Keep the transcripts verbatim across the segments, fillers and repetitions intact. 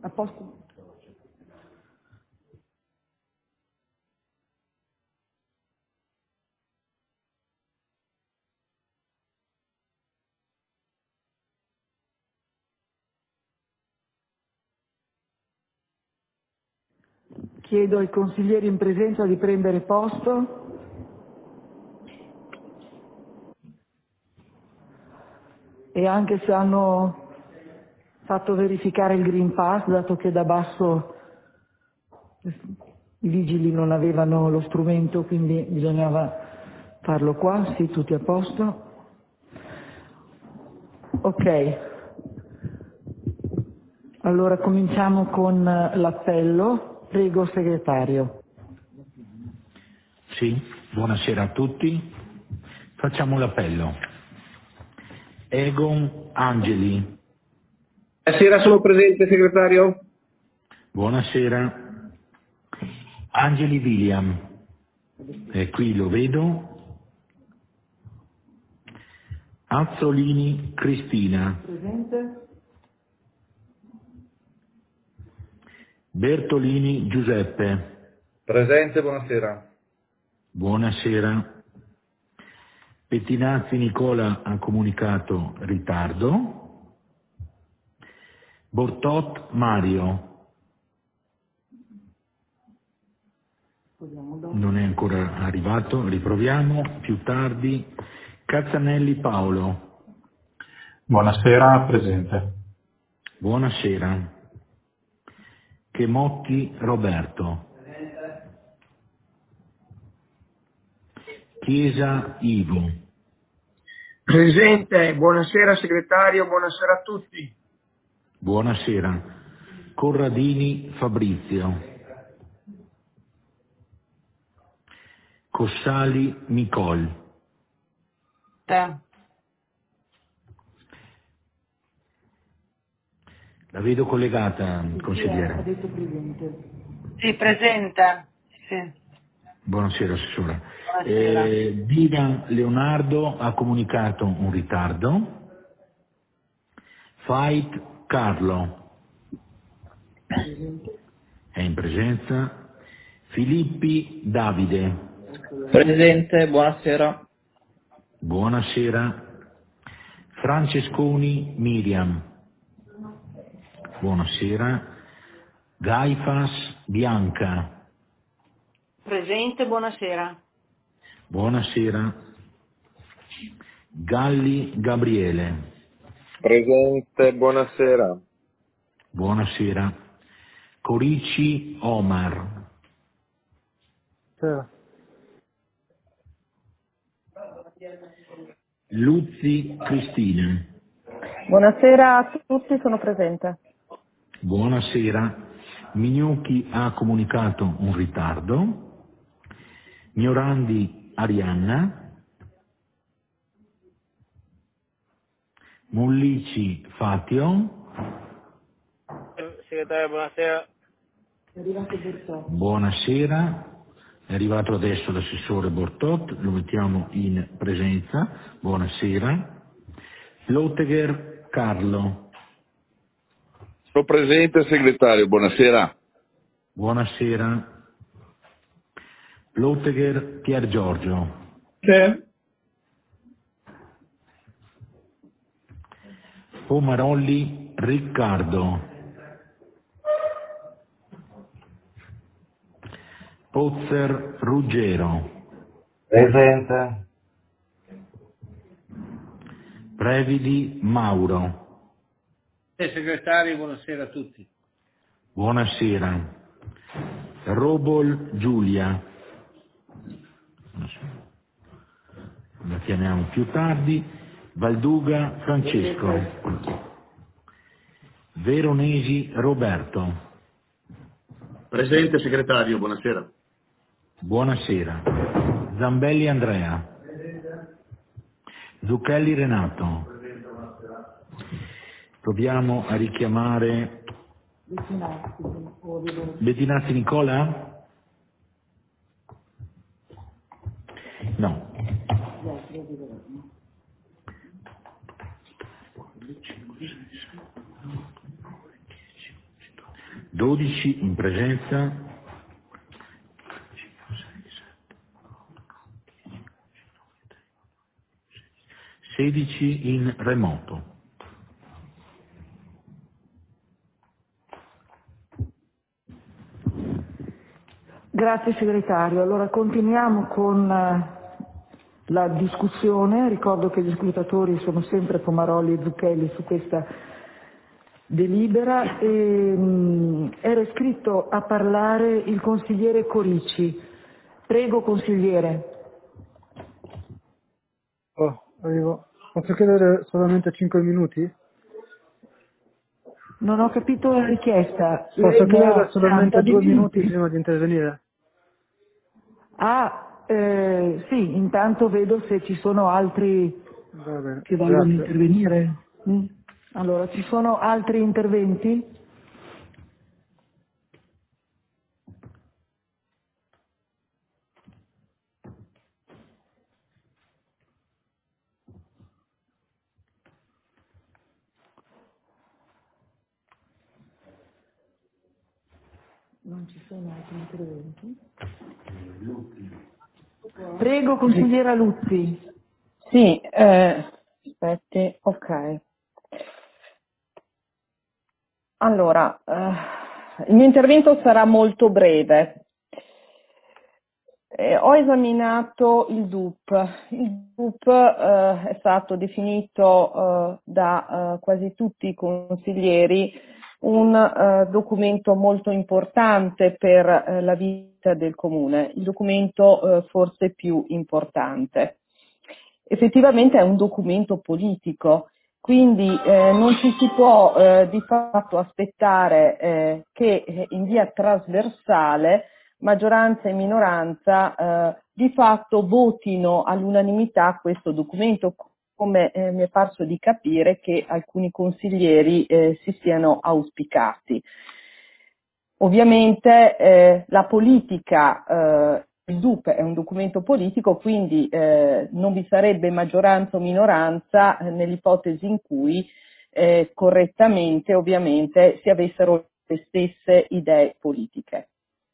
A posto? Chiedo ai consiglieri in presenza di prendere posto e anche se hanno fatto verificare il Green Pass, dato che da basso i vigili non avevano lo strumento, quindi bisognava farlo qua. Sì, tutti a posto. Ok, allora cominciamo con l'appello. Prego, segretario. Sì, buonasera a tutti. Facciamo l'appello. Egon Angeli, Buonasera, sono presente, segretario. buonasera. Angeli William, e qui lo vedo. Azzolini Cristina, Presente? Bertolini Giuseppe, Presente, buonasera. buonasera. Pettinazzi Nicola ha comunicato ritardo. Bortot Mario, Vogliamo dopo. non è ancora arrivato, riproviamo, più tardi. Cazzanelli Paolo, Buonasera, presente. buonasera. Chemotti Roberto, Chiesa Ivo, Presente, buonasera segretario, buonasera a tutti. buonasera. Corradini Fabrizio, Cossali Nicole, Te. la vedo collegata, Sì, ha consigliere. detto presente. Sì, presente. Sì, Buonasera, Assessore. buonasera. Eh, Dina Leonardo ha comunicato un ritardo. Fight Carlo Presente. è in presenza. Filippi Davide, Presente, buonasera. buonasera. Francesconi Miriam, buonasera. Gaifas Bianca, Presente, buonasera. buonasera. Galli Gabriele, Presente, buonasera. buonasera. Corici Omar, Luzzi Cristina, Buonasera a tutti, sono presente. buonasera. Mignucchi ha comunicato un ritardo. Miorandi Arianna, Mullici Fatio, Segretario, buonasera. È arrivato Bertò. buonasera. È arrivato adesso l'assessore Bortot, lo mettiamo in presenza. Buonasera. Lottegher Carlo, Sono presente, segretario, buonasera. buonasera. Lottegher Pier Giorgio, Sì. Pomarolli Riccardo, Pozzer Ruggero, Presente. Previdi Mauro, Eh, segretario, buonasera a tutti. buonasera. Robol Giulia, la chiamiamo più tardi. Valduga Francesco, Veronesi Roberto, Presente, segretario, buonasera. buonasera. Zambelli Andrea, Zucchelli Renato. Proviamo a richiamare Bettinazzi, o avevo... Bettinazzi Nicola? No. Gli altri avevano. dodici in presenza, sedici in remoto. Grazie segretario. Allora continuiamo con la discussione. Ricordo che gli scrutatori sono sempre Pomaroli e Zucchelli su questa delibera. E, mh, era iscritto a parlare il consigliere Corici. Prego consigliere. Oh, arrivo. Posso chiedere solamente cinque minuti? Non ho capito la richiesta. Posso Lei chiedere ha solamente ottanta due minuti minuti. prima di intervenire? Ah, eh, sì, intanto vedo se ci sono altri Va bene, che vogliono grazie. intervenire. Mm. Allora, ci sono altri interventi? Non ci sono altri interventi? Prego, consigliera Luzzi. Sì, eh, aspetti, ok. Allora, eh, il mio intervento sarà molto breve. Eh, ho esaminato il D U P. Il D U P eh, è stato definito eh, da eh, quasi tutti i consiglieri un eh, documento molto importante per eh, la vita del comune, il documento eh, forse più importante. Effettivamente è un documento politico, quindi eh, non ci si può eh, di fatto aspettare eh, che eh, in via trasversale maggioranza e minoranza eh, di fatto votino all'unanimità questo documento, come eh, mi è parso di capire che alcuni consiglieri eh, si siano auspicati. Ovviamente eh, la politica, eh, il D U P è un documento politico, quindi eh, non vi sarebbe maggioranza o minoranza eh, nell'ipotesi in cui eh, correttamente ovviamente si avessero le stesse idee politiche.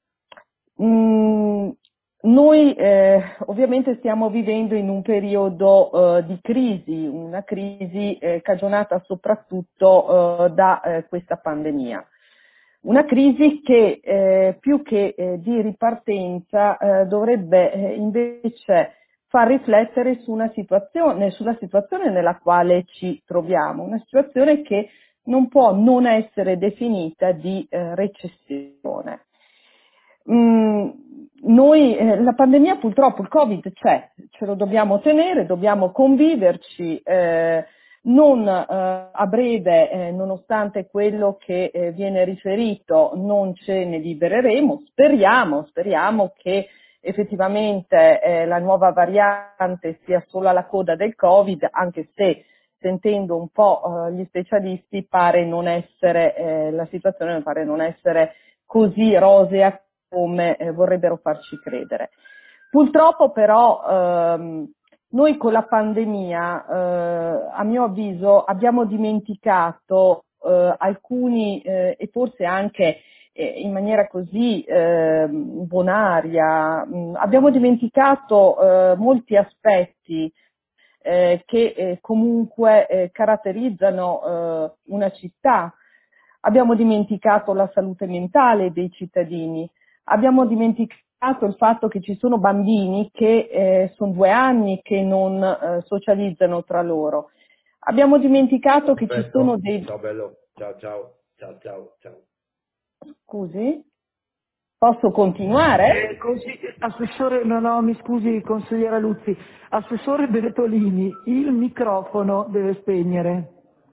Mm, noi eh, ovviamente stiamo vivendo in un periodo eh, di crisi, una crisi eh, cagionata soprattutto eh, da eh, questa pandemia. Una crisi che eh, più che eh, di ripartenza eh, dovrebbe eh, invece far riflettere su una situazione, sulla situazione nella quale ci troviamo, una situazione che non può non essere definita di eh, recessione. Mm, noi, eh, la pandemia purtroppo, il Covid c'è, ce lo dobbiamo tenere, dobbiamo conviverci, eh, non eh, a breve, eh, nonostante quello che eh, viene riferito, non ce ne libereremo, speriamo, speriamo che effettivamente eh, la nuova variante sia solo alla coda del Covid, anche se sentendo un po' eh, gli specialisti pare non essere, eh, la situazione pare non essere così rosea come eh, vorrebbero farci credere. Purtroppo però ehm, noi con la pandemia, eh, a mio avviso, abbiamo dimenticato eh, alcuni eh, e forse anche eh, in maniera così eh, bonaria, mh, abbiamo dimenticato eh, molti aspetti eh, che eh, comunque eh, caratterizzano eh, una città. Abbiamo dimenticato la salute mentale dei cittadini, abbiamo dimenticato il fatto che ci sono bambini che eh, sono due anni che non eh, socializzano tra loro. Abbiamo dimenticato che Perfetto. ci sono dei... Ciao bello, ciao ciao, ciao ciao, ciao. Scusi? Posso continuare? Eh, consigli- Assessore, no, no, mi scusi consigliera Luzzi. Assessore Bertolini, il microfono deve spegnere.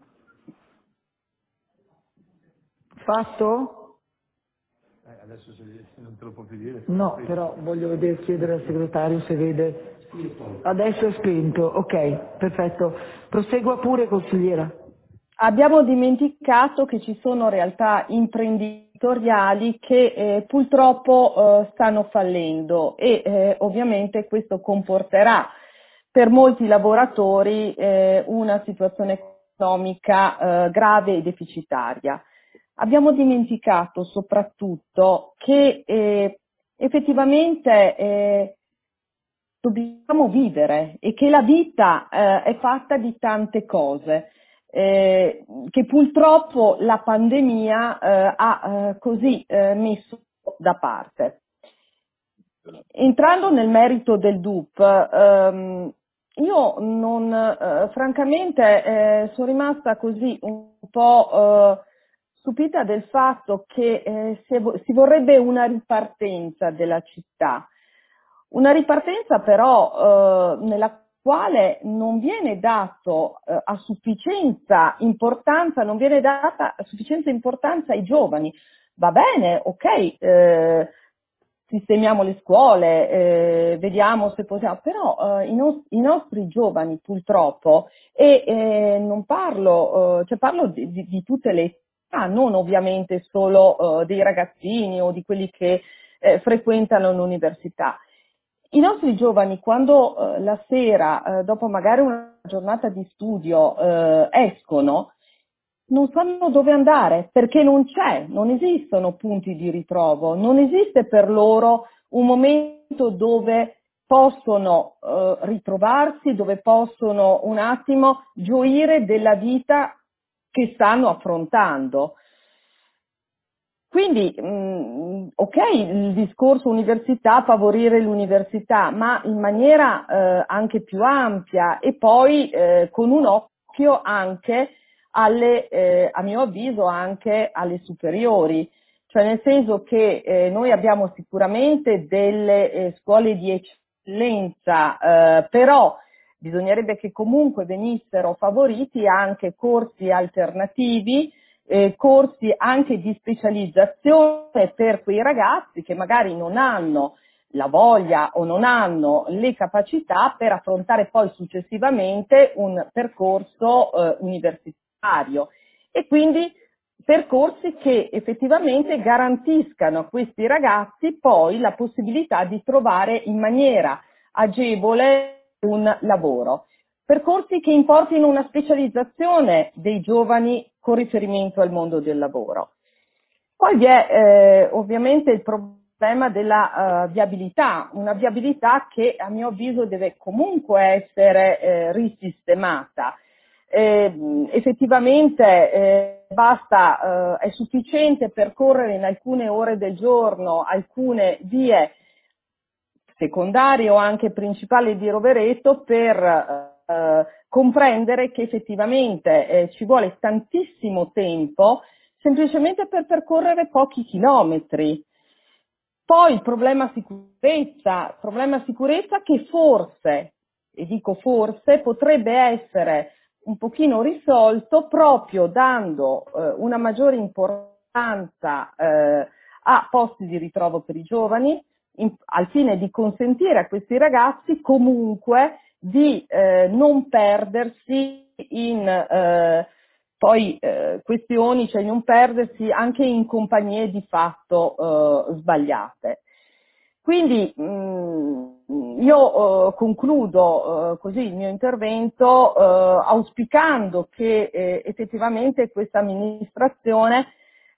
Fatto? Eh, adesso se non te lo può più dire. No, però voglio vedere, chiedere al segretario se vede. Adesso è spento, ok, perfetto. Prosegua pure, consigliera. Abbiamo dimenticato che ci sono realtà imprenditoriali che eh, purtroppo eh, stanno fallendo e eh, ovviamente questo comporterà per molti lavoratori eh, una situazione economica eh, grave e deficitaria. abbiamo dimenticato soprattutto che eh, effettivamente eh, dobbiamo vivere e che la vita eh, è fatta di tante cose, eh, che purtroppo la pandemia eh, ha eh, così eh, messo da parte. Entrando nel merito del D U P, ehm, io non, eh, francamente eh, sono rimasta così un po' eh, stupita del fatto che eh, si, si vorrebbe una ripartenza della città, una ripartenza però eh, nella quale non viene dato eh, a sufficienza importanza, non viene data a sufficienza importanza ai giovani. Va bene, ok, eh, sistemiamo le scuole, eh, vediamo se possiamo, però eh, i, no- i nostri giovani purtroppo, e eh, non parlo, eh, cioè parlo di, di, di tutte le età, non ovviamente solo eh, dei ragazzini o di quelli che eh, frequentano l'università. I nostri giovani quando eh, la sera, eh, dopo magari una giornata di studio, eh, escono, non sanno dove andare perché non c'è, non esistono punti di ritrovo, non esiste per loro un momento dove possono eh, ritrovarsi, dove possono un attimo gioire della vita che stanno affrontando. Quindi, mh, ok, il discorso università, favorire l'università, ma in maniera eh, anche più ampia e poi eh, con un occhio anche alle, eh, a mio avviso, anche alle superiori, cioè nel senso che eh, noi abbiamo sicuramente delle eh, scuole di eccellenza, eh, però bisognerebbe che comunque venissero favoriti anche corsi alternativi, eh, corsi anche di specializzazione per quei ragazzi che magari non hanno la voglia o non hanno le capacità per affrontare poi successivamente un percorso eh, universitario, e quindi percorsi che effettivamente garantiscano a questi ragazzi poi la possibilità di trovare in maniera agevole un lavoro. Percorsi che importino una specializzazione dei giovani con riferimento al mondo del lavoro. Poi vi è eh, ovviamente il problema della uh, viabilità, una viabilità che a mio avviso deve comunque essere eh, risistemata. Eh, effettivamente eh, basta, eh, è sufficiente percorrere in alcune ore del giorno alcune vie secondarie o anche principali di Rovereto per eh, comprendere che effettivamente eh, ci vuole tantissimo tempo semplicemente per percorrere pochi chilometri. Poi il problema sicurezza, problema sicurezza che forse, e dico forse, potrebbe essere un pochino risolto proprio dando eh, una maggiore importanza eh, a posti di ritrovo per i giovani, in, al fine di consentire a questi ragazzi comunque di eh, non perdersi in eh, poi eh, questioni, cioè non perdersi anche in compagnie di fatto eh, sbagliate. Quindi mh, io eh, concludo eh, così il mio intervento eh, auspicando che eh, effettivamente questa amministrazione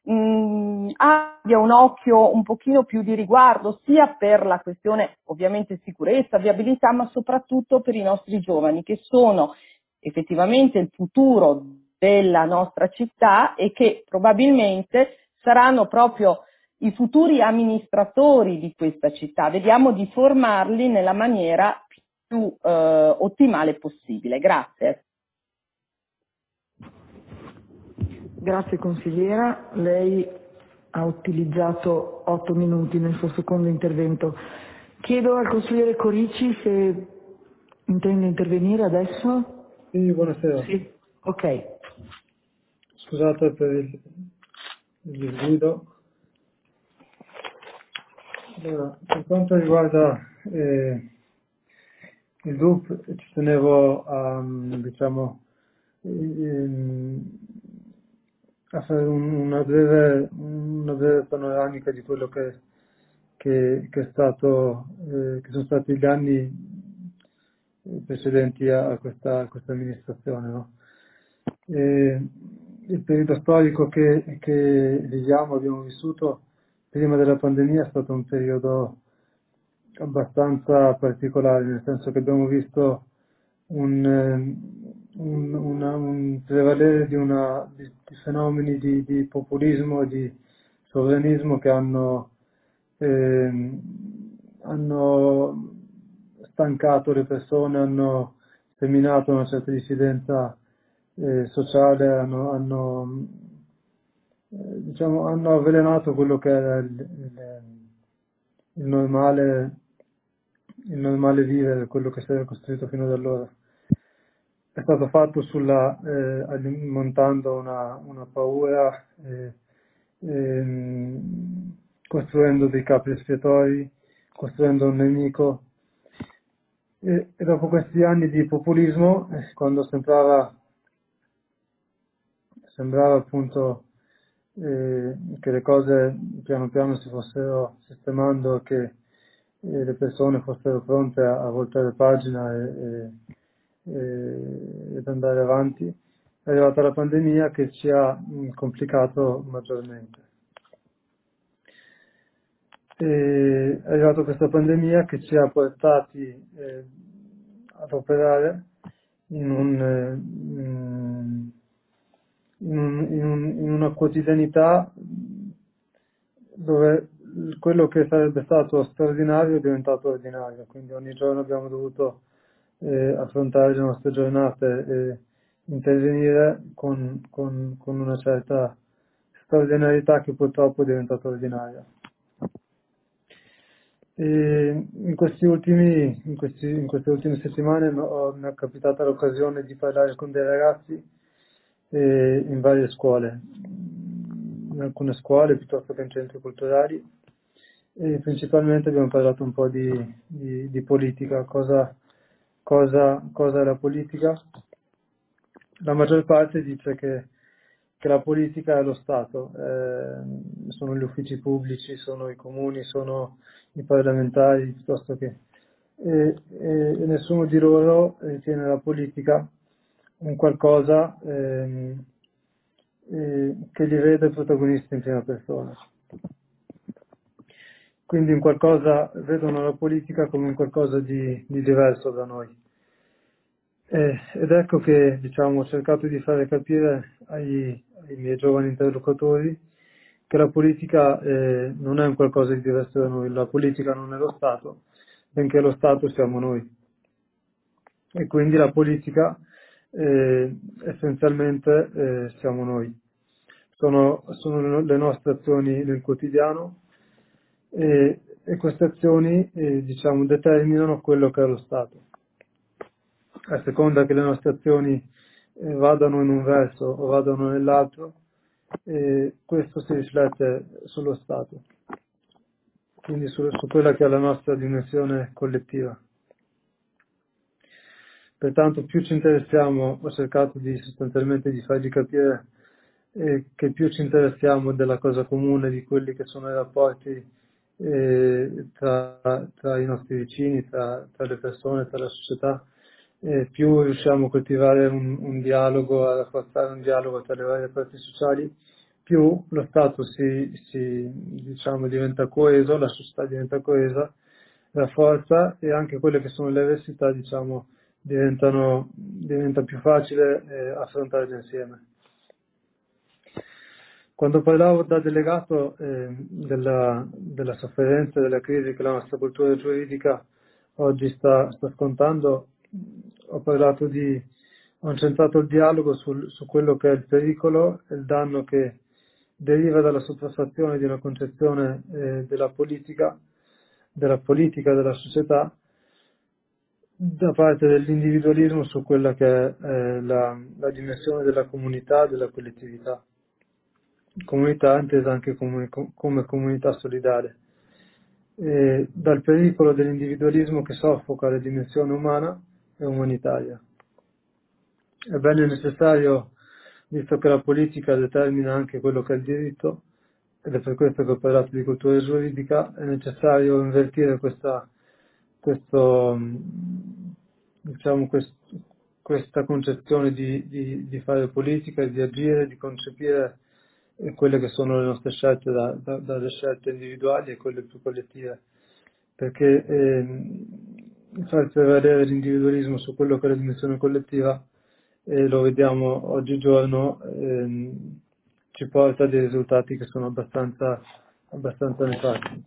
mh, abbia un occhio un pochino più di riguardo sia per la questione ovviamente sicurezza, viabilità, ma soprattutto per i nostri giovani che sono effettivamente il futuro della nostra città e che probabilmente saranno proprio i futuri amministratori di questa città. Vediamo di formarli nella maniera più eh, ottimale possibile. Grazie. Grazie consigliera, lei ha utilizzato otto minuti nel suo secondo intervento. Chiedo al consigliere Corici se intende intervenire adesso. Sì, buonasera. Sì, ok. Scusate per il, il disguido. Allora, per quanto riguarda eh, il D U P, ci tenevo a, diciamo, ehm, a fare un- una breve, una breve panoramica di quello che, che, che è stato, eh, che sono stati gli anni precedenti a questa, a questa amministrazione, no? E il periodo storico che, che viviamo, abbiamo vissuto prima della pandemia è stato un periodo abbastanza particolare, nel senso che abbiamo visto un, un, una, un prevalere di, una, di, di fenomeni di, di populismo, di sovranismo che hanno, eh, hanno stancato le persone, hanno seminato una certa dissidenza eh, sociale, hanno, hanno, eh, diciamo, hanno avvelenato quello che era il, il, il normale il normale vivere, quello che si era costruito fino ad allora. È stato fatto sulla, eh, montando una, una paura, eh, ehm, costruendo dei capri espiatori, costruendo un nemico. E, e dopo questi anni di populismo, eh, quando sembrava, sembrava appunto eh, che le cose piano piano si fossero sistemando, che e le persone fossero pronte a, a voltare pagina e, e, e, ed andare avanti, è arrivata la pandemia che ci ha mh, complicato maggiormente. E è arrivata questa pandemia che ci ha portati eh, ad operare in, un, eh, in, un, in, un, in una quotidianità dove quello che sarebbe stato straordinario è diventato ordinario, quindi ogni giorno abbiamo dovuto eh, affrontare le nostre giornate e intervenire con, con, con una certa straordinarietà che purtroppo è diventata ordinaria. E in, questi ultimi, in, questi, in queste ultime settimane no, mi è capitata l'occasione di parlare con dei ragazzi eh, in varie scuole, in alcune scuole piuttosto che in centri culturali, e principalmente abbiamo parlato un po' di, di, di politica, cosa, cosa, cosa è la politica. La maggior parte dice che, che la politica è lo Stato, eh, sono gli uffici pubblici, sono i comuni, sono i parlamentari, piuttosto che... E, e, e nessuno di loro ritiene la politica un qualcosa ehm, eh, che li vede protagonisti in prima persona. Quindi in qualcosa, vedono la politica come un qualcosa di, di diverso da noi. Eh, ed ecco che, diciamo, ho cercato di fare capire ai, ai miei giovani interlocutori che la politica eh, non è un qualcosa di diverso da noi, la politica non è lo Stato, benché lo Stato siamo noi. E quindi la politica eh, essenzialmente eh, siamo noi. Sono, sono le nostre azioni nel quotidiano, e, e queste azioni eh, diciamo, determinano quello che è lo Stato. A seconda che le nostre azioni eh, vadano in un verso o vadano nell'altro, eh, questo si riflette sullo Stato, quindi su, su quella che è la nostra dimensione collettiva. Pertanto più ci interessiamo, ho cercato di sostanzialmente di fargli capire eh, che più ci interessiamo della cosa comune, di quelli che sono i rapporti eh, tra, tra i nostri vicini, tra, tra le persone, tra la società, eh, più riusciamo a coltivare un, un dialogo, a rafforzare un dialogo tra le varie parti sociali, più lo Stato si, si diciamo, diventa coeso, la società diventa coesa, rafforza, e anche quelle che sono le avversità, diciamo, diventano, diventa più facile eh, affrontarle insieme. Quando parlavo da delegato eh, della, della sofferenza e della crisi che la nostra cultura giuridica oggi sta, sta scontando, ho parlato di, ho incentrato il dialogo sul, su quello che è il pericolo e il danno che deriva dalla sopraffazione di una concezione eh, della politica, della politica della società, da parte dell'individualismo su quella che è eh, la, la dimensione della comunità, della collettività. Comunità intesa anche come, come comunità solidale, e dal pericolo dell'individualismo che soffoca la dimensione umana e umanitaria. È bene necessario, visto che la politica determina anche quello che è il diritto, ed è per questo che ho parlato di cultura giuridica, è necessario invertire questa, questo, diciamo, questo, questa concezione di, di, di fare politica, di agire, di concepire quelle che sono le nostre scelte da, da, dalle scelte individuali e quelle più collettive, perché eh, far prevalere l'individualismo su quello che è la dimensione collettiva, e lo vediamo oggigiorno, ehm, ci porta a dei risultati che sono abbastanza, abbastanza nefasti.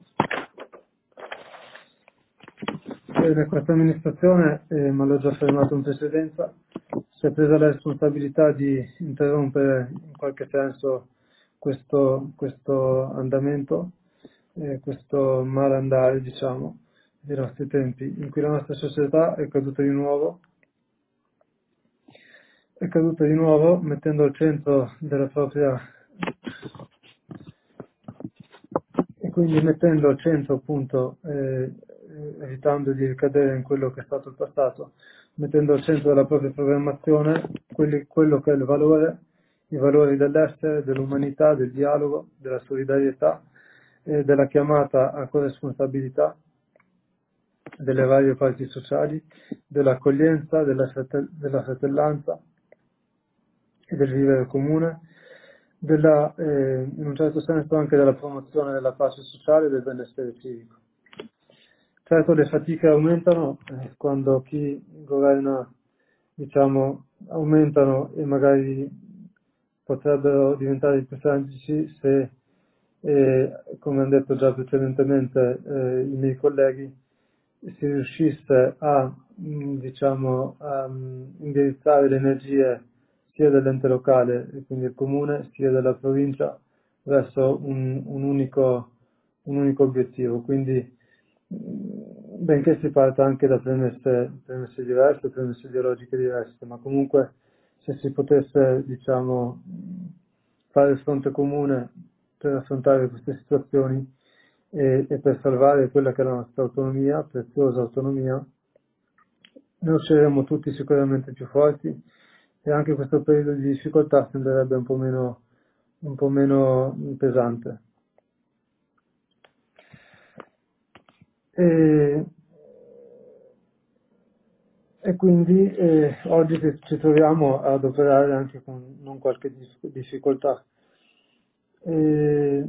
Bene, questa amministrazione, eh, ma l'ho già affermato in precedenza, si è presa la responsabilità di interrompere in qualche senso questo, questo andamento, eh, questo malandare, diciamo, dei nostri tempi, in cui la nostra società è caduta di nuovo, è caduta di nuovo mettendo al centro della propria, e quindi mettendo al centro appunto, eh, evitando di ricadere in quello che è stato il passato, mettendo al centro della propria programmazione quelli, quello che è il valore, i valori dell'essere, dell'umanità, del dialogo, della solidarietà, eh, della chiamata a corresponsabilità delle varie parti sociali, dell'accoglienza, della, frate- della fratellanza e del vivere comune, della, eh, in un certo senso anche della promozione della pace sociale e del benessere civico. Certo, le fatiche aumentano eh, quando chi governa, diciamo, aumentano e magari potrebbero diventare più semplici se, eh, come hanno detto già precedentemente eh, i miei colleghi, si riuscisse a, mh, diciamo, a mh, indirizzare le energie sia dell'ente locale, e quindi il comune, sia della provincia, verso un, un, unico, un unico obiettivo. Quindi, benché si parta anche da premesse, premesse diverse, premesse ideologiche diverse, ma comunque se si potesse, diciamo, fare il fronte comune per affrontare queste situazioni e, e per salvare quella che è la nostra autonomia, preziosa autonomia, noi usciremo tutti sicuramente più forti e anche questo periodo di difficoltà sembrerebbe un po' meno, un po' meno pesante. E, e quindi eh, oggi ci troviamo ad operare anche con non qualche difficoltà. E,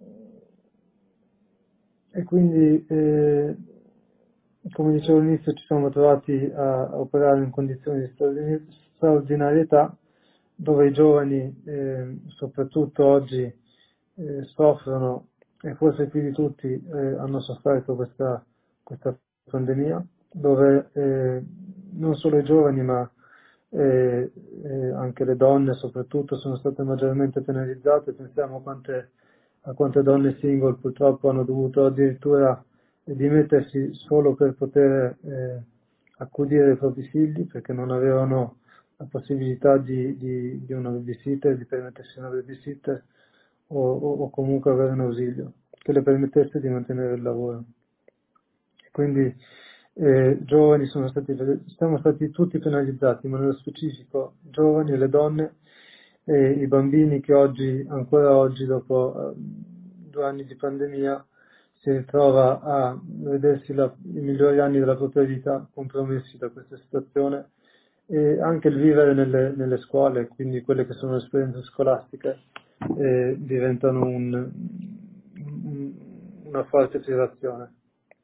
e quindi, eh, come dicevo all'inizio, ci siamo trovati a, a operare in condizioni di straordinarietà, dove i giovani, eh, soprattutto oggi, eh, soffrono, e forse più di tutti eh, hanno sofferto questa, questa pandemia, dove eh, non solo i giovani ma eh, eh, anche le donne soprattutto sono state maggiormente penalizzate. Pensiamo a quante, a quante donne single purtroppo hanno dovuto addirittura dimettersi solo per poter eh, accudire i propri figli, perché non avevano la possibilità di, di, di una babysitter, di permettersi una babysitter o, o, o comunque avere un ausilio che le permettesse di mantenere il lavoro. Quindi eh, giovani sono stati, siamo stati tutti penalizzati, ma nello specifico giovani e le donne e i bambini che oggi, ancora oggi, dopo eh, due anni di pandemia, si ritrova a vedersi la, i migliori anni della propria vita compromessi da questa situazione, e anche il vivere nelle, nelle scuole, quindi quelle che sono le esperienze scolastiche, eh, diventano un, un, una forte privazione.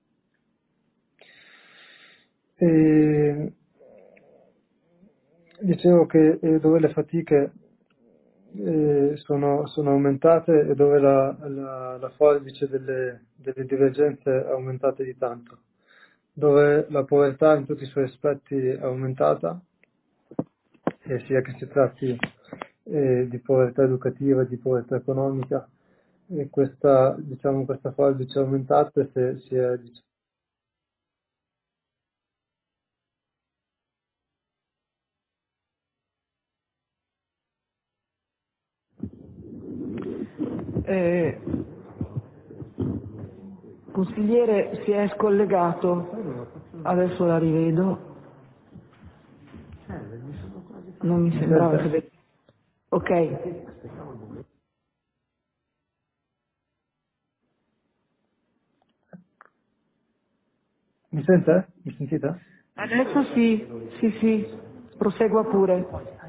E dicevo che eh, dove le fatiche eh, sono, sono aumentate e dove la, la, la forbice delle, delle divergenze è aumentata di tanto, dove la povertà in tutti i suoi aspetti è aumentata, eh, sia che si tratti eh, di povertà educativa, di povertà economica, e questa, diciamo, questa forbice è aumentata e si, si è, diciamo, Eh, consigliere si è scollegato, adesso la rivedo, non mi sembrava che... ve- Ok, mi sente? Mi sentite? adesso sì, sì, sì. Prosegua pure.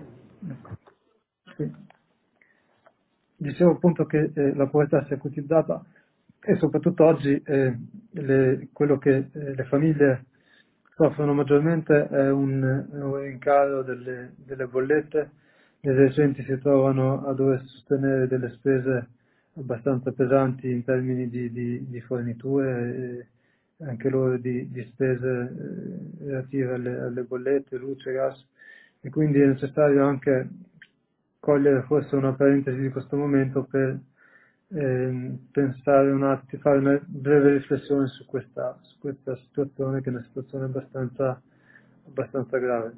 Sì. Dicevo appunto che eh, la povertà si è acutizzata e soprattutto oggi eh, le, quello che eh, le famiglie soffrono maggiormente è un, un rincaro delle, delle bollette. Gli esercenti si trovano a dover sostenere delle spese abbastanza pesanti in termini di, di, di forniture e anche loro di, di spese eh, relative alle, alle bollette, luce, gas, e quindi è necessario anche cogliere forse una parentesi di questo momento per ehm, pensare un attimo, fare una breve riflessione su questa, su questa situazione, che è una situazione abbastanza, abbastanza grave.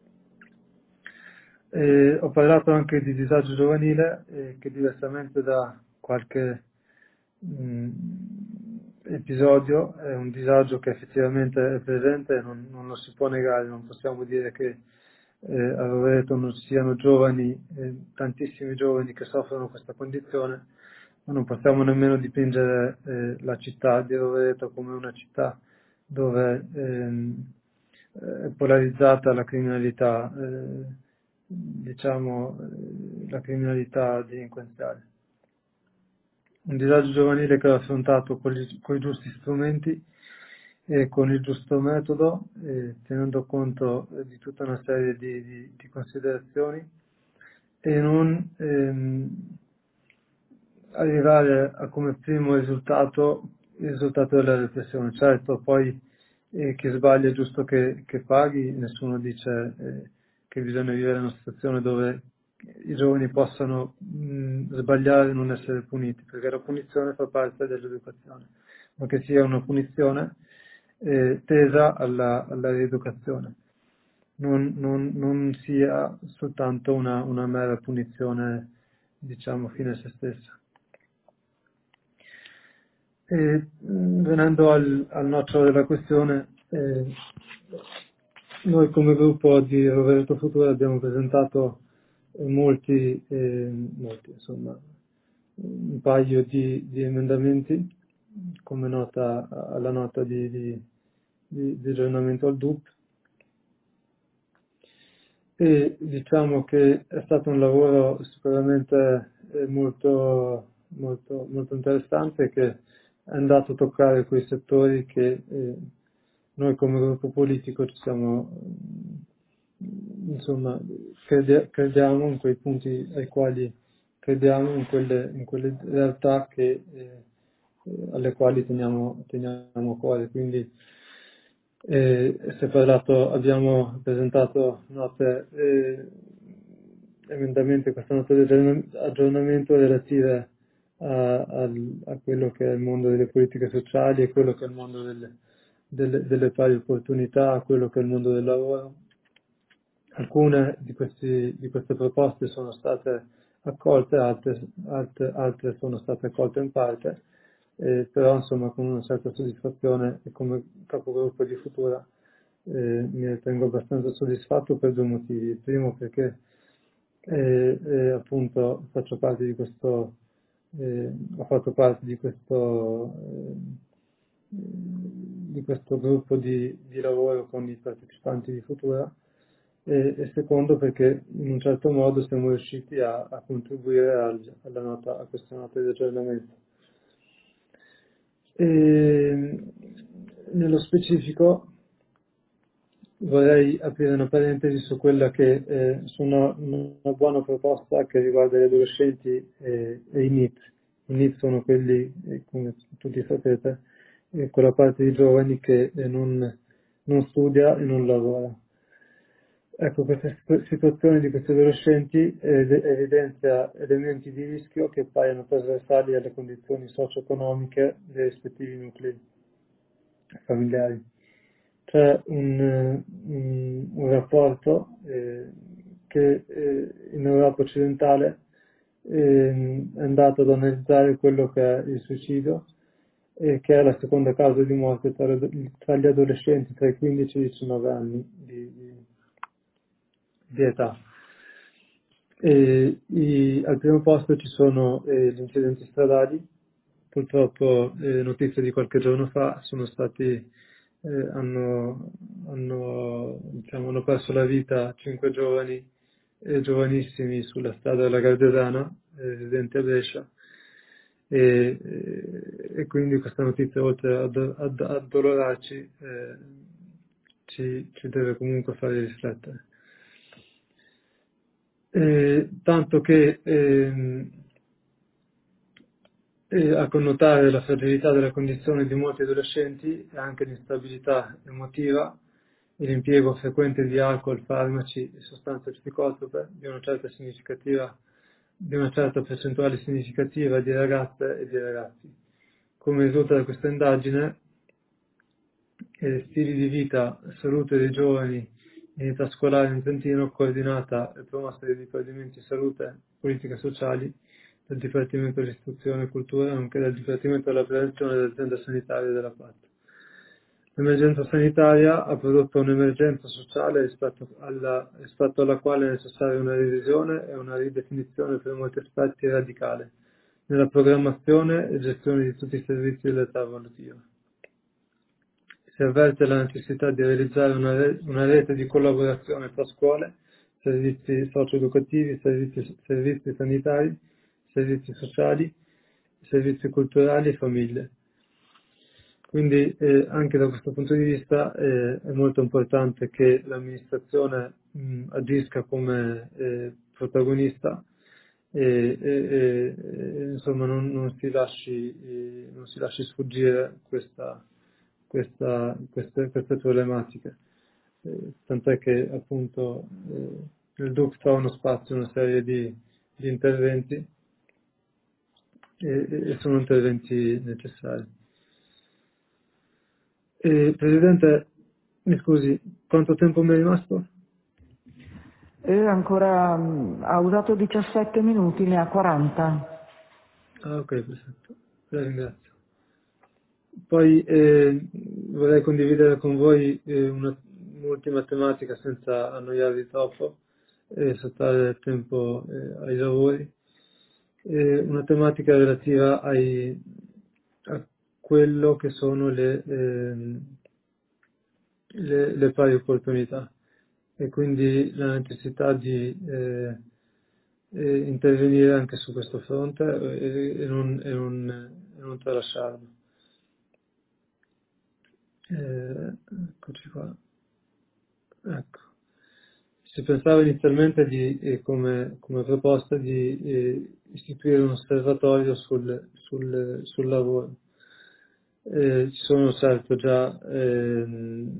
E ho parlato anche di disagio giovanile, eh, che diversamente da qualche mh, episodio è un disagio che effettivamente è presente e non, non lo si può negare. Non possiamo dire che eh, a Rovereto non ci siano giovani, eh, tantissimi giovani che soffrono questa condizione, ma non possiamo nemmeno dipingere eh, la città di Rovereto come una città dove ehm, è polarizzata la criminalità, eh, diciamo eh, la criminalità delinquenziale. Un disagio giovanile che va affrontato con, gli, con i giusti strumenti e con il giusto metodo, eh, tenendo conto eh, di tutta una serie di, di, di considerazioni, e non ehm, arrivare a come primo risultato il risultato della repressione. Certo, poi eh, chi sbaglia è giusto che, che paghi, nessuno dice eh, che bisogna vivere in una situazione dove i giovani possano mh, sbagliare e non essere puniti, perché la punizione fa parte dell'educazione, ma che sia una punizione eh, tesa alla, alla rieducazione, non, non, non sia soltanto una, una mera punizione, diciamo, fine a se stessa. E, mh, venendo al, al nocciolo della questione, eh, noi come gruppo di Rovereto Futura abbiamo presentato eh, molti, eh, molti, insomma, un paio di, di emendamenti come nota alla nota di, di, di, di aggiornamento al D U P, e diciamo che è stato un lavoro sicuramente eh, molto, molto, molto interessante, che è andato a toccare quei settori che eh, noi come gruppo politico ci siamo, insomma, crede, crediamo in quei punti ai quali crediamo, in quelle, in quelle realtà che, eh, alle quali teniamo, teniamo a cuore. Quindi eh, si è parlato, abbiamo presentato note, eh, emendamenti, questa nota di aggiornamento relative a, a, a quello che è il mondo delle politiche sociali e quello che è il mondo delle, delle, delle pari opportunità, a quello che è il mondo del lavoro. Alcune di, questi, di queste proposte sono state accolte, altre, altre, altre sono state accolte in parte, eh, però insomma con una certa soddisfazione, e come capogruppo di Futura eh, mi ritengo abbastanza soddisfatto per due motivi. Il primo, perché eh, eh, appunto faccio parte di questo, eh, ho fatto parte di questo, eh, di questo gruppo di, di lavoro con i partecipanti di Futura, e, e secondo perché in un certo modo siamo riusciti a, a contribuire al, alla nota, a questa nota di aggiornamento. E, nello specifico vorrei aprire una parentesi su quella che è una, una buona proposta che riguarda gli adolescenti e, e i N I T. I N I T sono quelli, eh, come tutti sapete, eh, quella parte di giovani che eh, non, non studia e non lavora. Ecco, questa situazione di questi adolescenti evidenzia elementi di rischio che paiono trasversali alle condizioni socio-economiche dei rispettivi nuclei familiari. C'è un, un, un rapporto eh, che eh, in Europa occidentale eh, è andato ad analizzare quello che è il suicidio, e che è la seconda causa di morte tra, tra gli adolescenti tra i quindici e i diciannove anni di, di di età. E i, al primo posto ci sono eh, gli incidenti stradali. Purtroppo, eh, notizie di qualche giorno fa, sono stati eh, hanno, hanno, diciamo, hanno perso la vita cinque giovani e giovanissimi sulla strada della Gardesana, eh, residenti a Brescia, e, e, e quindi questa notizia, oltre ad, ad, addolorarci, eh, ci, ci deve comunque fare riflettere. Eh, tanto che ehm, eh, a connotare la fragilità della condizione di molti adolescenti e anche l'instabilità emotiva e l'impiego frequente di alcol, farmaci e sostanze psicotrope di una certa significativa, di una certa percentuale significativa di ragazze e di ragazzi. Come risulta da questa indagine, eh, stili di vita, salute dei giovani in età scolare in Trentino, coordinata e promossa dai dipartimenti salute e politiche sociali del Dipartimento dell'Istruzione e Cultura, nonché del Dipartimento della Prevenzione dell'azienda sanitaria della P A T. L'emergenza sanitaria ha prodotto un'emergenza sociale rispetto alla, rispetto alla quale è necessaria una revisione e una ridefinizione per molti aspetti radicale nella programmazione e gestione di tutti i servizi dell'età evolutiva. Si avverte la necessità di realizzare una, re, una rete di collaborazione tra scuole, servizi socio-educativi, servizi, servizi sanitari, servizi sociali, servizi culturali e famiglie. Quindi eh, anche da questo punto di vista eh, è molto importante che l'amministrazione mh, agisca come eh, protagonista e, e, e insomma non, non, si lasci, eh, non si lasci sfuggire questa, questa, queste, queste problematiche. Eh, tant'è che appunto eh, il D U C trova uno spazio, una serie di, di interventi e, e sono interventi necessari. Eh, Presidente, mi scusi, quanto tempo mi è rimasto? Eh, ancora mh, ha usato diciassette minuti, ne ha quaranta. Ah, ok, perfetto, la ringrazio. Poi eh, vorrei condividere con voi eh, una, un'ultima tematica senza annoiarvi troppo e sottare il tempo eh, ai lavori. Eh, una tematica relativa ai, a quello che sono le, eh, le, le pari opportunità e quindi la necessità di eh, eh, intervenire anche su questo fronte e, e, non, e, non, e non tralasciarlo. Eh, eccoci qua. Ecco. Si pensava inizialmente di, eh, come, come proposta di eh, istituire un osservatorio sul, sul, sul lavoro. Eh, ci sono certo già ehm,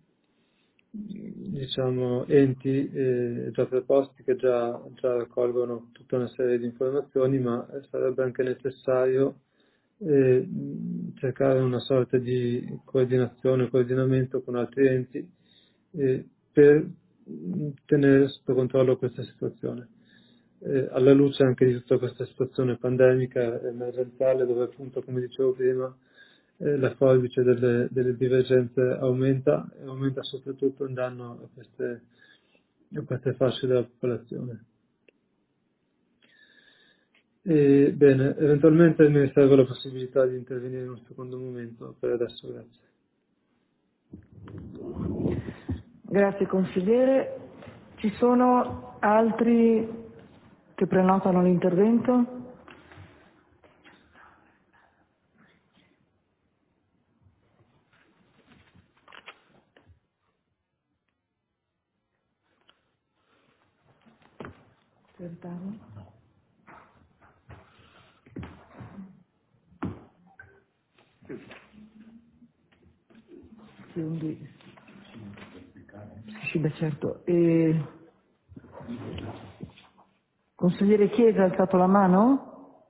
diciamo enti eh, già preposti che già, già raccolgono tutta una serie di informazioni, ma sarebbe anche necessario eh, cercare una sorta di coordinazione, coordinamento con altri enti eh, per tenere sotto controllo questa situazione. Eh, alla luce anche di tutta questa situazione pandemica emergenziale, dove appunto, come dicevo prima, eh, la forbice delle, delle divergenze aumenta e aumenta soprattutto in danno a queste, a queste fasce della popolazione. E, bene, eventualmente mi riservo la possibilità di intervenire in un secondo momento, per adesso grazie. Grazie consigliere. Ci sono altri che prenotano l'intervento? Quindi, sì, beh, certo. E... Consigliere Chiesa ha alzato la mano?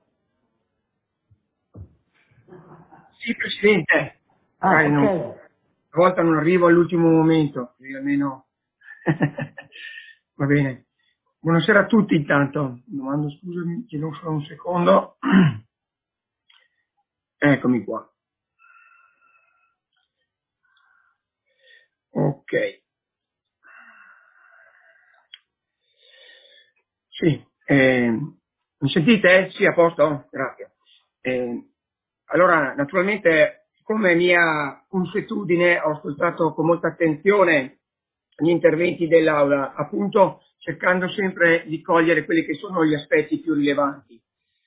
Sì, Presidente. Ah, Dai, ok. non, stavolta non arrivo all'ultimo momento, quindi almeno va bene. Buonasera a tutti intanto. Domando scusami, chiedo solo un secondo. Eccomi qua. Ok. Sì, eh, mi sentite? Sì, a posto? Grazie. Eh, allora, naturalmente come mia consuetudine ho ascoltato con molta attenzione gli interventi dell'Aula, appunto cercando sempre di cogliere quelli che sono gli aspetti più rilevanti.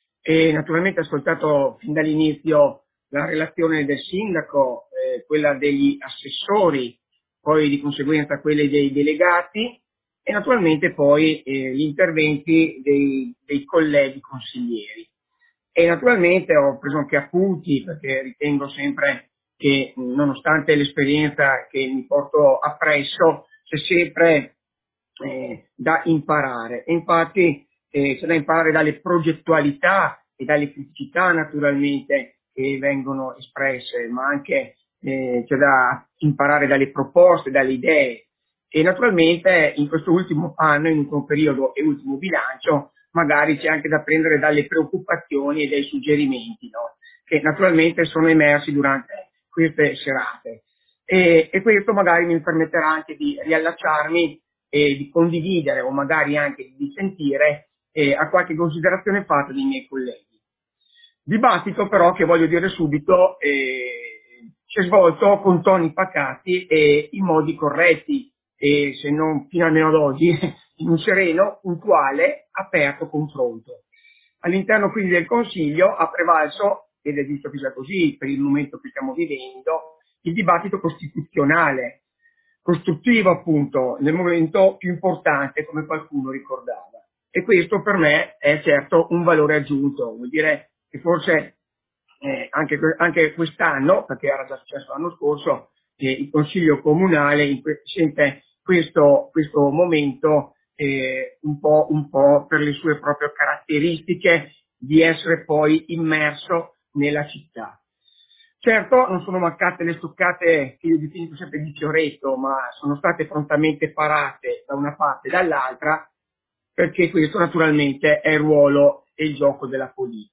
E naturalmente ho ascoltato fin dall'inizio la relazione del sindaco, eh, quella degli assessori, poi di conseguenza quelle dei delegati e naturalmente poi eh, gli interventi dei, dei colleghi consiglieri. E naturalmente ho preso anche appunti perché ritengo sempre che nonostante l'esperienza che mi porto appresso c'è sempre eh, da imparare. E infatti eh, c'è da imparare dalle progettualità e dalle criticità naturalmente che vengono espresse, ma anche eh, c'è da imparare dalle proposte, dalle idee. E naturalmente in questo ultimo anno, in ultimo periodo e ultimo bilancio, magari c'è anche da prendere dalle preoccupazioni e dai suggerimenti, no? Che naturalmente sono emersi durante queste serate. E, e questo magari mi permetterà anche di riallacciarmi e di condividere o magari anche di sentire eh, a qualche considerazione fatta dai miei colleghi. Dibattito però che voglio dire subito eh, si è svolto con toni pacati e in modi corretti e se non fino almeno ad oggi in un sereno, puntuale, aperto confronto. All'interno quindi del Consiglio ha prevalso, ed è giusto che sia così per il momento che stiamo vivendo, il dibattito costituzionale, costruttivo appunto nel momento più importante come qualcuno ricordava. E questo per me è certo un valore aggiunto, vuol dire che forse eh, anche, anche quest'anno, perché era già successo l'anno scorso, eh, il Consiglio Comunale in que- sente questo, questo momento eh, un po', un po' per le sue proprie caratteristiche di essere poi immerso nella città. Certo, non sono mancate le stoccate che io definisco sempre di fioretto, ma sono state prontamente parate da una parte e dall'altra, perché questo naturalmente è il ruolo e il gioco della politica.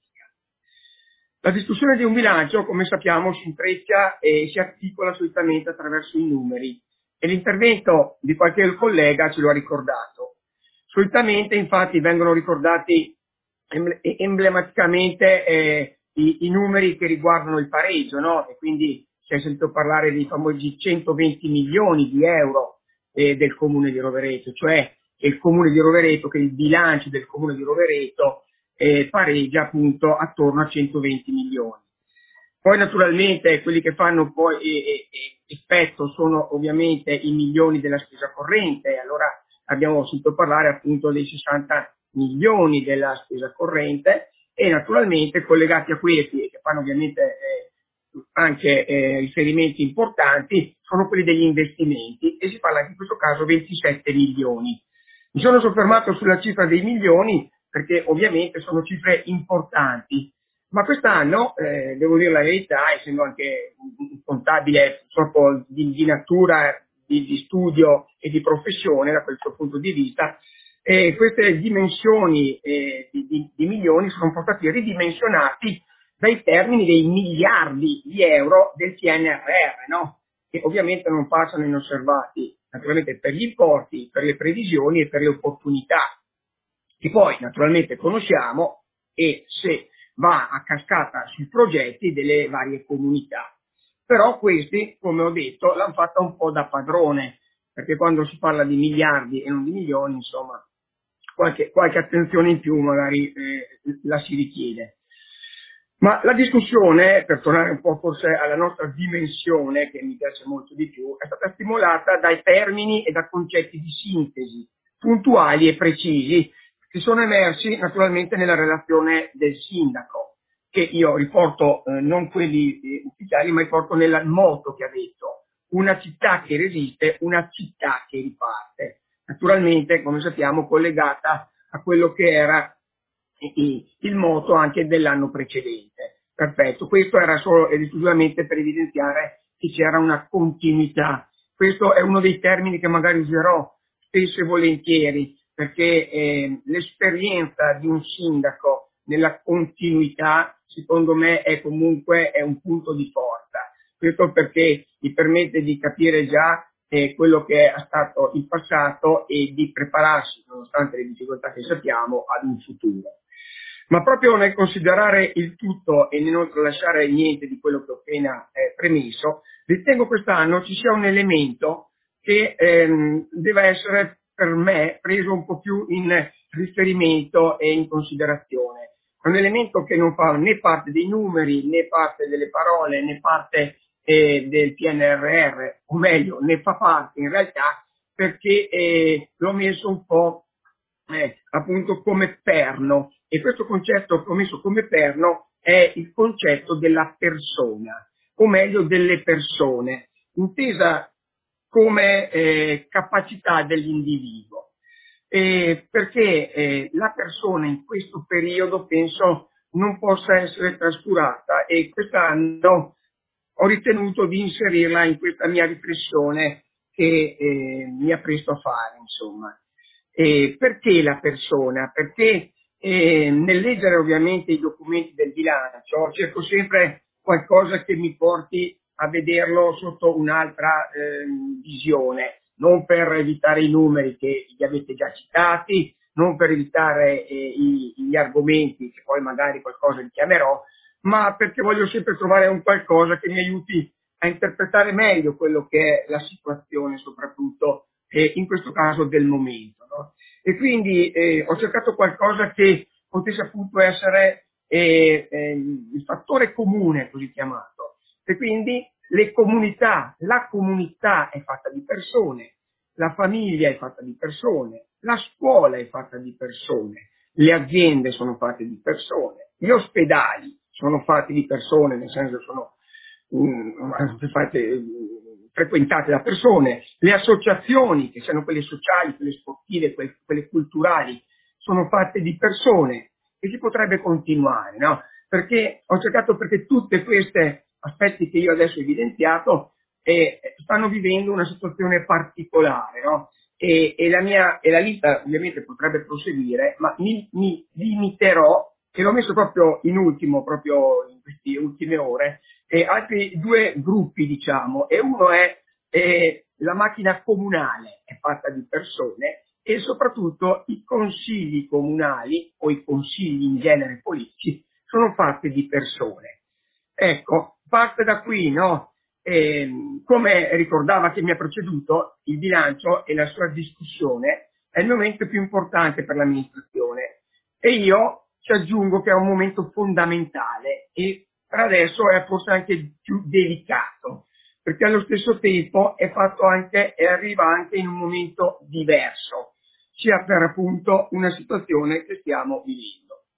La discussione di un bilancio, come sappiamo, si intreccia e si articola solitamente attraverso i numeri e l'intervento di qualche collega ce lo ha ricordato. Solitamente, infatti, vengono ricordati emblematicamente eh, i, i numeri che riguardano il pareggio, no? E quindi si è sentito parlare dei famosi centoventi milioni di euro eh, del Comune di Rovereto, cioè che il Comune di Rovereto, che il bilancio del Comune di Rovereto eh, pareggia appunto attorno a centoventi milioni. Poi naturalmente quelli che fanno poi eh, eh, effetto sono ovviamente i milioni della spesa corrente, allora abbiamo sentito parlare appunto dei sessanta milioni della spesa corrente e naturalmente collegati a questi, che fanno ovviamente eh, anche eh, riferimenti importanti, sono quelli degli investimenti e si parla anche in questo caso ventisette milioni. Mi sono soffermato sulla cifra dei milioni perché ovviamente sono cifre importanti, ma quest'anno, eh, devo dire la verità, essendo anche un contabile purtroppo di, di natura, di, di studio e di professione da questo punto di vista, eh, queste dimensioni eh, di, di, di milioni sono stati ridimensionati dai termini dei miliardi di euro del P N R R, no? Che ovviamente non passano inosservati, naturalmente per gli importi, per le previsioni e per le opportunità, che poi naturalmente conosciamo e se va a cascata sui progetti delle varie comunità. Però questi, come ho detto, l'hanno fatta un po' da padrone, perché quando si parla di miliardi e non di milioni, insomma, qualche, qualche attenzione in più magari eh, la si richiede. Ma la discussione, per tornare un po' forse alla nostra dimensione, che mi piace molto di più, è stata stimolata dai termini e da concetti di sintesi, puntuali e precisi, che sono emersi naturalmente nella relazione del sindaco, che io riporto eh, non quelli eh, ufficiali, ma riporto nel moto che ha detto: una città che resiste, una città che riparte. Naturalmente, come sappiamo, collegata a quello che era il, il moto anche dell'anno precedente. Perfetto, questo era solo ed esclusivamente per evidenziare che c'era una continuità. Questo è uno dei termini che magari userò spesso e volentieri, perché eh, l'esperienza di un sindaco nella continuità, secondo me, è comunque è un punto di forza. Questo perché mi permette di capire già eh, quello che è stato il passato e di prepararsi, nonostante le difficoltà che sappiamo, ad un futuro. Ma proprio nel considerare il tutto e nel non tralasciare niente di quello che ho appena eh, premesso, ritengo quest'anno ci sia un elemento che ehm, deve essere per me preso un po' più in riferimento e in considerazione. È un elemento che non fa né parte dei numeri, né parte delle parole, né parte eh, del P N R R, o meglio, ne fa parte in realtà perché eh, l'ho messo un po' eh, appunto come perno, e questo concetto che ho messo come perno è il concetto della persona, o meglio delle persone, intesa come eh, capacità dell'individuo. Eh, perché eh, la persona in questo periodo penso non possa essere trascurata, e quest'anno ho ritenuto di inserirla in questa mia riflessione che eh, mi appresto a fare, insomma. Eh, perché la persona? Perché eh, nel leggere ovviamente i documenti del bilancio cerco sempre qualcosa che mi porti a vederlo sotto un'altra eh, visione, non per evitare i numeri che li avete già citati, non per evitare eh, i, gli argomenti che poi magari qualcosa li chiamerò, ma perché voglio sempre trovare un qualcosa che mi aiuti a interpretare meglio quello che è la situazione, soprattutto eh, in questo caso del momento, no? E quindi eh, ho cercato qualcosa che potesse appunto essere eh, eh, il fattore comune, così chiamato, e quindi le comunità, la comunità è fatta di persone, la famiglia è fatta di persone, la scuola è fatta di persone, le aziende sono fatte di persone, gli ospedali sono fatti di persone, nel senso che sono um, fatte, um, frequentate da persone, le associazioni, che siano quelle sociali, quelle sportive, quelle, quelle culturali, sono fatte di persone, e si potrebbe continuare, no? Perché ho cercato, perché tutte queste aspetti che io adesso ho evidenziato eh, stanno vivendo una situazione particolare, no? E, e, la mia, e la lista ovviamente potrebbe proseguire, ma mi, mi limiterò, e l'ho messo proprio in ultimo, proprio in queste ultime ore, eh, altri due gruppi, diciamo, e uno è eh, la macchina comunale, è fatta di persone, e soprattutto i consigli comunali, o i consigli in genere politici, sono fatti di persone. Ecco, parte da qui, no? Eh, come ricordava chi mi ha preceduto, il bilancio e la sua discussione è il momento più importante per l'amministrazione, e io ci aggiungo che è un momento fondamentale, e per adesso è forse anche più delicato, perché allo stesso tempo è fatto anche e arriva anche in un momento diverso, sia per appunto una situazione che stiamo vivendo.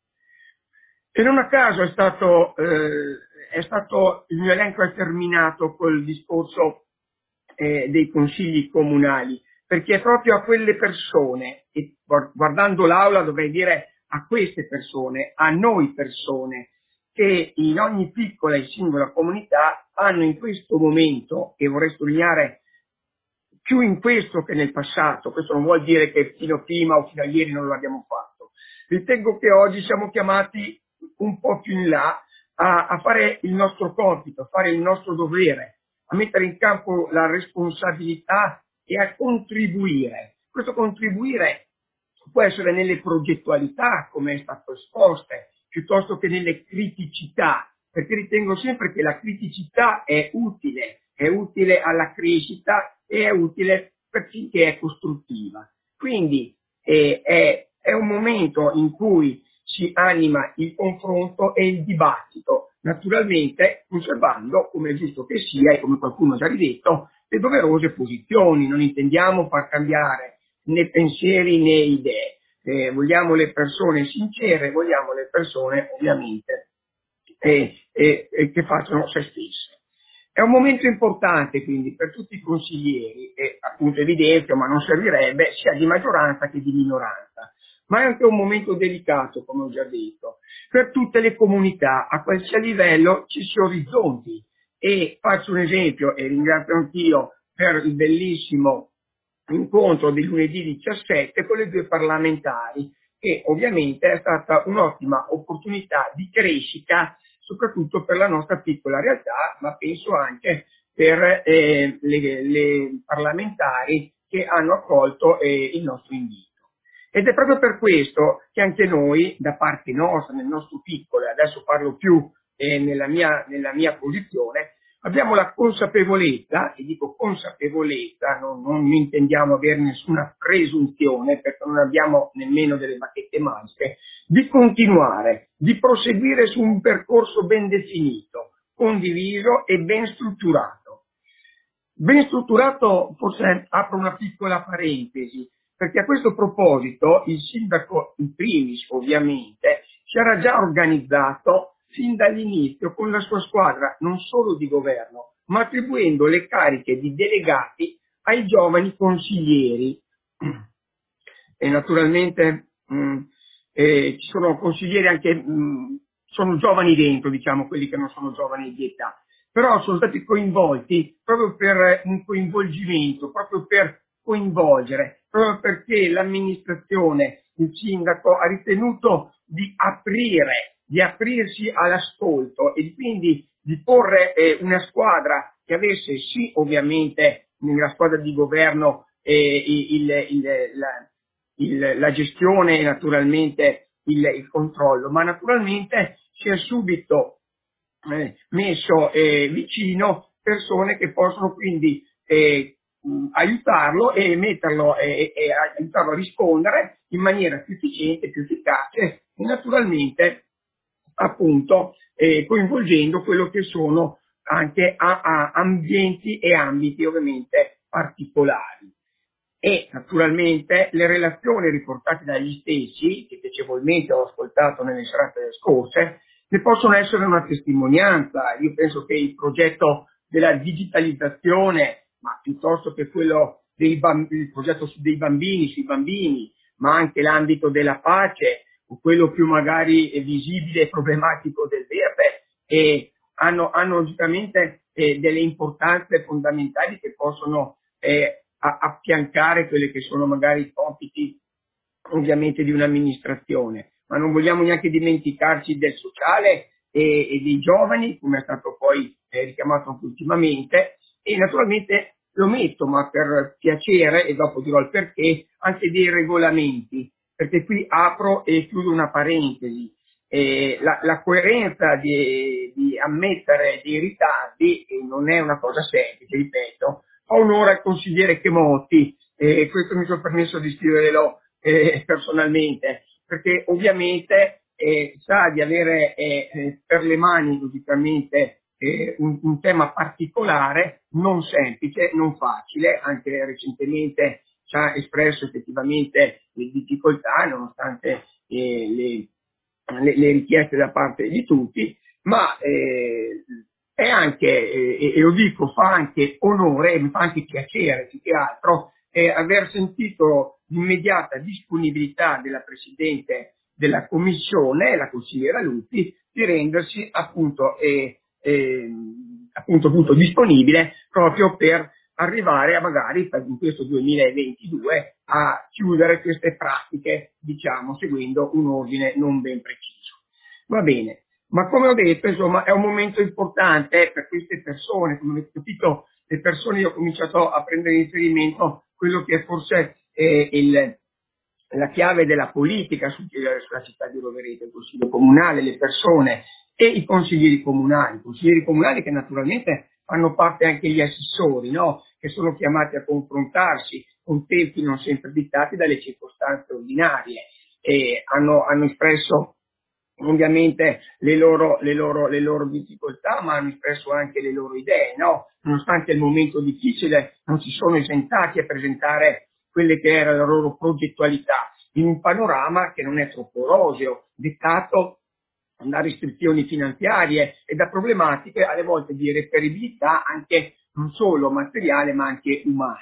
E non a caso è stato, eh, è stato il mio elenco è terminato col discorso eh, dei consigli comunali, perché è proprio a quelle persone, e guardando l'aula dovrei dire a queste persone, a noi persone, che in ogni piccola e singola comunità hanno in questo momento, e vorrei sottolineare più in questo che nel passato, questo non vuol dire che fino a prima o fino a ieri non lo abbiamo fatto, ritengo che oggi siamo chiamati un po' più in là a, a fare il nostro compito, a fare il nostro dovere, a mettere in campo la responsabilità e a contribuire. Questo contribuire può essere nelle progettualità, come è stato esposto, piuttosto che nelle criticità, perché ritengo sempre che la criticità è utile, è utile alla crescita e è utile perché è costruttiva. Quindi eh, è, è un momento in cui si anima il confronto e il dibattito, naturalmente conservando, come è giusto che sia e come qualcuno ha già ridetto, le doverose posizioni. Non intendiamo far cambiare né pensieri né idee, eh, vogliamo le persone sincere, vogliamo le persone ovviamente eh, eh, eh, che facciano se stesse. È un momento importante quindi per tutti i consiglieri, e appunto evidenzio, ma non servirebbe, sia di maggioranza che di minoranza, ma è anche un momento delicato, come ho già detto, per tutte le comunità, a qualsiasi livello ci si orizzonti. E faccio un esempio, e ringrazio anch'io per il bellissimo incontro di lunedì diciassette con le due parlamentari, che ovviamente è stata un'ottima opportunità di crescita, soprattutto per la nostra piccola realtà, ma penso anche per eh, le, le parlamentari che hanno accolto eh, il nostro invito. Ed è proprio per questo che anche noi, da parte nostra, nel nostro piccolo, e adesso parlo più eh, nella, mia, nella mia posizione, abbiamo la consapevolezza, e dico consapevolezza, non, non intendiamo avere nessuna presunzione, perché non abbiamo nemmeno delle bacchette magiche, di continuare, di proseguire su un percorso ben definito, condiviso e ben strutturato. Ben strutturato, forse apro una piccola parentesi, perché a questo proposito il sindaco, in primis ovviamente, si era già organizzato fin dall'inizio con la sua squadra non solo di governo, ma attribuendo le cariche di delegati ai giovani consiglieri. E naturalmente mh, eh, ci sono consiglieri anche, mh, sono giovani dentro, diciamo, quelli che non sono giovani di età, però sono stati coinvolti proprio per un coinvolgimento, proprio per coinvolgere, proprio perché l'amministrazione, il sindaco ha ritenuto di aprire, di aprirsi all'ascolto e quindi di porre eh, una squadra che avesse sì ovviamente nella squadra di governo eh, il, il, la, il, la gestione e naturalmente il, il controllo, ma naturalmente si è subito eh, messo eh, vicino persone che possono quindi eh, mh, aiutarlo e metterlo e, e aiutarlo a rispondere in maniera più efficiente, più efficace e naturalmente appunto eh, coinvolgendo quello che sono anche a, a ambienti e ambiti ovviamente particolari. E naturalmente le relazioni riportate dagli stessi, che piacevolmente ho ascoltato nelle serate scorse, ne possono essere una testimonianza. Io penso che il progetto della digitalizzazione, ma piuttosto che quello dei bambini, il progetto dei bambini, sui bambini, ma anche l'ambito della pace, o quello più magari visibile e problematico del verde, e hanno, hanno logicamente eh, delle importanze fondamentali che possono eh, a, affiancare quelli che sono magari i compiti ovviamente di un'amministrazione, ma non vogliamo neanche dimenticarci del sociale e, e dei giovani, come è stato poi eh, richiamato anche ultimamente, e naturalmente lo metto, ma per piacere, e dopo dirò il perché, anche dei regolamenti, perché qui apro e chiudo una parentesi. Eh, la, la coerenza di, di ammettere dei ritardi eh, non è una cosa semplice, ripeto. Fa onore al consigliere Chemotti, e eh, questo mi sono permesso di scriverlo eh, personalmente, perché ovviamente eh, sa di avere eh, per le mani logicamente eh, un, un tema particolare, non semplice, non facile, anche recentemente ci ha espresso effettivamente le difficoltà nonostante eh, le, le, le richieste da parte di tutti, ma eh, è anche, eh, e lo dico, fa anche onore, mi fa anche piacere più che altro, eh, aver sentito l'immediata disponibilità della Presidente della Commissione, la consigliera Lupi, di rendersi appunto, eh, eh, appunto, appunto disponibile proprio per arrivare a magari in questo duemilaventidue a chiudere queste pratiche, diciamo, seguendo un ordine non ben preciso. Va bene, ma come ho detto, insomma, è un momento importante per queste persone, come avete capito, le persone, io ho cominciato a prendere in riferimento quello che è forse eh, il, la chiave della politica su, sulla città di Rovereto, il Consiglio Comunale, le persone e i consiglieri comunali, consiglieri comunali che naturalmente fanno parte anche gli assessori, no? Che sono chiamati a confrontarsi con tempi non sempre dittati dalle circostanze ordinarie e hanno, hanno espresso ovviamente le loro, le, loro, le loro difficoltà, ma hanno espresso anche le loro idee, no? Nonostante il momento difficile non si sono esentati a presentare quelle che era la loro progettualità in un panorama che non è troppo roseo, dettato da restrizioni finanziarie e da problematiche alle volte di reperibilità anche non solo materiale ma anche umana.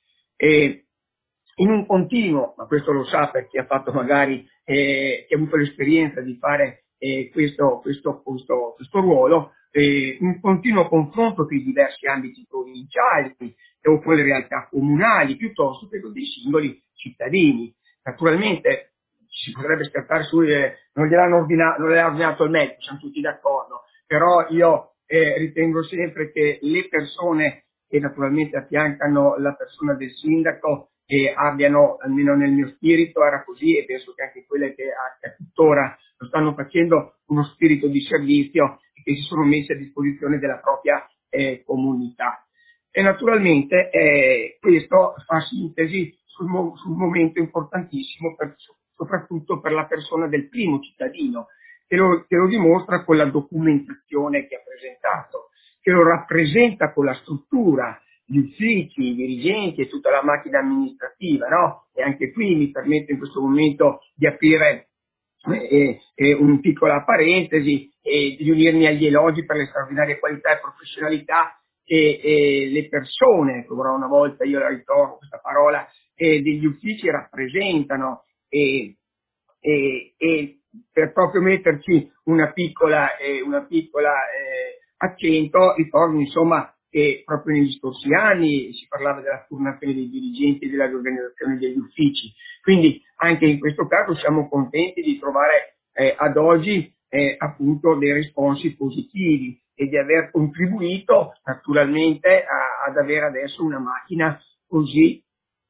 E in un continuo, ma questo lo sa per chi ha fatto magari, eh, chi ha avuto l'esperienza di fare eh, questo, questo, questo, questo ruolo, eh, un continuo confronto con i diversi ambiti provinciali o con le realtà comunali piuttosto che con dei singoli cittadini. Naturalmente si potrebbe scattare su, eh, non gliel'hanno ordinato, non gliel'ha ordinato il medico, siamo tutti d'accordo, però io eh, ritengo sempre che le persone che naturalmente affiancano la persona del sindaco eh, abbiano, almeno nel mio spirito era così, e penso che anche quelle che a, che tuttora lo stanno facendo, uno spirito di servizio e che si sono messi a disposizione della propria eh, comunità. E naturalmente eh, questo fa sintesi sul, mo- sul momento importantissimo, per, soprattutto per la persona del primo cittadino, che lo, che lo dimostra con la documentazione che ha presentato, che lo rappresenta con la struttura, gli uffici, i dirigenti e tutta la macchina amministrativa, no? E anche qui mi permetto in questo momento di aprire eh, eh, una piccola parentesi e di unirmi agli elogi per le straordinarie qualità e professionalità che eh, le persone, ancora una volta io la ritorno questa parola, eh, degli uffici rappresentano, e, e, e per proprio metterci una piccola, eh, una piccola eh, accento, ricordo insomma che proprio negli scorsi anni si parlava della formazione dei dirigenti e della riorganizzazione degli uffici, quindi anche in questo caso siamo contenti di trovare eh, ad oggi eh, appunto dei responsi positivi e di aver contribuito naturalmente a, ad avere adesso una macchina così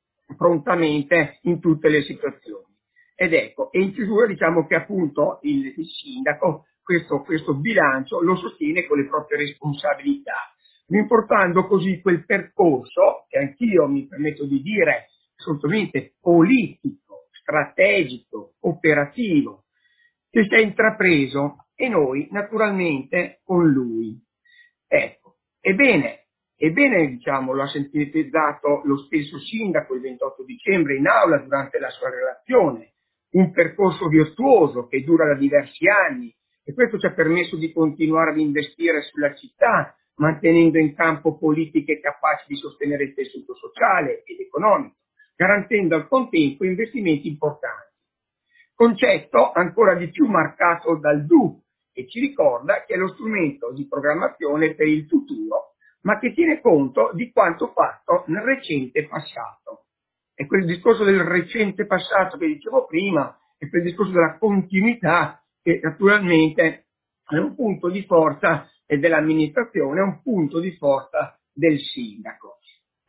prontamente in tutte le situazioni. Ed ecco, e in chiusura diciamo che appunto il, il sindaco questo, questo bilancio lo sostiene con le proprie responsabilità, importando così quel percorso che anch'io mi permetto di dire assolutamente politico, strategico, operativo, che si è intrapreso e noi naturalmente con lui. Ecco, ebbene, ebbene diciamo lo ha sintetizzato lo stesso sindaco il ventotto dicembre in aula durante la sua relazione, un percorso virtuoso che dura da diversi anni e questo ci ha permesso di continuare ad investire sulla città, mantenendo in campo politiche capaci di sostenere il tessuto sociale ed economico, garantendo al contempo investimenti importanti. Concetto ancora di più marcato dal D U, che ci ricorda che è lo strumento di programmazione per il futuro, ma che tiene conto di quanto fatto nel recente passato. E quel discorso del recente passato che dicevo prima, e quel discorso della continuità, che naturalmente è un punto di forza dell'amministrazione, è un punto di forza del sindaco.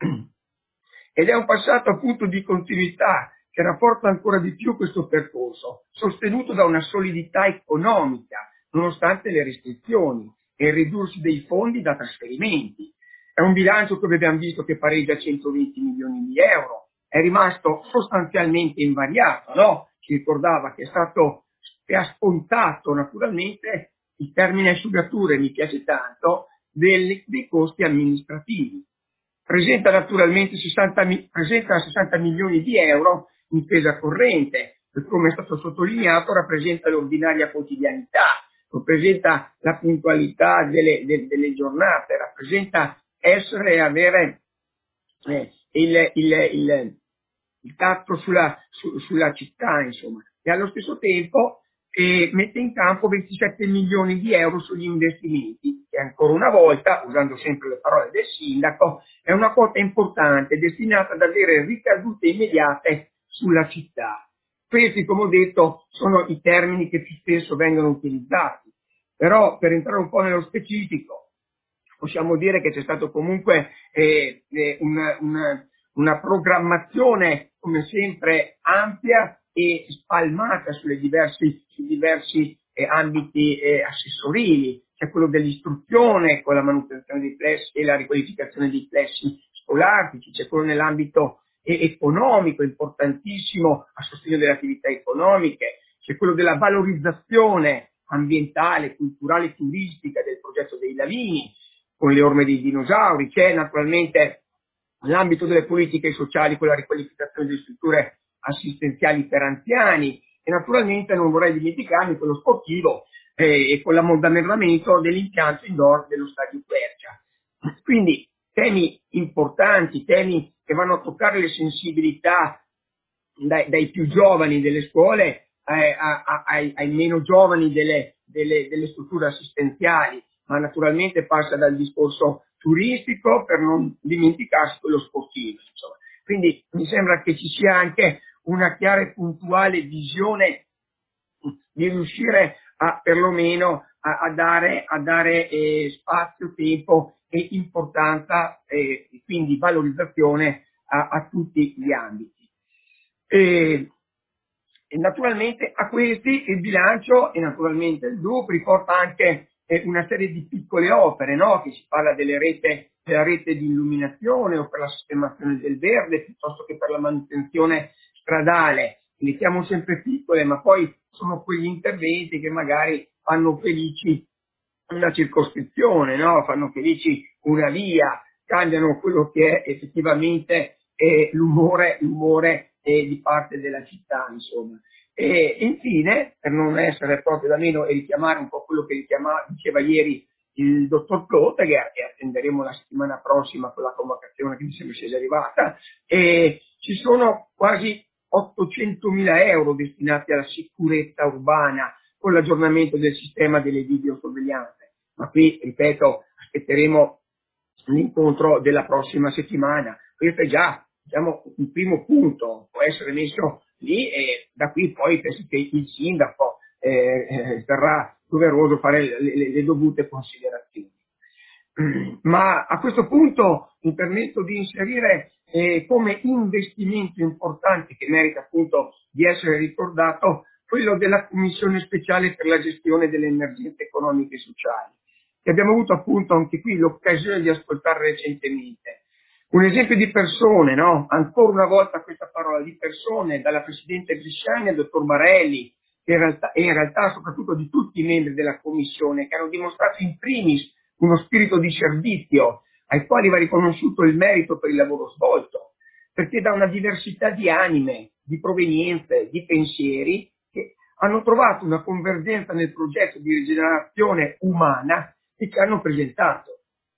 Ed è un passato appunto di continuità che rafforza ancora di più questo percorso, sostenuto da una solidità economica, nonostante le restrizioni e il ridursi dei fondi da trasferimenti. È un bilancio che abbiamo visto che pareggia centoventi milioni di euro, è rimasto sostanzialmente invariato, no? Ci ricordava che è stato, che ha scontato naturalmente il termine asciugature, mi piace tanto, dei, dei costi amministrativi. Presenta naturalmente sessanta, presenta sessanta milioni di euro in spesa corrente, che come è stato sottolineato rappresenta l'ordinaria quotidianità, rappresenta la puntualità delle, de, delle giornate, rappresenta essere e avere eh, il, il, il, il tatto sulla, su, sulla città, insomma, e allo stesso tempo eh, mette in campo ventisette milioni di euro sugli investimenti, che ancora una volta, usando sempre le parole del sindaco, è una quota importante destinata ad avere ricadute immediate sulla città. Questi, come ho detto, sono i termini che più spesso vengono utilizzati, però per entrare un po' nello specifico, possiamo dire che c'è stato comunque eh, eh, una, una, una programmazione, come sempre, ampia e spalmata sulle diversi, sui diversi eh, ambiti eh, assessorili. C'è quello dell'istruzione con la manutenzione dei plessi e la riqualificazione dei plessi scolastici, c'è quello nell'ambito eh, economico, importantissimo a sostegno delle attività economiche, c'è quello della valorizzazione ambientale, culturale e turistica del progetto dei Lavini, con le orme dei dinosauri, c'è naturalmente l'ambito delle politiche sociali con la riqualificazione delle strutture assistenziali per anziani e naturalmente non vorrei dimenticarmi quello sportivo eh, e con l'ammodernamento dell'impianto indoor dello stadio Quercia. Quindi temi importanti, temi che vanno a toccare le sensibilità dai, dai più giovani delle scuole eh, a, a, ai, ai meno giovani delle, delle, delle strutture assistenziali, ma naturalmente passa dal discorso turistico per non dimenticarsi quello sportivo, insomma. Quindi mi sembra che ci sia anche una chiara e puntuale visione di riuscire a perlomeno a, a dare, a dare eh, spazio, tempo e importanza e quindi valorizzazione a, a tutti gli ambiti. E, e naturalmente a questi il bilancio e naturalmente il D U P riporta anche eh, una serie di piccole opere, no? Che si parla delle rete, della rete di illuminazione o per la sistemazione del verde piuttosto che per la manutenzione stradale. Le chiamo sempre piccole, ma poi sono quegli interventi che magari fanno felici una circoscrizione, no? Fanno felici una via, cambiano quello che è effettivamente eh, l'umore, l'umore eh, di parte della città, insomma. E infine, per non essere proprio da meno e richiamare un po' quello che richiama, diceva ieri il dottor Clota, che attenderemo la settimana prossima con la convocazione che mi sembra sia arrivata, e ci sono quasi ottocentomila euro destinati alla sicurezza urbana con l'aggiornamento del sistema delle videosorveglianze. Ma qui, ripeto, aspetteremo l'incontro della prossima settimana. Questo è già, diciamo, un primo punto, può essere messo lì e da qui poi penso che il sindaco eh, eh, sarà doveroso fare le, le, le dovute considerazioni. Ma a questo punto mi permetto di inserire eh, come investimento importante che merita appunto di essere ricordato quello della Commissione speciale per la gestione delle emergenze economiche e sociali, che abbiamo avuto appunto anche qui l'occasione di ascoltare recentemente. Un esempio di persone, no? Ancora una volta questa parola di persone, dalla Presidente Brisciani al Dottor Marelli, che in realtà, e in realtà soprattutto di tutti i membri della Commissione, che hanno dimostrato in primis uno spirito di servizio, ai quali va riconosciuto il merito per il lavoro svolto, perché da una diversità di anime, di provenienze, di pensieri, che hanno trovato una convergenza nel progetto di rigenerazione umana e che hanno presentato.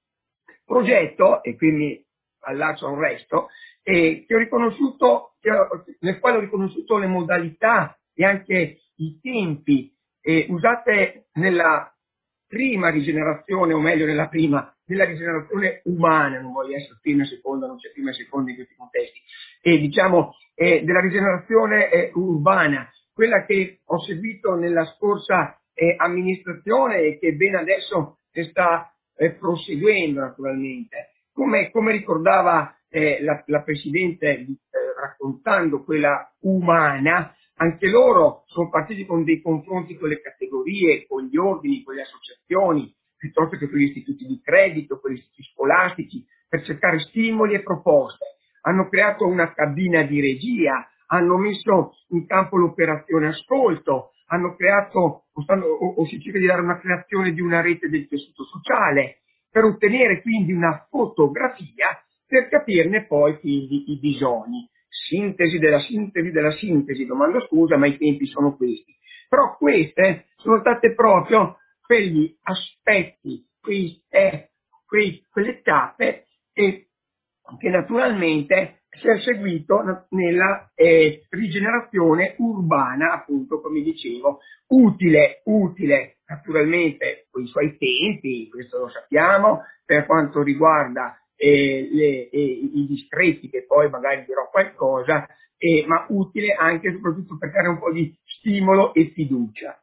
Progetto, e quindi allaccio al resto, eh, che ho riconosciuto, che ho, nel quale ho riconosciuto le modalità e anche i tempi eh, usate nella prima rigenerazione, o meglio nella prima, nella rigenerazione umana, non voglio essere prima e seconda, non c'è prima e seconda in questi contesti, e diciamo eh, della rigenerazione eh, urbana, quella che ho seguito nella scorsa eh, amministrazione e che ben adesso sta eh, proseguendo naturalmente. Come, come ricordava eh, la, la Presidente eh, raccontando quella umana, anche loro sono partiti con dei confronti con le categorie, con gli ordini, con le associazioni, piuttosto che con gli istituti di credito, con gli istituti scolastici, per cercare stimoli e proposte. Hanno creato una cabina di regia, hanno messo in campo l'operazione ascolto, hanno creato, o, stanno, o, o si cerca di dare una creazione di una rete del tessuto sociale, per ottenere quindi una fotografia, per capirne poi quindi i bisogni. Sintesi della sintesi della sintesi, domando scusa, ma i tempi sono questi. Però queste sono state proprio quegli aspetti, quei step, quei, quelle tappe e che naturalmente si è seguito nella eh, rigenerazione urbana, appunto, come dicevo, utile, utile naturalmente con i suoi tempi, questo lo sappiamo, per quanto riguarda eh, le, eh, i distretti, che poi magari dirò qualcosa, eh, ma utile anche e soprattutto per dare un po' di stimolo e fiducia.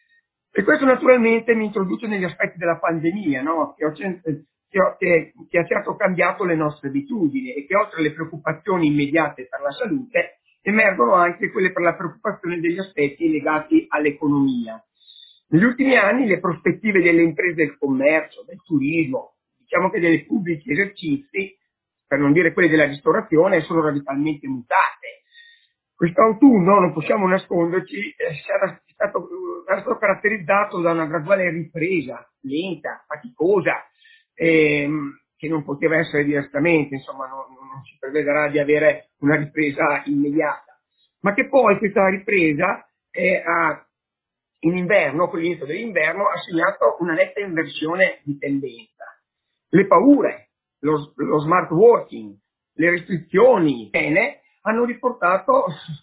E questo naturalmente mi introduce negli aspetti della pandemia, no? che, ho, che, ho, che, che ha certo cambiato le nostre abitudini e che oltre alle preoccupazioni immediate per la salute emergono anche quelle per la preoccupazione degli aspetti legati all'economia. Negli ultimi anni le prospettive delle imprese del commercio, del turismo, diciamo che dei pubblici esercizi, per non dire quelli della ristorazione, sono radicalmente mutate. Quest'autunno, non possiamo nasconderci, eh, sarà stato, sarà stato caratterizzato da una graduale ripresa, lenta, faticosa, ehm, che non poteva essere diversamente, insomma non, non si prevederà di avere una ripresa immediata, ma che poi questa ripresa eh, ha, in inverno, con l'inizio dell'inverno, ha segnato una netta inversione di tendenza. Le paure, lo, lo smart working, le restrizioni, bene, hanno riportato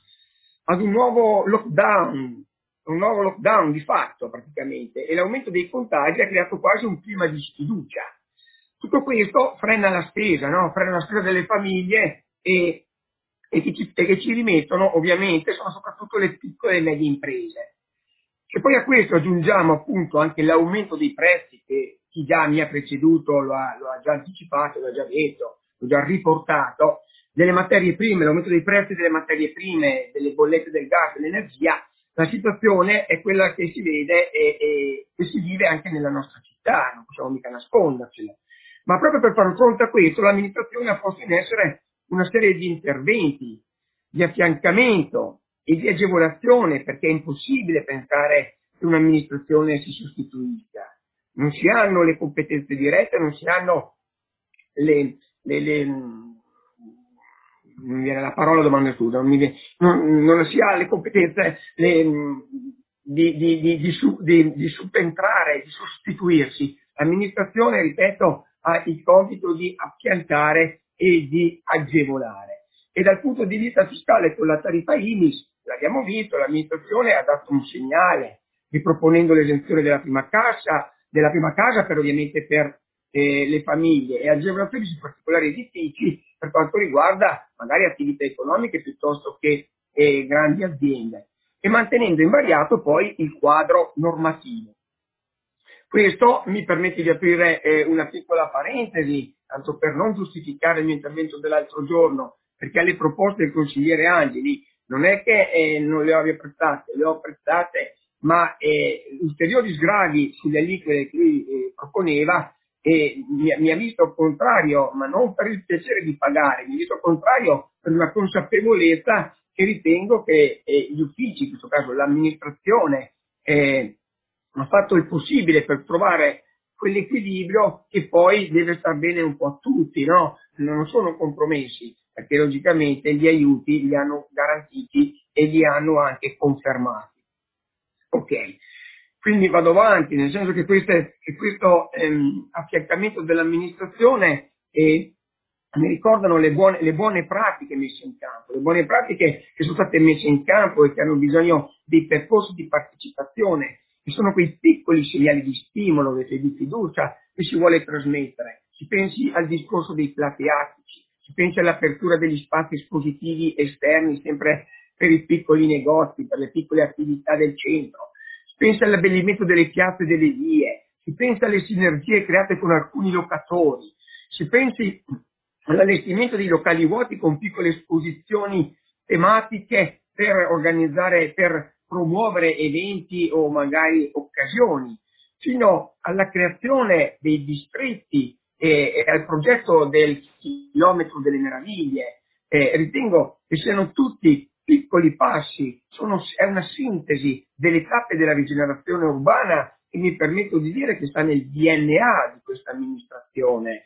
ad un nuovo lockdown, un nuovo lockdown di fatto praticamente, e l'aumento dei contagi ha creato quasi un clima di sfiducia. Tutto questo frena la spesa, no? Frena la spesa delle famiglie e, e, che ci, e che ci rimettono ovviamente sono soprattutto le piccole e medie imprese. E poi a questo aggiungiamo appunto anche l'aumento dei prezzi che chi già mi ha preceduto lo ha, lo ha già anticipato, lo ha già detto, l'ho già riportato, delle materie prime, l'aumento dei prezzi delle materie prime, delle bollette del gas, dell'energia, la situazione è quella che si vede e, e, e si vive anche nella nostra città, non possiamo mica nascondercelo. Ma proprio per far fronte a questo l'amministrazione ha posto in essere una serie di interventi, di affiancamento e di agevolazione, perché è impossibile pensare che un'amministrazione si sostituisca. Non si hanno le competenze dirette, non si hanno le, le, le non mi viene la parola, domanda scusa, non, mi viene, non, non si ha le competenze le, di, di, di, di, di, di subentrare, di sostituirsi. L'amministrazione, ripeto, ha il compito di affiancare e di agevolare. E dal punto di vista fiscale, con la tariffa I M I S, l'abbiamo visto, l'amministrazione ha dato un segnale, riproponendo l'esenzione della prima casa, della prima casa per ovviamente per eh, le famiglie e agevolazioni su particolari edifici per quanto riguarda magari attività economiche piuttosto che eh, grandi aziende, e mantenendo invariato poi il quadro normativo. Questo mi permette di aprire eh, una piccola parentesi, tanto per non giustificare il mio intervento dell'altro giorno, perché alle proposte del consigliere Angeli non è che eh, non le abbia apprezzate, le ho apprezzate, ma eh, ulteriori sgravi sulle aliquote che lui eh, proponeva eh, mi, mi ha visto contrario, ma non per il piacere di pagare, mi ha visto contrario per una consapevolezza che ritengo che eh, gli uffici, in questo caso l'amministrazione, eh, ha fatto il possibile per trovare quell'equilibrio che poi deve star bene un po' a tutti, no? Non sono compromessi, perché logicamente gli aiuti li hanno garantiti e li hanno anche confermati. Ok, quindi vado avanti, nel senso che, queste, che questo ehm, affiancamento dell'amministrazione eh, mi ricordano le buone, le buone pratiche messe in campo, le buone pratiche che sono state messe in campo e che hanno bisogno dei percorsi di partecipazione, che sono quei piccoli segnali di stimolo e di fiducia che si vuole trasmettere. Si pensi al discorso dei plati attici, si pensi all'apertura degli spazi espositivi esterni sempre per i piccoli negozi, per le piccole attività del centro, si pensa all'abbellimento delle piazze e delle vie, si pensa alle sinergie create con alcuni locatori, si pensi all'allestimento dei locali vuoti con piccole esposizioni tematiche per organizzare, per promuovere eventi o magari occasioni, fino alla creazione dei distretti e, e al progetto del chilometro delle meraviglie. Eh, ritengo che siano tutti piccoli passi, sono, è una sintesi delle tappe della rigenerazione urbana e mi permetto di dire che sta nel D N A di questa amministrazione.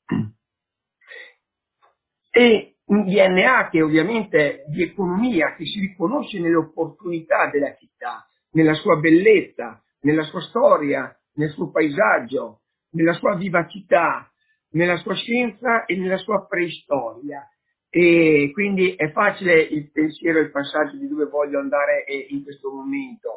E un D N A che ovviamente di economia, che si riconosce nelle opportunità della città, nella sua bellezza, nella sua storia, nel suo paesaggio, nella sua vivacità, nella sua scienza e nella sua preistoria. E quindi è facile il pensiero e il passaggio di dove voglio andare in questo momento.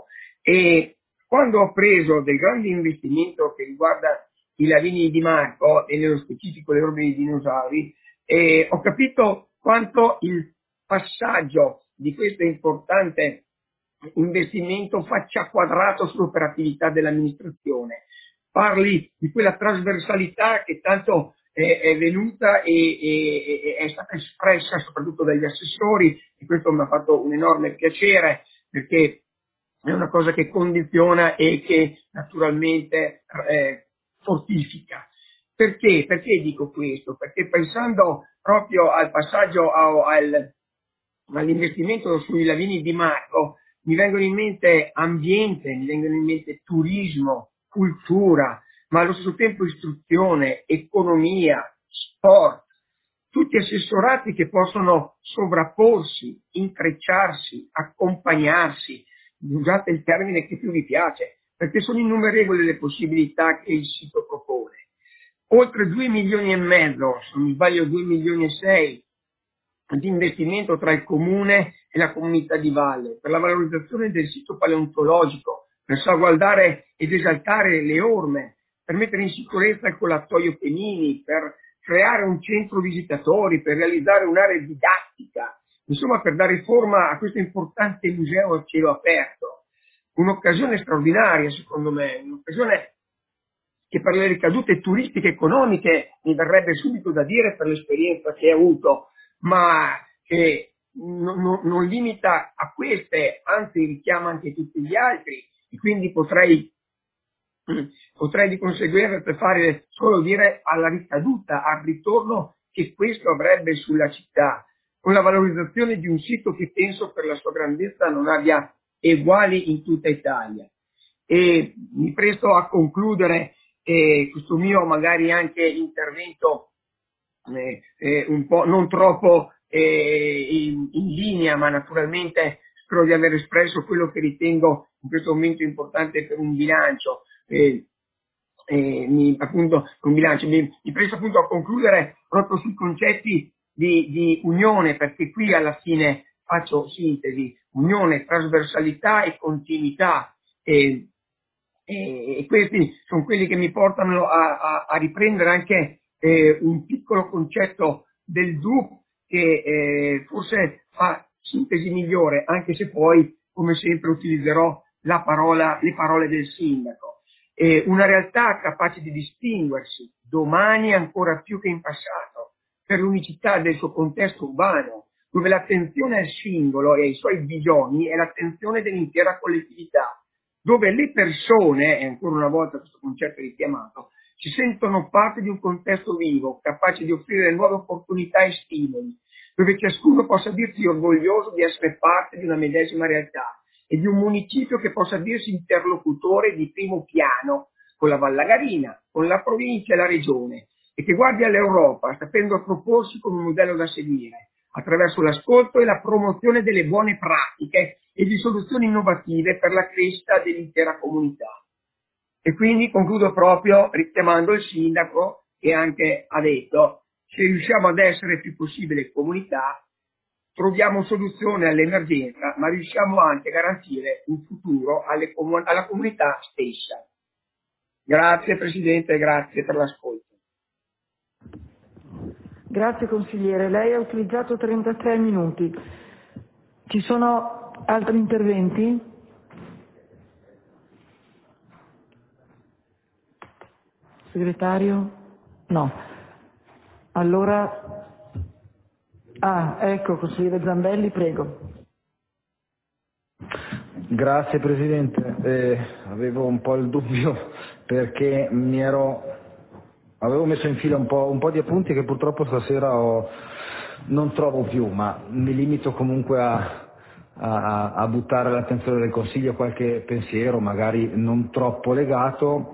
E quando ho preso del grande investimento che riguarda i Lavini di Marco e nello specifico le orme dei dinosauri, e ho capito quanto il passaggio di questo importante investimento faccia quadrato sull'operatività dell'amministrazione. Parli di quella trasversalità che tanto è, è venuta e, e, e è stata espressa soprattutto dagli assessori, e questo mi ha fatto un enorme piacere, perché è una cosa che condiziona e che naturalmente eh, fortifica. Perché? Perché dico questo? Perché pensando proprio al passaggio a, al, all'investimento sui Lavini di Marco, mi vengono in mente ambiente, mi vengono in mente turismo, cultura, ma allo stesso tempo istruzione, economia, sport, tutti assessorati che possono sovrapporsi, intrecciarsi, accompagnarsi, usate il termine che più vi piace, perché sono innumerevoli le possibilità che il sito propone. Oltre due milioni e mezzo, se non mi sbaglio due milioni e sei, di investimento tra il comune e la comunità di valle, per la valorizzazione del sito paleontologico, per salvaguardare ed esaltare le orme, per mettere in sicurezza il collatoio Penini, per creare un centro visitatori, per realizzare un'area didattica, insomma per dare forma a questo importante museo a cielo aperto. Un'occasione straordinaria secondo me, un'occasione che per le ricadute turistiche e economiche mi verrebbe subito da dire per l'esperienza che ho avuto ma che non, non, non limita a queste, anzi richiama anche tutti gli altri, e quindi potrei, potrei di conseguenza per fare solo dire alla ricaduta, al ritorno che questo avrebbe sulla città, con la valorizzazione di un sito che penso per la sua grandezza non abbia eguali in tutta Italia. E mi presto a concludere eh, questo mio magari anche intervento eh, eh, un po' non troppo eh, in, in linea, ma naturalmente spero di aver espresso quello che ritengo in questo momento importante per un bilancio. Eh, eh, mi, appunto, un bilancio. Mi, mi presto appunto a concludere proprio sui concetti di, di unione, perché qui alla fine faccio sintesi: unione, trasversalità e continuità. Eh, E, e questi sono quelli che mi portano a, a, a riprendere anche eh, un piccolo concetto del D U P che eh, forse fa sintesi migliore, anche se poi, come sempre, utilizzerò la parola, le parole del sindaco. Eh, una realtà capace di distinguersi domani ancora più che in passato per l'unicità del suo contesto urbano, dove l'attenzione al singolo e ai suoi bisogni è l'attenzione dell'intera collettività, dove le persone, e ancora una volta questo concetto è richiamato, si sentono parte di un contesto vivo, capace di offrire nuove opportunità e stimoli, dove ciascuno possa dirsi orgoglioso di essere parte di una medesima realtà e di un municipio che possa dirsi interlocutore di primo piano con la Vallagarina, con la provincia e la regione, e che guardi all'Europa sapendo proporsi come un modello da seguire, attraverso l'ascolto e la promozione delle buone pratiche e di soluzioni innovative per la crescita dell'intera comunità. E quindi concludo proprio richiamando il sindaco, che anche ha detto: se riusciamo ad essere il più possibile comunità, troviamo soluzione all'emergenza, ma riusciamo anche a garantire un futuro alle comun- alla comunità stessa. Grazie Presidente, grazie per l'ascolto. Grazie consigliere, lei ha utilizzato trentatré minuti. Ci sono altri interventi? Segretario? No. Allora, ah, ecco, consigliere Zambelli, prego. Grazie Presidente, eh, avevo un po' il dubbio perché mi ero, avevo messo in fila un po', un po' di appunti che purtroppo stasera ho, non trovo più, ma mi limito comunque a, a, a buttare all'attenzione del Consiglio qualche pensiero, magari non troppo legato,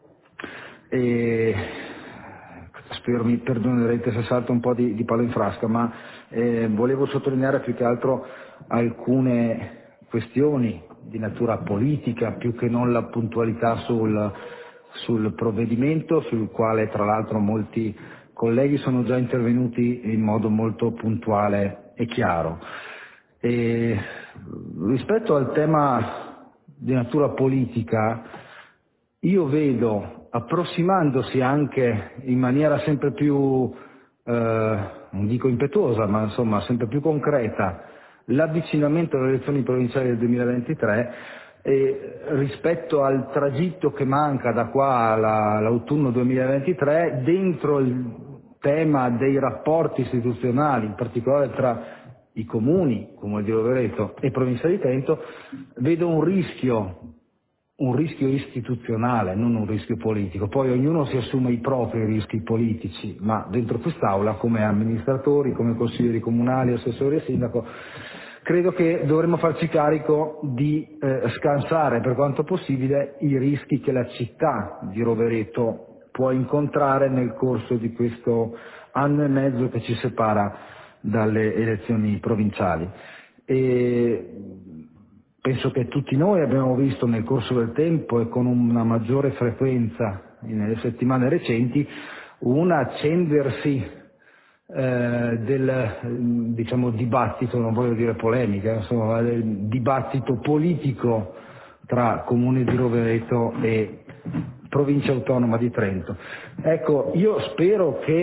e spero mi perdonerete se salto un po' di, di palo in frasca, ma eh, volevo sottolineare più che altro alcune questioni di natura politica, più che non la puntualità sul, sul provvedimento, sul quale tra l'altro molti colleghi sono già intervenuti in modo molto puntuale e chiaro. E rispetto al tema di natura politica, io vedo, approssimandosi anche in maniera sempre più, eh, non dico impetuosa, ma insomma sempre più concreta, l'avvicinamento alle elezioni provinciali del duemilaventitré, e rispetto al tragitto che manca da qua alla, all'autunno duemilaventitré, dentro il tema dei rapporti istituzionali, in particolare tra i comuni, Comune di Rovereto e Provincia di Trento, vedo un rischio, un rischio istituzionale, non un rischio politico. Poi ognuno si assume i propri rischi politici, ma dentro quest'Aula, come amministratori, come consiglieri comunali, assessori e sindaco, credo che dovremmo farci carico di eh, scansare per quanto possibile i rischi che la città di Rovereto può incontrare nel corso di questo anno e mezzo che ci separa dalle elezioni provinciali. E penso che tutti noi abbiamo visto nel corso del tempo e con una maggiore frequenza nelle settimane recenti un accendersi eh, del diciamo dibattito, non voglio dire polemica, insomma del dibattito politico tra Comune di Rovereto e Provincia Autonoma di Trento. Ecco, io spero che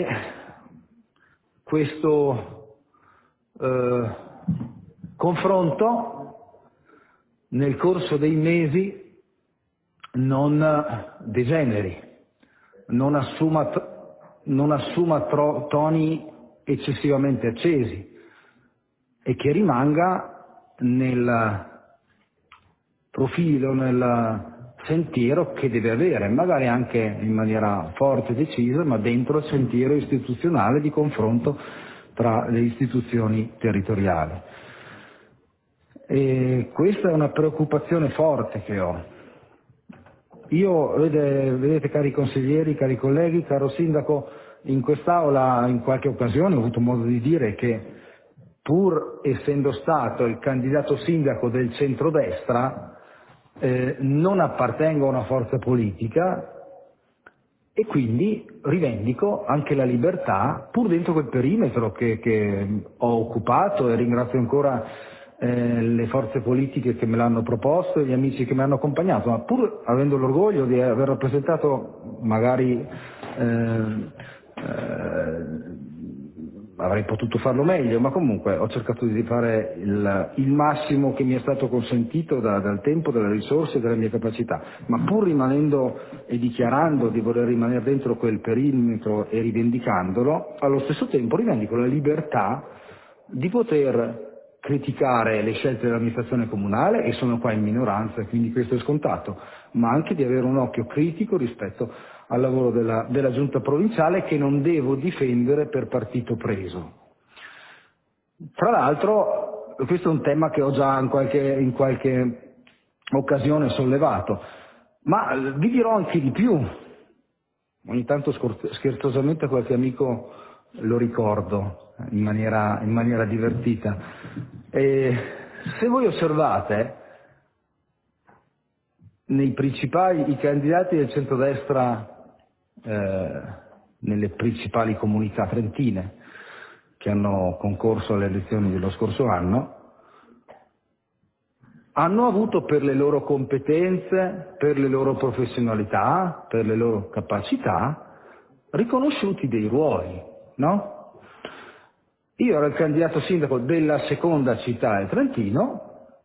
questo eh, confronto nel corso dei mesi non degeneri, non assuma, non assuma tro, toni eccessivamente accesi e che rimanga nel profilo, nel sentiero che deve avere, magari anche in maniera forte e decisa, ma dentro il sentiero istituzionale di confronto tra le istituzioni territoriali. E questa è una preoccupazione forte che ho. Io, vedete, vedete cari consiglieri, cari colleghi, caro sindaco, in quest'Aula in qualche occasione ho avuto modo di dire che pur essendo stato il candidato sindaco del centrodestra, eh, non appartengo a una forza politica e quindi rivendico anche la libertà, pur dentro quel perimetro che, che ho occupato, e ringrazio ancora eh, le forze politiche che me l'hanno proposto e gli amici che mi hanno accompagnato, ma pur avendo l'orgoglio di aver rappresentato magari eh, eh, avrei potuto farlo meglio, ma comunque ho cercato di fare il, il massimo che mi è stato consentito da, dal tempo, dalle risorse e dalle mie capacità, ma pur rimanendo e dichiarando di voler rimanere dentro quel perimetro e rivendicandolo, allo stesso tempo rivendico la libertà di poter criticare le scelte dell'amministrazione comunale, e sono qua in minoranza, quindi questo è scontato, ma anche di avere un occhio critico rispetto al lavoro della, della giunta provinciale, che non devo difendere per partito preso. Tra l'altro, questo è un tema che ho già in qualche, in qualche occasione sollevato, ma vi dirò anche di più. Ogni tanto scherzosamente qualche amico lo ricordo in maniera, in maniera divertita. E se voi osservate, nei principali, i candidati del centrodestra eh, nelle principali comunità trentine che hanno concorso alle elezioni dello scorso anno, hanno avuto per le loro competenze, per le loro professionalità, per le loro capacità, riconosciuti dei ruoli, no? Io ero il candidato sindaco della seconda città del Trentino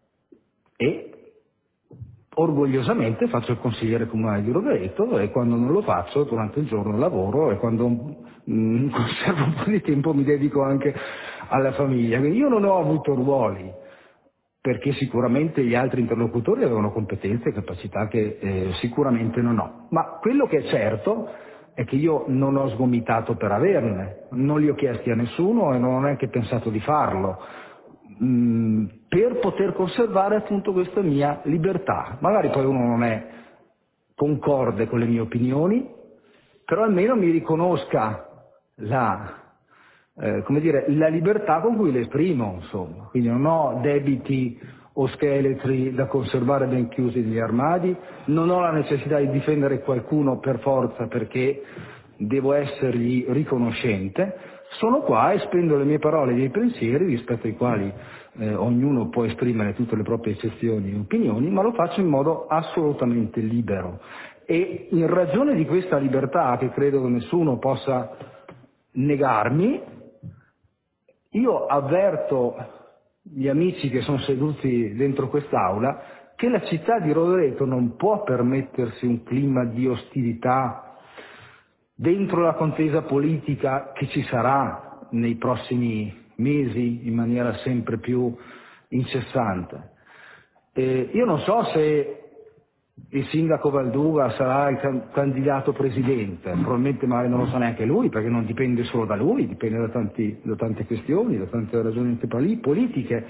e orgogliosamente faccio il consigliere comunale di Rovereto, e quando non lo faccio durante il giorno lavoro, e quando mh, conservo un po' di tempo mi dedico anche alla famiglia. Quindi io non ho avuto ruoli, perché sicuramente gli altri interlocutori avevano competenze e capacità che eh, sicuramente non ho. Ma quello che è certo è che io non ho sgomitato per averne, non li ho chiesti a nessuno e non ho neanche pensato di farlo, mh, per poter conservare appunto questa mia libertà. Magari poi uno non è concorde con le mie opinioni, però almeno mi riconosca la, eh, come dire, la libertà con cui le esprimo, insomma. Quindi non ho debiti o scheletri da conservare ben chiusi negli armadi, non ho la necessità di difendere qualcuno per forza perché devo essergli riconoscente. Sono qua e spendo le mie parole e i miei pensieri, rispetto ai quali eh, ognuno può esprimere tutte le proprie eccezioni e opinioni, ma lo faccio in modo assolutamente libero. E in ragione di questa libertà, che credo che nessuno possa negarmi, io avverto gli amici che sono seduti dentro quest'Aula che la città di Rovereto non può permettersi un clima di ostilità dentro la contesa politica che ci sarà nei prossimi mesi in maniera sempre più incessante. Eh, io non so se il sindaco Valduga sarà il candidato presidente, probabilmente magari non lo sa neanche lui, perché non dipende solo da lui, dipende da, tanti, da tante questioni, da tante ragioni politiche,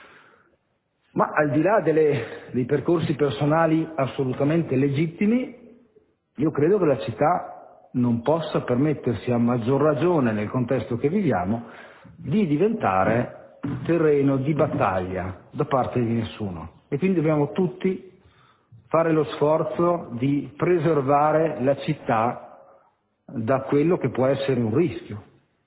ma al di là delle, dei percorsi personali assolutamente legittimi, io credo che la città non possa permettersi, a maggior ragione nel contesto che viviamo, di diventare terreno di battaglia da parte di nessuno. E quindi dobbiamo tutti fare lo sforzo di preservare la città da quello che può essere un rischio.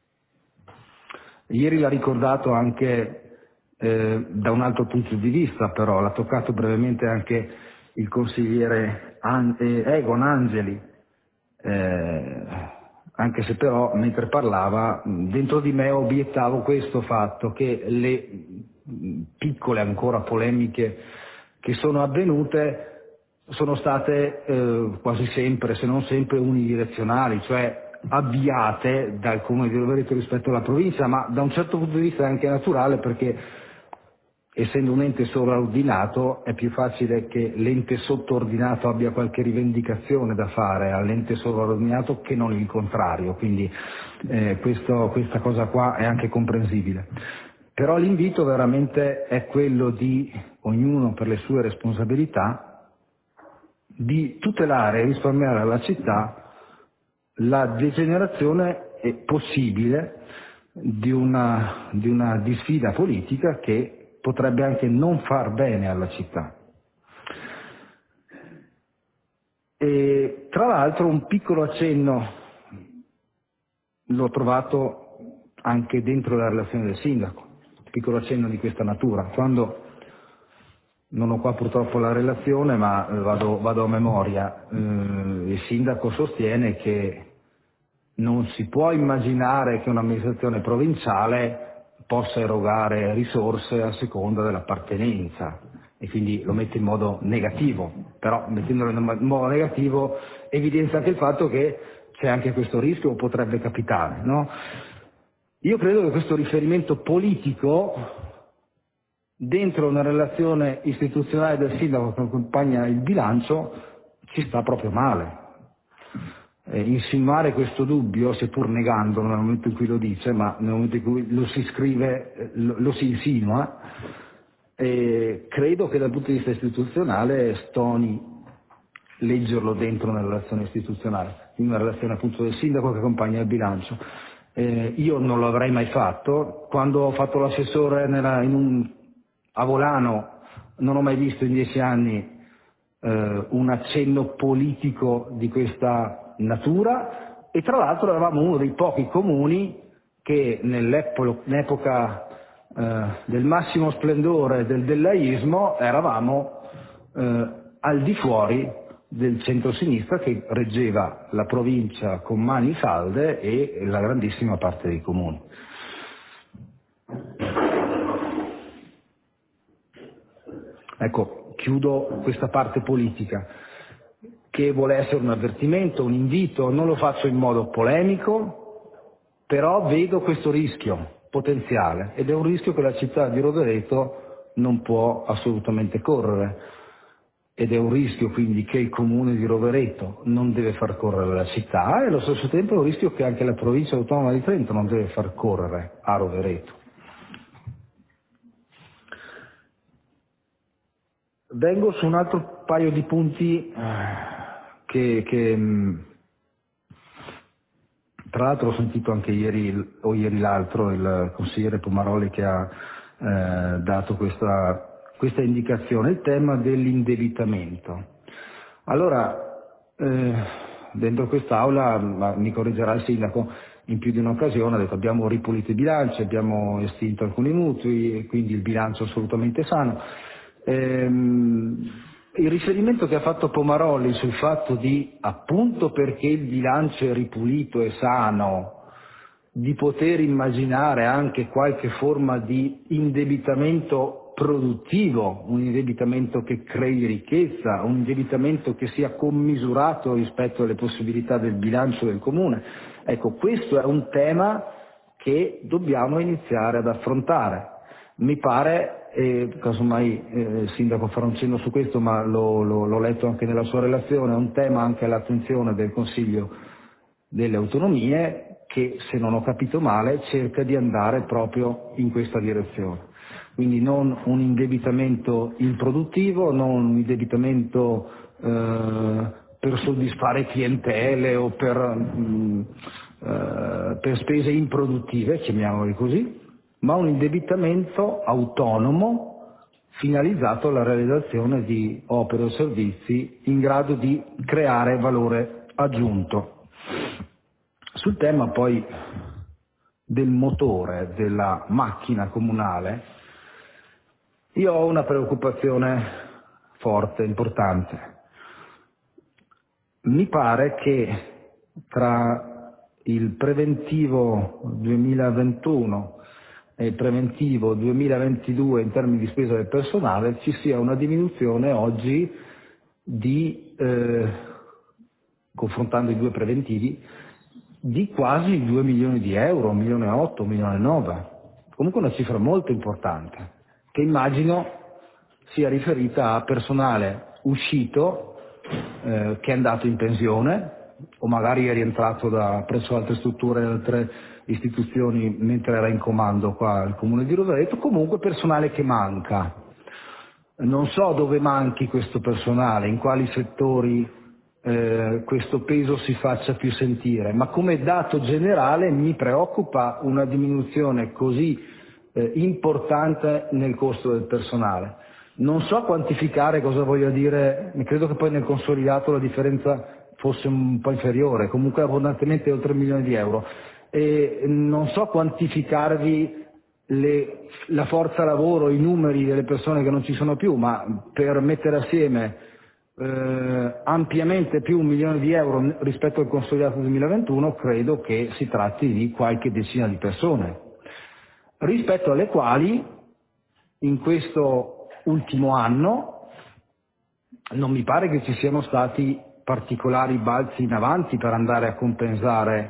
Ieri l'ha ricordato anche eh, da un altro punto di vista, però l'ha toccato brevemente anche il consigliere An- eh, Egon Angeli, eh, anche se però mentre parlava dentro di me obiettavo questo fatto, che le piccole ancora polemiche che sono avvenute sono state eh, quasi sempre, se non sempre, unidirezionali, cioè avviate dal Comune di Rovereto rispetto alla provincia, ma da un certo punto di vista è anche naturale, perché essendo un ente sovraordinato è più facile che l'ente sottoordinato abbia qualche rivendicazione da fare all'ente sovraordinato che non il contrario, quindi eh, questo, questa cosa qua è anche comprensibile. Però l'invito veramente è quello di ognuno per le sue responsabilità di tutelare e risparmiare alla città la degenerazione possibile di una, di una disfida politica che potrebbe anche non far bene alla città. E tra l'altro un piccolo accenno l'ho trovato anche dentro la relazione del sindaco, un piccolo accenno di questa natura, quando non ho qua purtroppo la relazione, ma vado, vado a memoria. Eh, il sindaco sostiene che non si può immaginare che un'amministrazione provinciale possa erogare risorse a seconda dell'appartenenza, e quindi lo mette in modo negativo, però mettendolo in modo negativo evidenzia anche il fatto che c'è anche questo rischio, o potrebbe capitare, no? Io credo che questo riferimento politico dentro una relazione istituzionale del sindaco che accompagna il bilancio ci sta proprio male. Eh, insinuare questo dubbio, seppur negandolo nel momento in cui lo dice, ma nel momento in cui lo si scrive, lo, lo si insinua, eh, credo che dal punto di vista istituzionale stoni leggerlo dentro una relazione istituzionale, in una relazione appunto del sindaco che accompagna il bilancio. Eh, io non lo avrei mai fatto. Quando ho fatto l'assessore nella, in un, a Volano non ho mai visto in dieci anni eh, un accenno politico di questa natura, e tra l'altro eravamo uno dei pochi comuni che nell'epoca eh, del massimo splendore del dellaismo eravamo eh, al di fuori del centro-sinistra che reggeva la provincia con mani salde e la grandissima parte dei comuni. Ecco, chiudo questa parte politica, che vuole essere un avvertimento, un invito. Non lo faccio in modo polemico, però vedo questo rischio potenziale, ed è un rischio che la città di Rovereto non può assolutamente correre, ed è un rischio quindi che il comune di Rovereto non deve far correre la città, e allo stesso tempo è un rischio che anche la provincia autonoma di Trento non deve far correre a Rovereto. Vengo su un altro paio di punti che, che tra l'altro ho sentito anche ieri o ieri l'altro il consigliere Pomaroli che ha eh, dato questa, questa indicazione, il tema dell'indebitamento. Allora, eh, dentro quest'aula, ma mi correggerà il sindaco, in più di un'occasione ha detto abbiamo ripulito i bilanci, abbiamo estinto alcuni mutui, e quindi il bilancio è assolutamente sano. Ehm, il riferimento che ha fatto Pomaroli sul fatto di, appunto perché il bilancio è ripulito e sano, di poter immaginare anche qualche forma di indebitamento produttivo, un indebitamento che crei ricchezza, un indebitamento che sia commisurato rispetto alle possibilità del bilancio del comune. Ecco, questo è un tema che dobbiamo iniziare ad affrontare. Mi pare, e casomai eh, il sindaco farà un cenno su questo, ma l'ho, l'ho, l'ho letto anche nella sua relazione, è un tema anche all'attenzione del Consiglio delle Autonomie che, se non ho capito male, cerca di andare proprio in questa direzione. Quindi non un indebitamento improduttivo, non un indebitamento eh, per soddisfare clientele o per, mh, eh, per spese improduttive, chiamiamole così, ma un indebitamento autonomo finalizzato alla realizzazione di opere o servizi in grado di creare valore aggiunto. Sul tema poi del motore della macchina comunale, io ho una preoccupazione forte, importante. Mi pare che tra il preventivo duemilaventuno e il preventivo duemilaventidue in termini di spesa del personale ci sia una diminuzione oggi di, eh, confrontando i due preventivi, di quasi due milioni di euro, un milione e otto, un milione e nove, comunque una cifra molto importante, che immagino sia riferita a personale uscito, eh, che è andato in pensione o magari è rientrato da, presso altre strutture, altre istituzioni mentre era in comando qua al Comune di Rovereto, comunque personale che manca. Non so dove manchi questo personale, in quali settori eh, questo peso si faccia più sentire, ma come dato generale mi preoccupa una diminuzione così eh, importante nel costo del personale. Non so quantificare cosa voglia dire, credo che poi nel consolidato la differenza fosse un po' inferiore, comunque abbondantemente oltre un milione di euro, e non so quantificarvi le, la forza lavoro, i numeri delle persone che non ci sono più, ma per mettere assieme eh, ampiamente più un milione di euro rispetto al consolidato duemilaventuno, credo che si tratti di qualche decina di persone, rispetto alle quali in questo ultimo anno non mi pare che ci siano stati particolari balzi in avanti per andare a compensare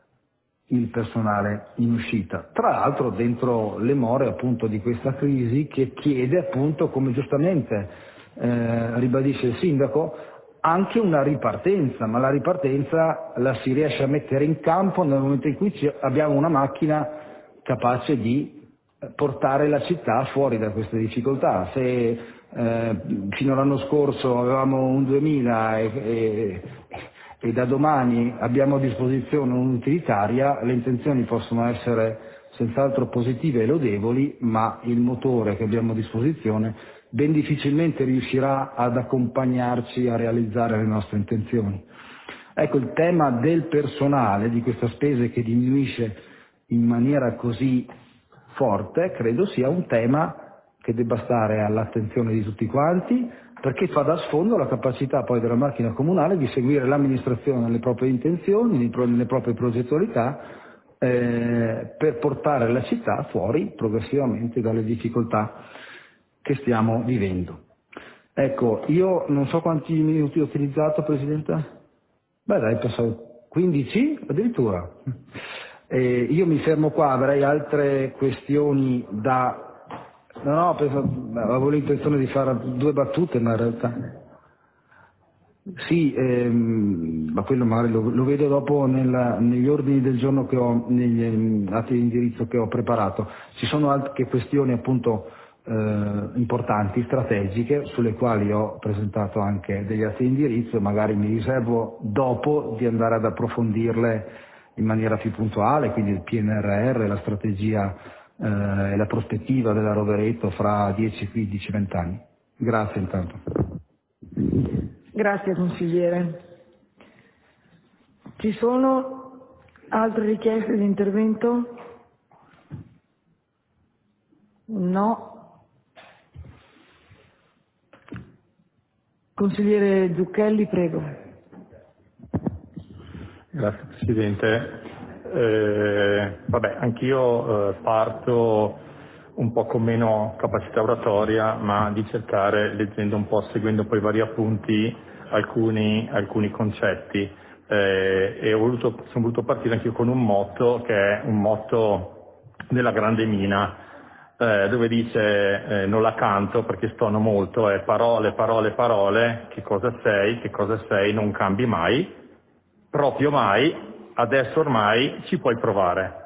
il personale in uscita, tra l'altro dentro le more appunto di questa crisi che chiede appunto, come giustamente eh, ribadisce il sindaco, anche una ripartenza, ma la ripartenza la si riesce a mettere in campo nel momento in cui ci abbiamo una macchina capace di portare la città fuori da queste difficoltà. Se eh, fino all'anno scorso avevamo un duemila e, e, e da domani abbiamo a disposizione un'utilitaria, le intenzioni possono essere senz'altro positive e lodevoli, ma il motore che abbiamo a disposizione ben difficilmente riuscirà ad accompagnarci a realizzare le nostre intenzioni. Ecco, il tema del personale, di questa spesa che diminuisce in maniera così forte, credo sia un tema che debba stare all'attenzione di tutti quanti, perché fa da sfondo la capacità poi della macchina comunale di seguire l'amministrazione nelle proprie intenzioni, nelle proprie progettualità, eh, per portare la città fuori progressivamente dalle difficoltà che stiamo vivendo. Ecco, io non so quanti minuti ho utilizzato, Presidente? Beh dai, passato quindici addirittura. Eh, io mi fermo qua, avrei altre questioni da... No, no, penso, avevo l'intenzione di fare due battute, ma in realtà... Sì, ehm, ma quello magari lo, lo vedo dopo nella, negli ordini del giorno che ho, negli atti di indirizzo che ho preparato. Ci sono altre questioni appunto eh, importanti, strategiche, sulle quali ho presentato anche degli atti di indirizzo, magari mi riservo dopo di andare ad approfondirle in maniera più puntuale, quindi il P N R R, la strategia eh, e la prospettiva della Rovereto fra dieci, quindici, venti anni. Grazie intanto. Grazie consigliere. Ci sono altre richieste di intervento? No. Consigliere Zucchelli, prego. Grazie Presidente. Eh, vabbè, anch'io eh, parto un po' con meno capacità oratoria, ma di cercare, leggendo un po', seguendo poi vari appunti, alcuni, alcuni concetti. Eh, e ho voluto, sono voluto partire anch'io con un motto che è un motto della Grande Mina, eh, dove dice, eh, non la canto perché stono molto, è parole, parole, parole, che cosa sei, che cosa sei, non cambi mai, proprio mai, adesso ormai ci puoi provare.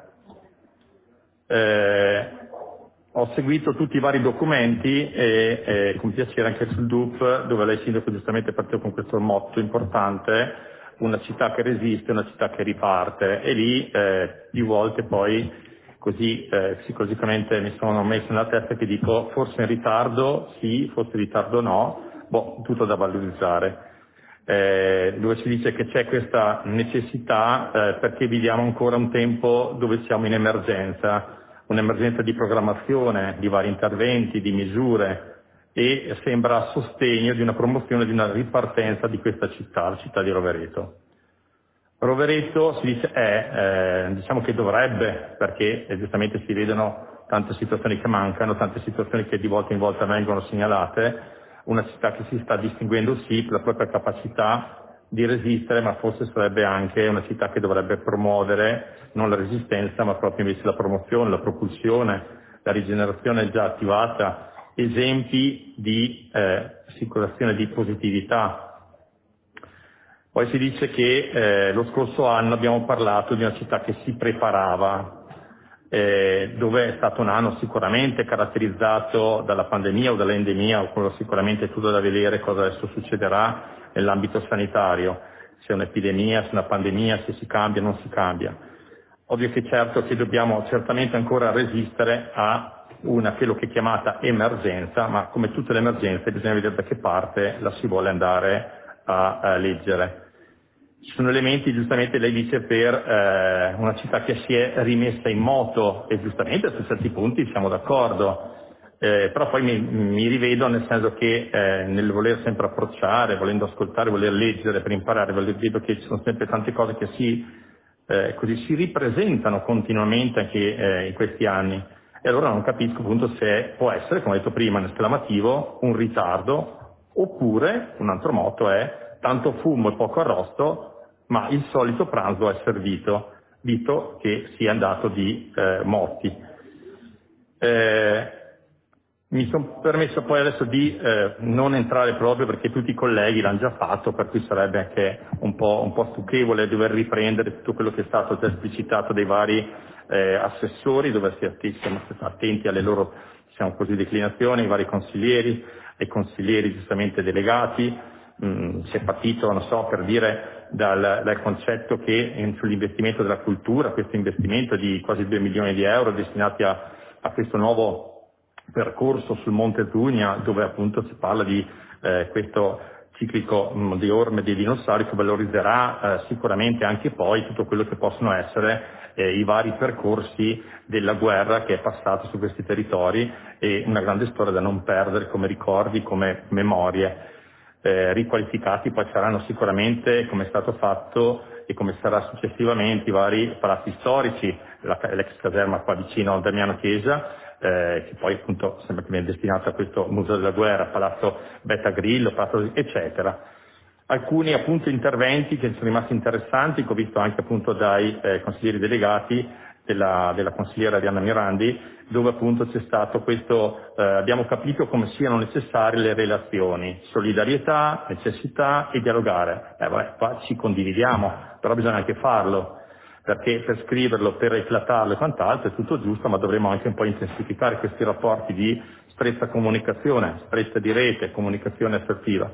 Eh, ho seguito tutti i vari documenti e, e con piacere anche sul D U P, dove lei sindaco giustamente partito con questo motto importante, una città che resiste, una città che riparte, e lì eh, più volte poi così eh, psicologicamente mi sono messo nella testa che dico forse in ritardo sì, forse in ritardo no, boh, tutto da valorizzare. Eh, dove si dice che c'è questa necessità eh, perché viviamo ancora un tempo dove siamo in emergenza, un'emergenza di programmazione, di vari interventi, di misure, e sembra a sostegno di una promozione, di una ripartenza di questa città, la città di Rovereto. Rovereto si dice è, eh, diciamo che dovrebbe, perché eh, giustamente si vedono tante situazioni che mancano, tante situazioni che di volta in volta vengono segnalate, una città che si sta distinguendo sì per la propria capacità di resistere, ma forse sarebbe anche una città che dovrebbe promuovere non la resistenza, ma proprio invece la promozione, la propulsione, la rigenerazione già attivata, esempi di eh, assicurazione di positività. Poi si dice che eh, lo scorso anno abbiamo parlato di una città che si preparava, eh, dove è stato un anno sicuramente caratterizzato dalla pandemia o dall'endemia, o quello sicuramente è tutto da vedere cosa adesso succederà nell'ambito sanitario, se è un'epidemia, se è una pandemia, se si cambia o non si cambia. Ovvio che certo che dobbiamo certamente ancora resistere a una quello che è chiamata emergenza, ma come tutte le emergenze bisogna vedere da che parte la si vuole andare a, a leggere. Ci sono elementi, giustamente lei dice, per eh, una città che si è rimessa in moto, e giustamente su certi punti siamo d'accordo, eh, però poi mi, mi rivedo nel senso che eh, nel voler sempre approcciare, volendo ascoltare, voler leggere per imparare, vedo che ci sono sempre tante cose che si, eh, così, si ripresentano continuamente anche eh, in questi anni, e allora non capisco appunto se può essere, come ho detto prima, un esclamativo, un ritardo, oppure un altro motto è tanto fumo e poco arrosto, ma il solito pranzo è servito, dito che sia andato di eh, morti. Eh, mi sono permesso poi adesso di eh, non entrare proprio perché tutti i colleghi l'hanno già fatto, per cui sarebbe anche un po', un po' stucchevole dover riprendere tutto quello che è stato già esplicitato dai vari eh, assessori, dove si siamo attenti alle loro, diciamo così, declinazioni, ai vari consiglieri, ai consiglieri giustamente delegati. Mm, si è partito, non so, per dire, dal, dal concetto che sull'investimento della cultura, questo investimento di quasi due milioni di euro destinati a, a questo nuovo percorso sul Monte Etrunia, dove appunto si parla di eh, questo ciclico mh, di orme dei dinosauri che valorizzerà eh, sicuramente anche poi tutto quello che possono essere eh, i vari percorsi della guerra che è passata su questi territori, e una grande storia da non perdere come ricordi, come memorie. Eh, riqualificati poi saranno sicuramente, come è stato fatto e come sarà successivamente, i vari palazzi storici, la, l'ex caserma qua vicino a Damiano Chiesa, eh, che poi appunto sembra che viene destinata a questo Museo della Guerra, Palazzo Betta Grillo, Palazzo eccetera. Alcuni appunto interventi che sono rimasti interessanti, che ho visto anche appunto dai eh, consiglieri delegati della, della consigliera Arianna Mirandi, dove appunto c'è stato questo, eh, abbiamo capito come siano necessarie le relazioni, solidarietà, necessità e dialogare. Eh, vabbè, qua ci condividiamo, però bisogna anche farlo, perché per scriverlo, per eclatarlo e quant'altro è tutto giusto, ma dovremo anche un po' intensificare questi rapporti di stretta comunicazione, stretta di rete, comunicazione assertiva.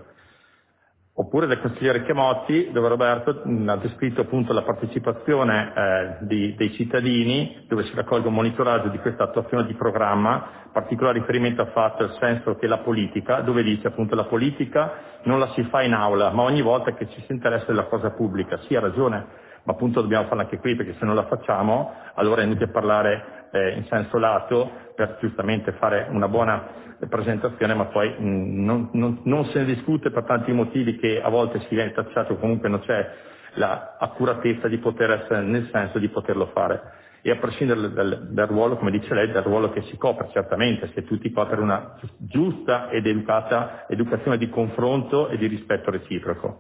Oppure del consigliere Chiamotti, dove Roberto mh, ha descritto appunto la partecipazione eh, di, dei cittadini, dove si raccoglie un monitoraggio di questa attuazione di programma, particolare riferimento ha fatto al senso che la politica, dove dice appunto la politica non la si fa in aula, ma ogni volta che ci si interessa della cosa pubblica. Sì, ha ragione, ma appunto dobbiamo farla anche qui, perché se non la facciamo allora è inutile parlare eh, in senso lato per giustamente fare una buona presentazione, ma poi mh, non, non, non se ne discute per tanti motivi che a volte si viene tacciato, comunque non c'è l'accuratezza di poter essere nel senso di poterlo fare. E a prescindere dal, dal ruolo, come dice lei, dal ruolo che si copre, certamente, se tutti coprono una giusta ed educata educazione di confronto e di rispetto reciproco.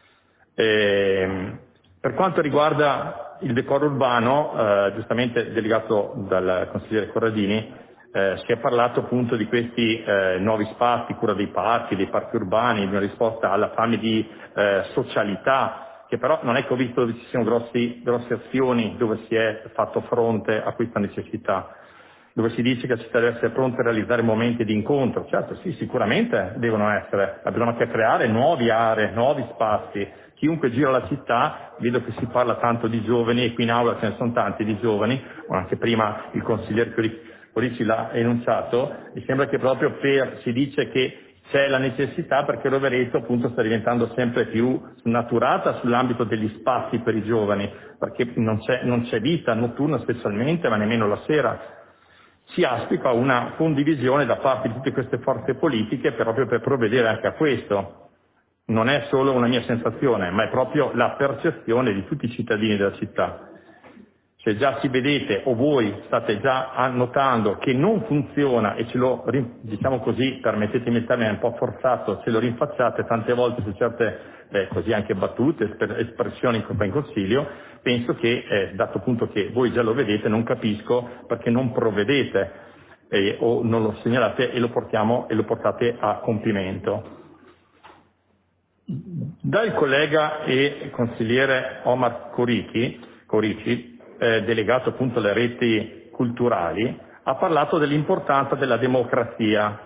E, per quanto riguarda il decoro urbano, eh, giustamente delegato dal consigliere Corradini, Eh, si è parlato appunto di questi eh, nuovi spazi, cura dei parchi, dei parchi urbani, di una risposta alla fame di eh, socialità, che però non è che ho visto dove ci siano grossi, grosse azioni dove si è fatto fronte a questa necessità, dove si dice che la città deve essere pronta a realizzare momenti di incontro. Certo, sì, sicuramente devono essere, ma bisogna anche creare nuove aree, nuovi spazi. Chiunque gira la città, vedo che si parla tanto di giovani, e qui in aula ce ne sono tanti di giovani, anche prima il consigliere Corici l'ha enunciato, mi sembra che proprio per, si dice che c'è la necessità perché Rovereto appunto sta diventando sempre più snaturata sull'ambito degli spazi per i giovani, perché non c'è, non c'è vita notturna specialmente, ma nemmeno la sera. Si aspira una condivisione da parte di tutte queste forze politiche proprio per provvedere anche a questo. Non è solo una mia sensazione, ma è proprio la percezione di tutti i cittadini della città. Se già ci vedete o voi state già notando che non funziona e ce lo, diciamo così, permettetemi il termine un po' forzato, ce lo rinfacciate tante volte su certe eh, così anche battute, espressioni in consiglio, penso che, eh, dato appunto che voi già lo vedete, non capisco perché non provvedete eh, o non lo segnalate e lo portiamo e lo portate a compimento. Dal collega e consigliere Omar Corici, Corici eh, delegato appunto alle reti culturali, ha parlato dell'importanza della democrazia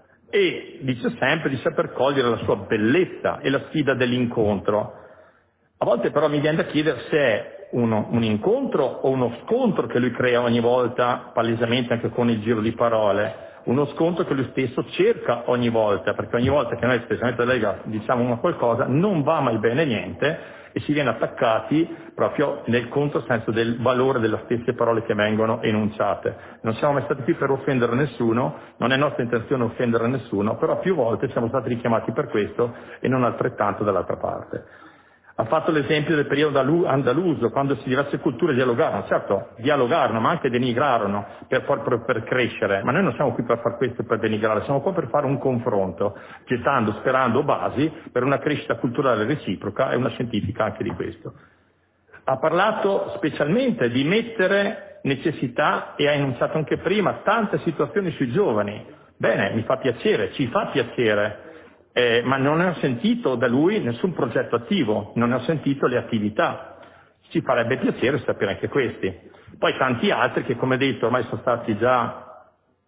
e dice sempre di saper cogliere la sua bellezza e la sfida dell'incontro. A volte però mi viene da chiedere se è uno, un incontro o uno scontro che lui crea ogni volta, palesemente anche con il giro di parole, uno scontro che lui stesso cerca ogni volta, perché ogni volta che noi, specialmente la Lega, diciamo una qualcosa, non va mai bene niente e si viene attaccati proprio nel controsenso del valore delle stesse parole che vengono enunciate. Non siamo mai stati qui per offendere nessuno, non è nostra intenzione offendere nessuno, però più volte siamo stati richiamati per questo e non altrettanto dall'altra parte. Ha fatto l'esempio del periodo andaluso, quando si diverse culture dialogarono, certo, dialogarono, ma anche denigrarono per, per, per crescere, ma noi non siamo qui per fare questo per denigrare, siamo qua per fare un confronto, gettando, sperando basi per una crescita culturale reciproca e una scientifica anche di questo. Ha parlato specialmente di mettere necessità e ha enunciato anche prima tante situazioni sui giovani. Bene, mi fa piacere, ci fa piacere. Eh, ma non ne ho sentito da lui nessun progetto attivo, non ne ho sentito le attività. Ci farebbe piacere sapere anche questi. Poi tanti altri che, come detto, ormai sono stati già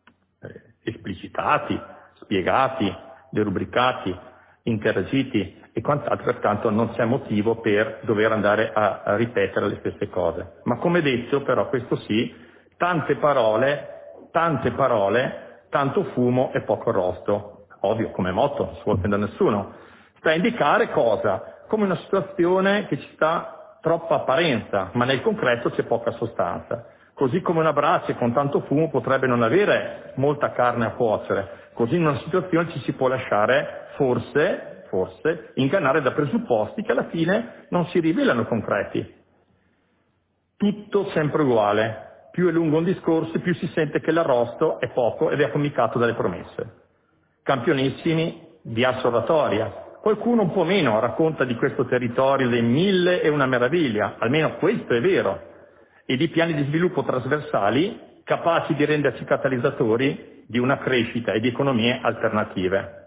eh, esplicitati, spiegati, derubricati, interagiti e quant'altro, pertanto non c'è motivo per dover andare a, a ripetere le stesse cose. Ma come detto, però, questo sì, tante parole, tante parole, tanto fumo e poco rosto. Ovvio, come motto, non si vuole offendere nessuno, sta a indicare cosa? Come una situazione che ci sta troppa apparenza, ma nel concreto c'è poca sostanza. Così come una brace con tanto fumo potrebbe non avere molta carne a cuocere, così in una situazione ci si può lasciare forse, forse, ingannare da presupposti che alla fine non si rivelano concreti. Tutto sempre uguale, più è lungo un discorso più si sente che l'arrosto è poco ed è affumicato dalle promesse. Campionissimi di assolatoria. Qualcuno un po' meno racconta di questo territorio dei mille e una meraviglia, almeno questo è vero, e di piani di sviluppo trasversali capaci di renderci catalizzatori di una crescita e di economie alternative.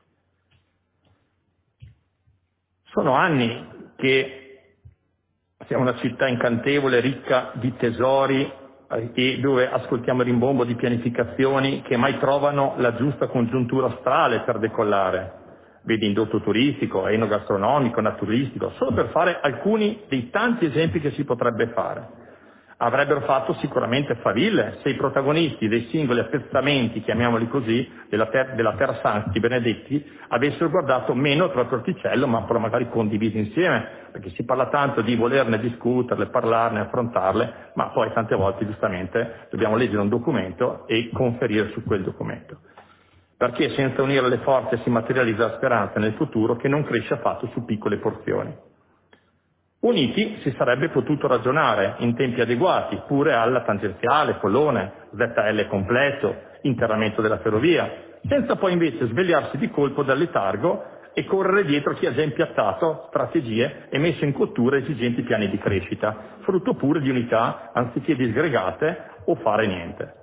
Sono anni che siamo una città incantevole, ricca di tesori, e dove ascoltiamo il rimbombo di pianificazioni che mai trovano la giusta congiuntura astrale per decollare. Vedi indotto turistico, enogastronomico, naturalistico, solo per fare alcuni dei tanti esempi che si potrebbe fare. Avrebbero fatto sicuramente faville se i protagonisti dei singoli appezzamenti, chiamiamoli così, della, ter- della Terra Sancti Benedetti, avessero guardato meno il proprio orticello, ma però magari condivisi insieme, perché si parla tanto di volerne discuterle, parlarne, affrontarle, ma poi tante volte giustamente dobbiamo leggere un documento e conferire su quel documento. Perché senza unire le forze si materializza la speranza nel futuro che non cresce affatto su piccole porzioni. Uniti si sarebbe potuto ragionare in tempi adeguati pure alla tangenziale, Pollone, Z L completo, interramento della ferrovia, senza poi invece svegliarsi di colpo dal letargo e correre dietro chi ha già impiattato strategie e messo in cottura esigenti piani di crescita, frutto pure di unità anziché disgregate o fare niente.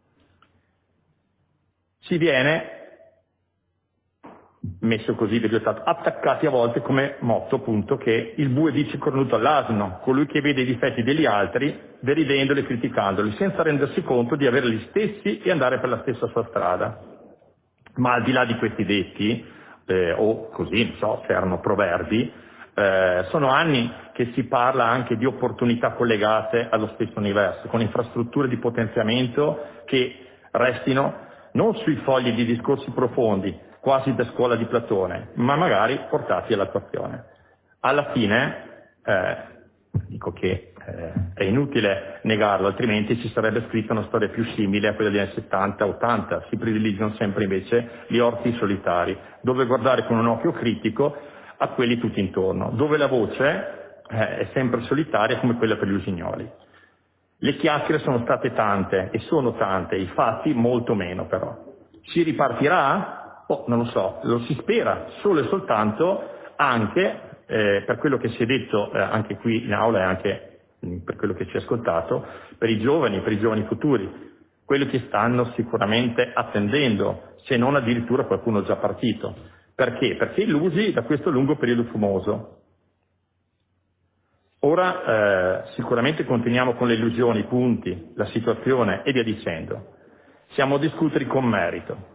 Si viene messo così, attaccati a volte come motto appunto che il bue dice cornuto all'asino, colui che vede i difetti degli altri deridendoli e criticandoli, senza rendersi conto di avere gli stessi e andare per la stessa sua strada. Ma al di là di questi detti, eh, o così, non so se erano proverbi, eh, sono anni che si parla anche di opportunità collegate allo stesso universo, con infrastrutture di potenziamento che restino non sui fogli di discorsi profondi, quasi da scuola di Platone, ma magari portati all'attuazione. Alla fine, eh, dico che eh, è inutile negarlo, altrimenti ci sarebbe scritta una storia più simile a quella degli anni settanta ottanta, si privilegiano sempre invece gli orti solitari, dove guardare con un occhio critico a quelli tutti intorno, dove la voce eh, è sempre solitaria come quella per gli usignoli. Le chiacchiere sono state tante e sono tante, i fatti molto meno però. Si ripartirà? Oh, non lo so, lo si spera solo e soltanto anche eh, per quello che si è detto eh, anche qui in aula e anche mh, per quello che ci è ascoltato, per i giovani, per i giovani futuri, quelli che stanno sicuramente attendendo, se non addirittura qualcuno già partito. Perché? Perché illusi da questo lungo periodo fumoso. Ora eh, sicuramente continuiamo con le illusioni, i punti, la situazione e via dicendo. Siamo a discutere con merito.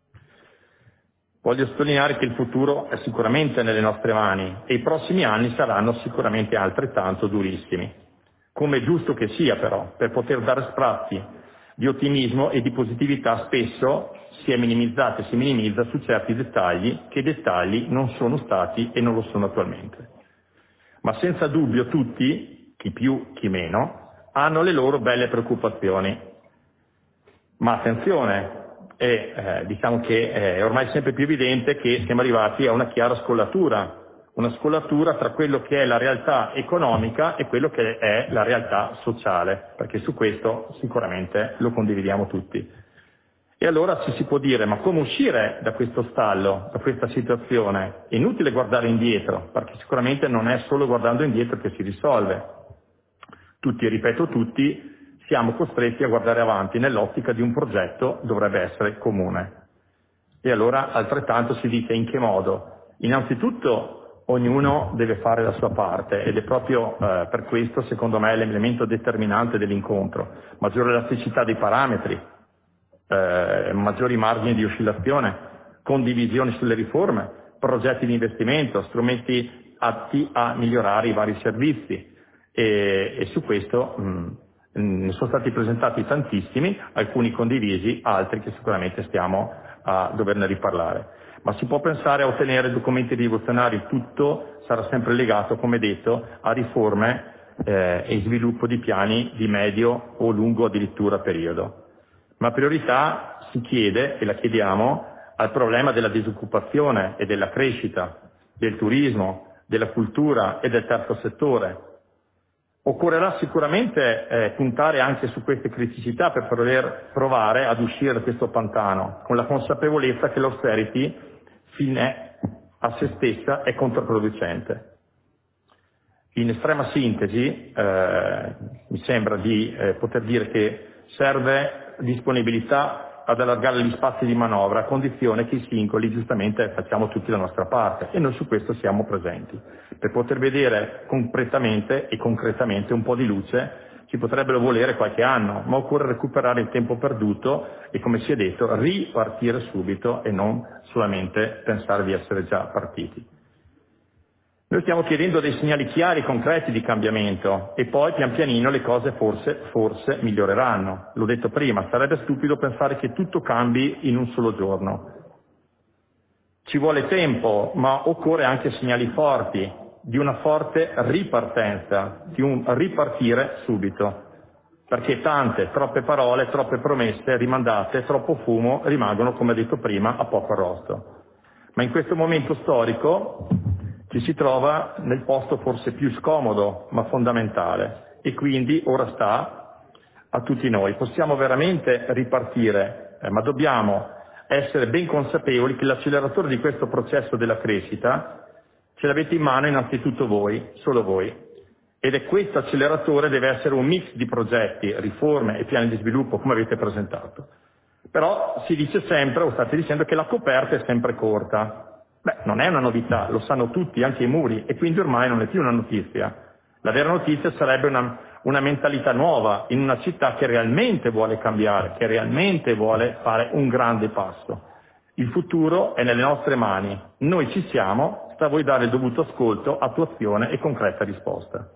Voglio sottolineare che il futuro è sicuramente nelle nostre mani e i prossimi anni saranno sicuramente altrettanto durissimi. Come è giusto che sia però, per poter dare sprazzi di ottimismo e di positività spesso si è minimizzata e si minimizza su certi dettagli che dettagli non sono stati e non lo sono attualmente. Ma senza dubbio tutti, chi più chi meno, hanno le loro belle preoccupazioni. Ma attenzione, è, eh, diciamo che è ormai sempre più evidente che siamo arrivati a una chiara scollatura, una scollatura tra quello che è la realtà economica e quello che è la realtà sociale, perché su questo sicuramente lo condividiamo tutti. E allora ci si può dire, ma come uscire da questo stallo, da questa situazione? È inutile guardare indietro, perché sicuramente non è solo guardando indietro che si risolve. Tutti, ripeto tutti, siamo costretti a guardare avanti nell'ottica di un progetto dovrebbe essere comune. E allora altrettanto si dice in che modo? Innanzitutto ognuno deve fare la sua parte ed è proprio eh, per questo secondo me l'elemento determinante dell'incontro. Maggiore elasticità dei parametri, Eh, maggiori margini di oscillazione, condivisioni sulle riforme, progetti di investimento, strumenti atti a migliorare i vari servizi e, e su questo mh, ne sono stati presentati tantissimi, alcuni condivisi, altri che sicuramente stiamo a doverne riparlare. Ma si può pensare a ottenere documenti rivoluzionari, tutto sarà sempre legato, come detto, a riforme eh, e sviluppo di piani di medio o lungo addirittura periodo. Ma priorità si chiede, e la chiediamo, al problema della disoccupazione e della crescita, del turismo, della cultura e del terzo settore. Occorrerà sicuramente eh, puntare anche su queste criticità per poter provare ad uscire da questo pantano, con la consapevolezza che l'austerity fine a se stessa è controproducente. In estrema sintesi, eh, mi sembra di eh, poter dire che serve disponibilità ad allargare gli spazi di manovra a condizione che i singoli giustamente facciamo tutti la nostra parte e noi su questo siamo presenti. Per poter vedere completamente e concretamente un po' di luce ci potrebbero volere qualche anno, ma occorre recuperare il tempo perduto e, come si è detto, ripartire subito e non solamente pensare di essere già partiti. Noi stiamo chiedendo dei segnali chiari, concreti di cambiamento e poi pian pianino le cose forse, forse miglioreranno. L'ho detto prima, sarebbe stupido pensare che tutto cambi in un solo giorno. Ci vuole tempo, ma occorre anche segnali forti, di una forte ripartenza, di un ripartire subito. Perché tante, troppe parole, troppe promesse rimandate, troppo fumo rimangono, come detto prima, a poco arrosto. Ma in questo momento storico ci si trova nel posto forse più scomodo ma fondamentale e quindi ora sta a tutti noi. Possiamo veramente ripartire, eh, ma dobbiamo essere ben consapevoli che l'acceleratore di questo processo della crescita ce l'avete in mano innanzitutto voi, solo voi. Ed è questo acceleratore deve essere un mix di progetti, riforme e piani di sviluppo come avete presentato. Però si dice sempre, o state dicendo, che la coperta è sempre corta. Beh, non è una novità, lo sanno tutti, anche i muri, e quindi ormai non è più una notizia. La vera notizia sarebbe una, una mentalità nuova in una città che realmente vuole cambiare, che realmente vuole fare un grande passo. Il futuro è nelle nostre mani, noi ci siamo, sta a voi dare il dovuto ascolto, attuazione e concreta risposta.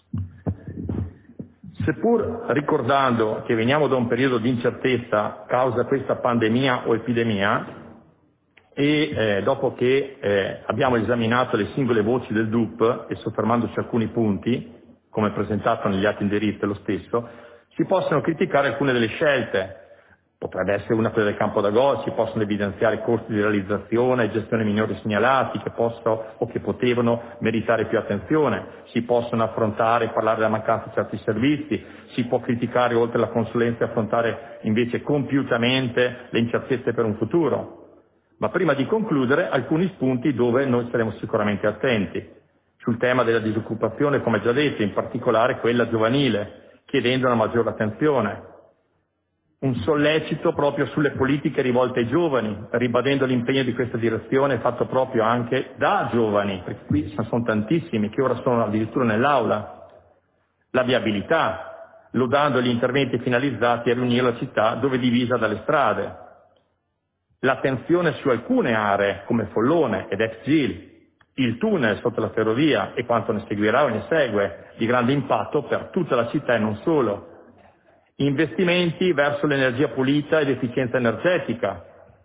Seppur ricordando che veniamo da un periodo di incertezza causa questa pandemia o epidemia, e eh, dopo che eh, abbiamo esaminato le singole voci del D U P e soffermandoci su alcuni punti, come presentato negli atti indirizzi lo stesso, si possono criticare alcune delle scelte Potrebbe essere una quella del campo da golf, si possono evidenziare costi di realizzazione e gestione minori segnalati che possono o che potevano meritare più attenzione, si possono affrontare e parlare della mancanza di certi servizi, si può criticare oltre la consulenza e affrontare invece compiutamente le incertezze per un futuro. Ma prima di concludere alcuni spunti dove noi saremo sicuramente attenti. Sul tema della disoccupazione, come già detto, in particolare quella giovanile, chiedendo una maggiore attenzione. Un sollecito proprio sulle politiche rivolte ai giovani, ribadendo l'impegno di questa direzione fatto proprio anche da giovani, perché qui sono tantissimi che ora sono addirittura nell'aula. La viabilità, lodando gli interventi finalizzati a riunire la città dove è divisa dalle strade. L'attenzione su alcune aree come Follone ed ex Gil, il tunnel sotto la ferrovia e quanto ne seguirà o ne segue, di grande impatto per tutta la città e non solo. Investimenti verso l'energia pulita ed efficienza energetica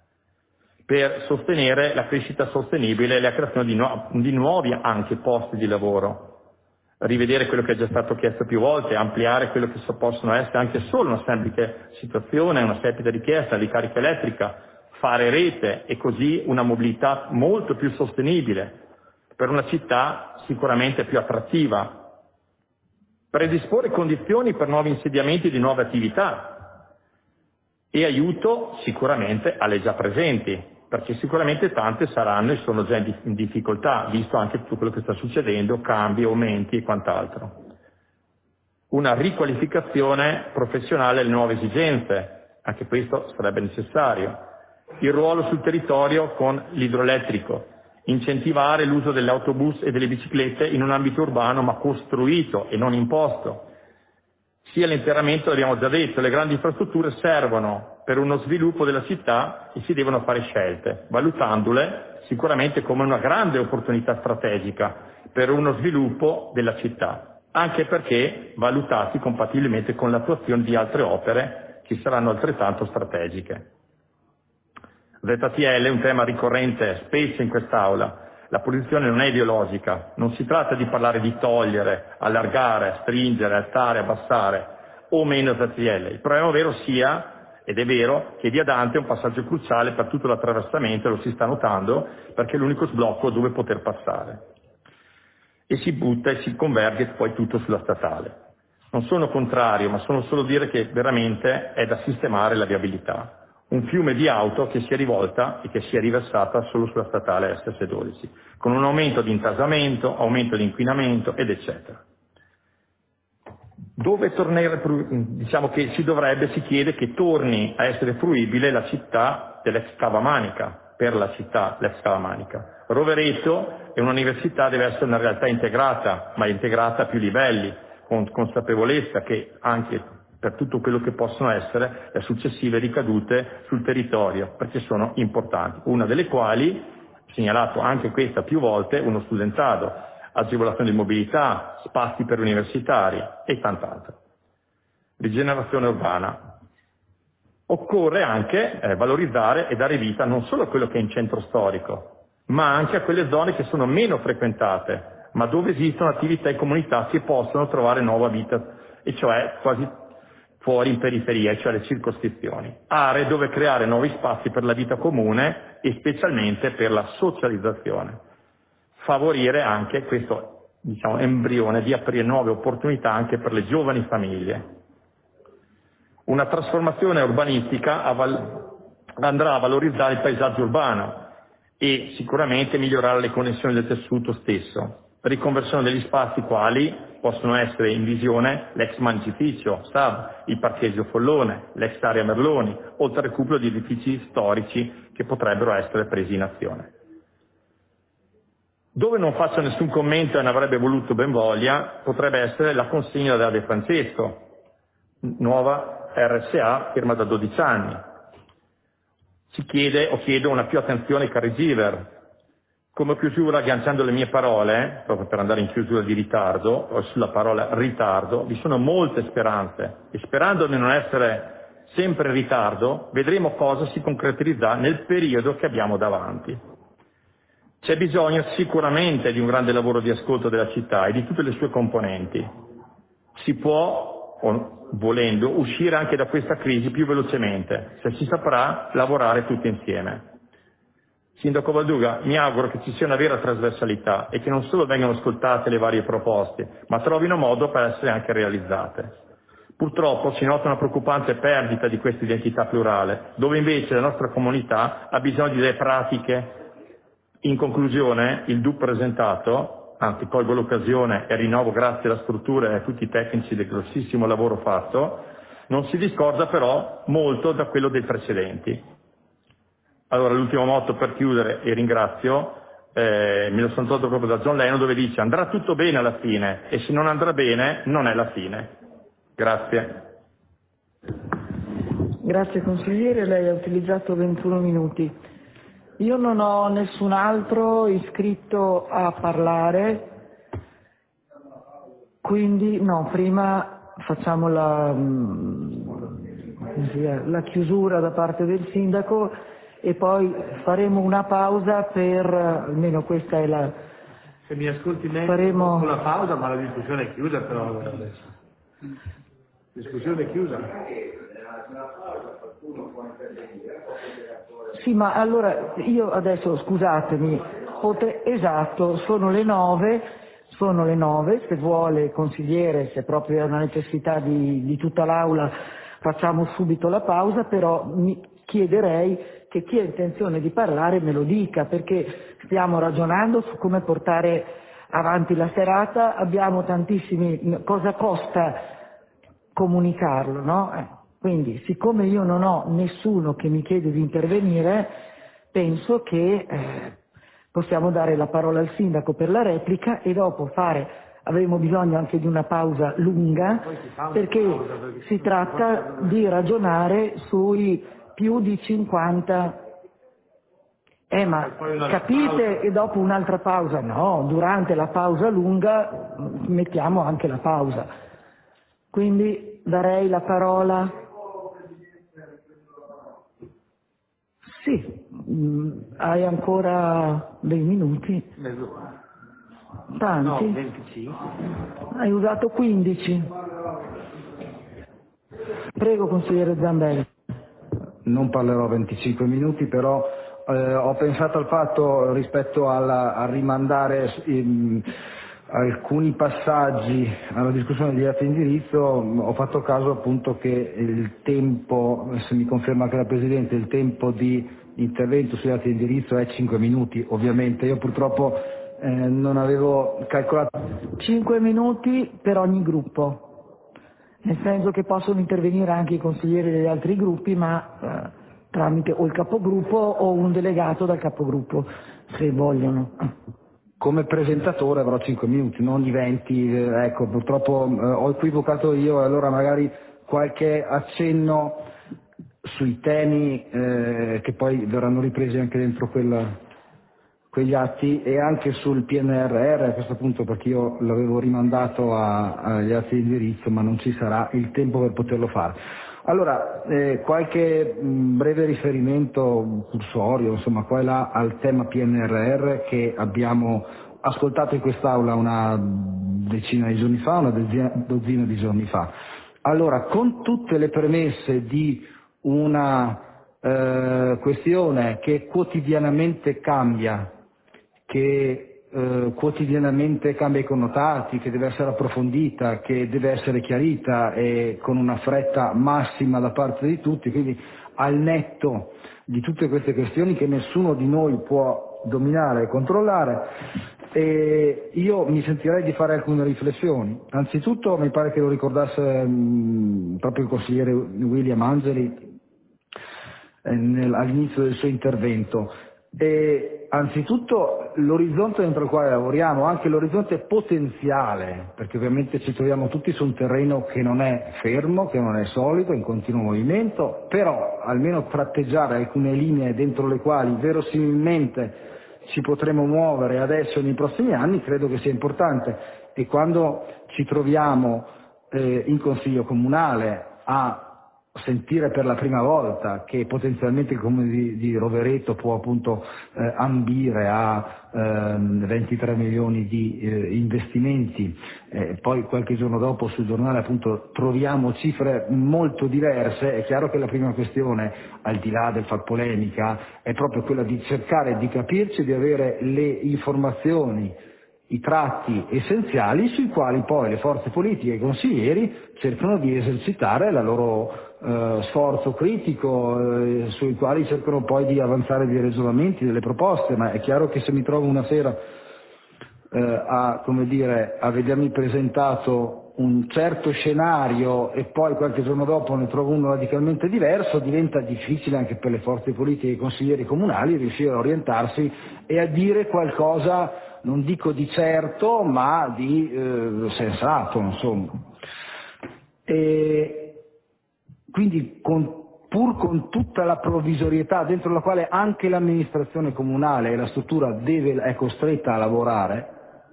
per sostenere la crescita sostenibile e la creazione di, nu- di nuovi anche posti di lavoro. Rivedere quello che è già stato chiesto più volte, ampliare quello che so- possono essere anche solo una semplice situazione, una semplice richiesta di carica elettrica, fare rete e così una mobilità molto più sostenibile per una città sicuramente più attrattiva. Predisporre condizioni per nuovi insediamenti di nuove attività e aiuto sicuramente alle già presenti, perché sicuramente tante saranno e sono già in difficoltà, visto anche tutto quello che sta succedendo, cambi, aumenti e quant'altro. Una riqualificazione professionale alle nuove esigenze, anche questo sarebbe necessario. Il ruolo sul territorio con l'idroelettrico. Incentivare l'uso degli autobus e delle biciclette in un ambito urbano ma costruito e non imposto. Sia l'interramento, l'abbiamo già detto, le grandi infrastrutture servono per uno sviluppo della città e si devono fare scelte, valutandole sicuramente come una grande opportunità strategica per uno sviluppo della città, anche perché valutati compatibilmente con l'attuazione di altre opere che saranno altrettanto strategiche. Z T L è un tema ricorrente spesso in quest'Aula. La posizione non è ideologica, non si tratta di parlare di togliere, allargare, stringere, alzare, abbassare o meno Z T L. Il problema vero sia, ed è vero, che via Dante è un passaggio cruciale per tutto l'attraversamento, lo si sta notando, perché è l'unico sblocco dove poter passare. E si butta e si converge poi tutto sulla statale. Non sono contrario, ma sono solo dire che veramente è da sistemare la viabilità. Un fiume di auto che si è rivolta e che si è riversata solo sulla statale S S dodici, con un aumento di intasamento, aumento di inquinamento ed eccetera. Dove tornare, diciamo che si dovrebbe, si chiede che torni a essere fruibile la città dell'ex Cava Manica, per la città dell'ex Cava Manica. Rovereto è un'università, deve essere una realtà integrata, ma integrata a più livelli, con consapevolezza che anche per tutto quello che possono essere le successive ricadute sul territorio, perché sono importanti, una delle quali, segnalato anche questa più volte, uno studentato, agevolazione di mobilità, spazi per universitari e tant'altro. Rigenerazione urbana. Occorre anche eh, valorizzare e dare vita non solo a quello che è in centro storico, ma anche a quelle zone che sono meno frequentate, ma dove esistono attività e comunità che possono trovare nuova vita, e cioè quasi fuori in periferia, cioè le circoscrizioni, aree dove creare nuovi spazi per la vita comune e specialmente per la socializzazione. Favorire anche questo, diciamo, embrione di aprire nuove opportunità anche per le giovani famiglie. Una trasformazione urbanistica a val- andrà a valorizzare il paesaggio urbano e sicuramente migliorare le connessioni del tessuto stesso. Riconversione degli spazi quali possono essere in visione l'ex Mancificio, S A B, il parcheggio Follone, l'ex area Merloni, oltre al recupero di edifici storici che potrebbero essere presi in azione. Dove non faccio nessun commento e ne avrebbe voluto ben voglia, potrebbe essere la consegna della De Francesco, nuova R S A, ferma da dodici anni. Si chiede o chiedo una più attenzione ai caregiver. Come chiusura, agganciando le mie parole, proprio per andare in chiusura di ritardo, o sulla parola ritardo, vi sono molte speranze e sperando di non essere sempre in ritardo, vedremo cosa si concretizza nel periodo che abbiamo davanti. C'è bisogno sicuramente di un grande lavoro di ascolto della città e di tutte le sue componenti. Si può o volendo, uscire anche da questa crisi più velocemente, se si saprà lavorare tutti insieme. Sindaco Valduga, mi auguro che ci sia una vera trasversalità e che non solo vengano ascoltate le varie proposte, ma trovino modo per essere anche realizzate. Purtroppo si nota una preoccupante perdita di questa identità plurale, dove invece la nostra comunità ha bisogno di idee pratiche. In conclusione, il D U P presentato, anzi colgo l'occasione e rinnovo grazie alla struttura e a tutti i tecnici del grossissimo lavoro fatto, non si discorda però molto da quello dei precedenti. Allora l'ultimo motto per chiudere, e ringrazio, eh, me lo sono tolto proprio da John Lennon, dove dice andrà tutto bene alla fine e se non andrà bene non è la fine. Grazie. Grazie consigliere, lei ha utilizzato ventuno minuti. Io non ho nessun altro iscritto a parlare, quindi no, prima facciamo la, la chiusura da parte del sindaco e poi faremo una pausa per, almeno questa è la... Se mi ascolti meglio, faremo con la pausa, ma la discussione è chiusa però adesso. Discussione chiusa. Sì, ma allora io adesso scusatemi, potre... esatto, sono le nove, sono le nove, se vuole consigliere, se proprio è una necessità di, di tutta l'aula facciamo subito la pausa, però mi chiederei che chi ha intenzione di parlare me lo dica, perché stiamo ragionando su come portare avanti la serata, abbiamo tantissimi, cosa costa comunicarlo, no? Eh, quindi, siccome io non ho nessuno che mi chiede di intervenire, penso che eh, possiamo dare la parola al sindaco per la replica e dopo fare, avremo bisogno anche di una pausa lunga, perché si tratta di ragionare sui più di cinquanta. Eh ma capite che dopo un'altra pausa? No, durante la pausa lunga mettiamo anche la pausa. Quindi darei la parola. Sì, mh, hai ancora dei minuti? Tanti? No, venticinque. Hai usato quindici. Prego, consigliere Zambelli. Non parlerò venticinque minuti, però eh, ho pensato al fatto rispetto alla, a rimandare in, alcuni passaggi alla discussione di atti di indirizzo, ho fatto caso appunto che il tempo, se mi conferma anche la Presidente, il tempo di intervento sugli atti di indirizzo è cinque minuti, ovviamente. Io purtroppo eh, non avevo calcolato. cinque minuti per ogni gruppo, nel senso che possono intervenire anche i consiglieri degli altri gruppi, ma eh, tramite o il capogruppo o un delegato dal capogruppo, se vogliono. Come presentatore avrò cinque minuti, non i venti, eh, ecco, purtroppo eh, ho equivocato io, e allora magari qualche accenno sui temi eh, che poi verranno ripresi anche dentro quella, quegli atti, e anche sul P N R R a questo punto, perché io l'avevo rimandato a, agli atti di indirizzo, ma non ci sarà il tempo per poterlo fare. Allora, eh, qualche mh, breve riferimento cursorio, insomma, qua e là, al tema P N R R che abbiamo ascoltato in quest'Aula una decina di giorni fa, una dozzina, dozzina di giorni fa. Allora, con tutte le premesse di una eh, questione che quotidianamente cambia, che eh, quotidianamente cambia i connotati, che deve essere approfondita, che deve essere chiarita e con una fretta massima da parte di tutti, quindi al netto di tutte queste questioni che nessuno di noi può dominare e controllare, e io mi sentirei di fare alcune riflessioni. Anzitutto mi pare che lo ricordasse mh, proprio il consigliere William Angeli eh, nel, all'inizio del suo intervento. E anzitutto l'orizzonte dentro il quale lavoriamo, anche l'orizzonte potenziale, perché ovviamente ci troviamo tutti su un terreno che non è fermo, che non è solido, in continuo movimento, però almeno tratteggiare alcune linee dentro le quali verosimilmente ci potremo muovere adesso e nei prossimi anni credo che sia importante. E quando ci troviamo eh, in Consiglio Comunale a sentire per la prima volta che potenzialmente il comune di, di Rovereto può appunto eh, ambire a ehm, ventitré milioni di eh, investimenti, eh, poi qualche giorno dopo sul giornale appunto troviamo cifre molto diverse. È chiaro che la prima questione, al di là del far polemica, è proprio quella di cercare di capirci, di avere le informazioni, i tratti essenziali sui quali poi le forze politiche e i consiglieri cercano di esercitare la loro eh, sforzo critico, eh, sui quali cercano poi di avanzare dei ragionamenti, delle proposte. Ma è chiaro che se mi trovo una sera eh, a, come dire, a vedermi presentato un certo scenario e poi qualche giorno dopo ne trovo uno radicalmente diverso, diventa difficile anche per le forze politiche e i consiglieri comunali riuscire a orientarsi e a dire qualcosa, non dico di certo, ma di eh, sensato, insomma. E quindi con, pur con tutta la provvisorietà dentro la quale anche l'amministrazione comunale e la struttura deve, è costretta a lavorare,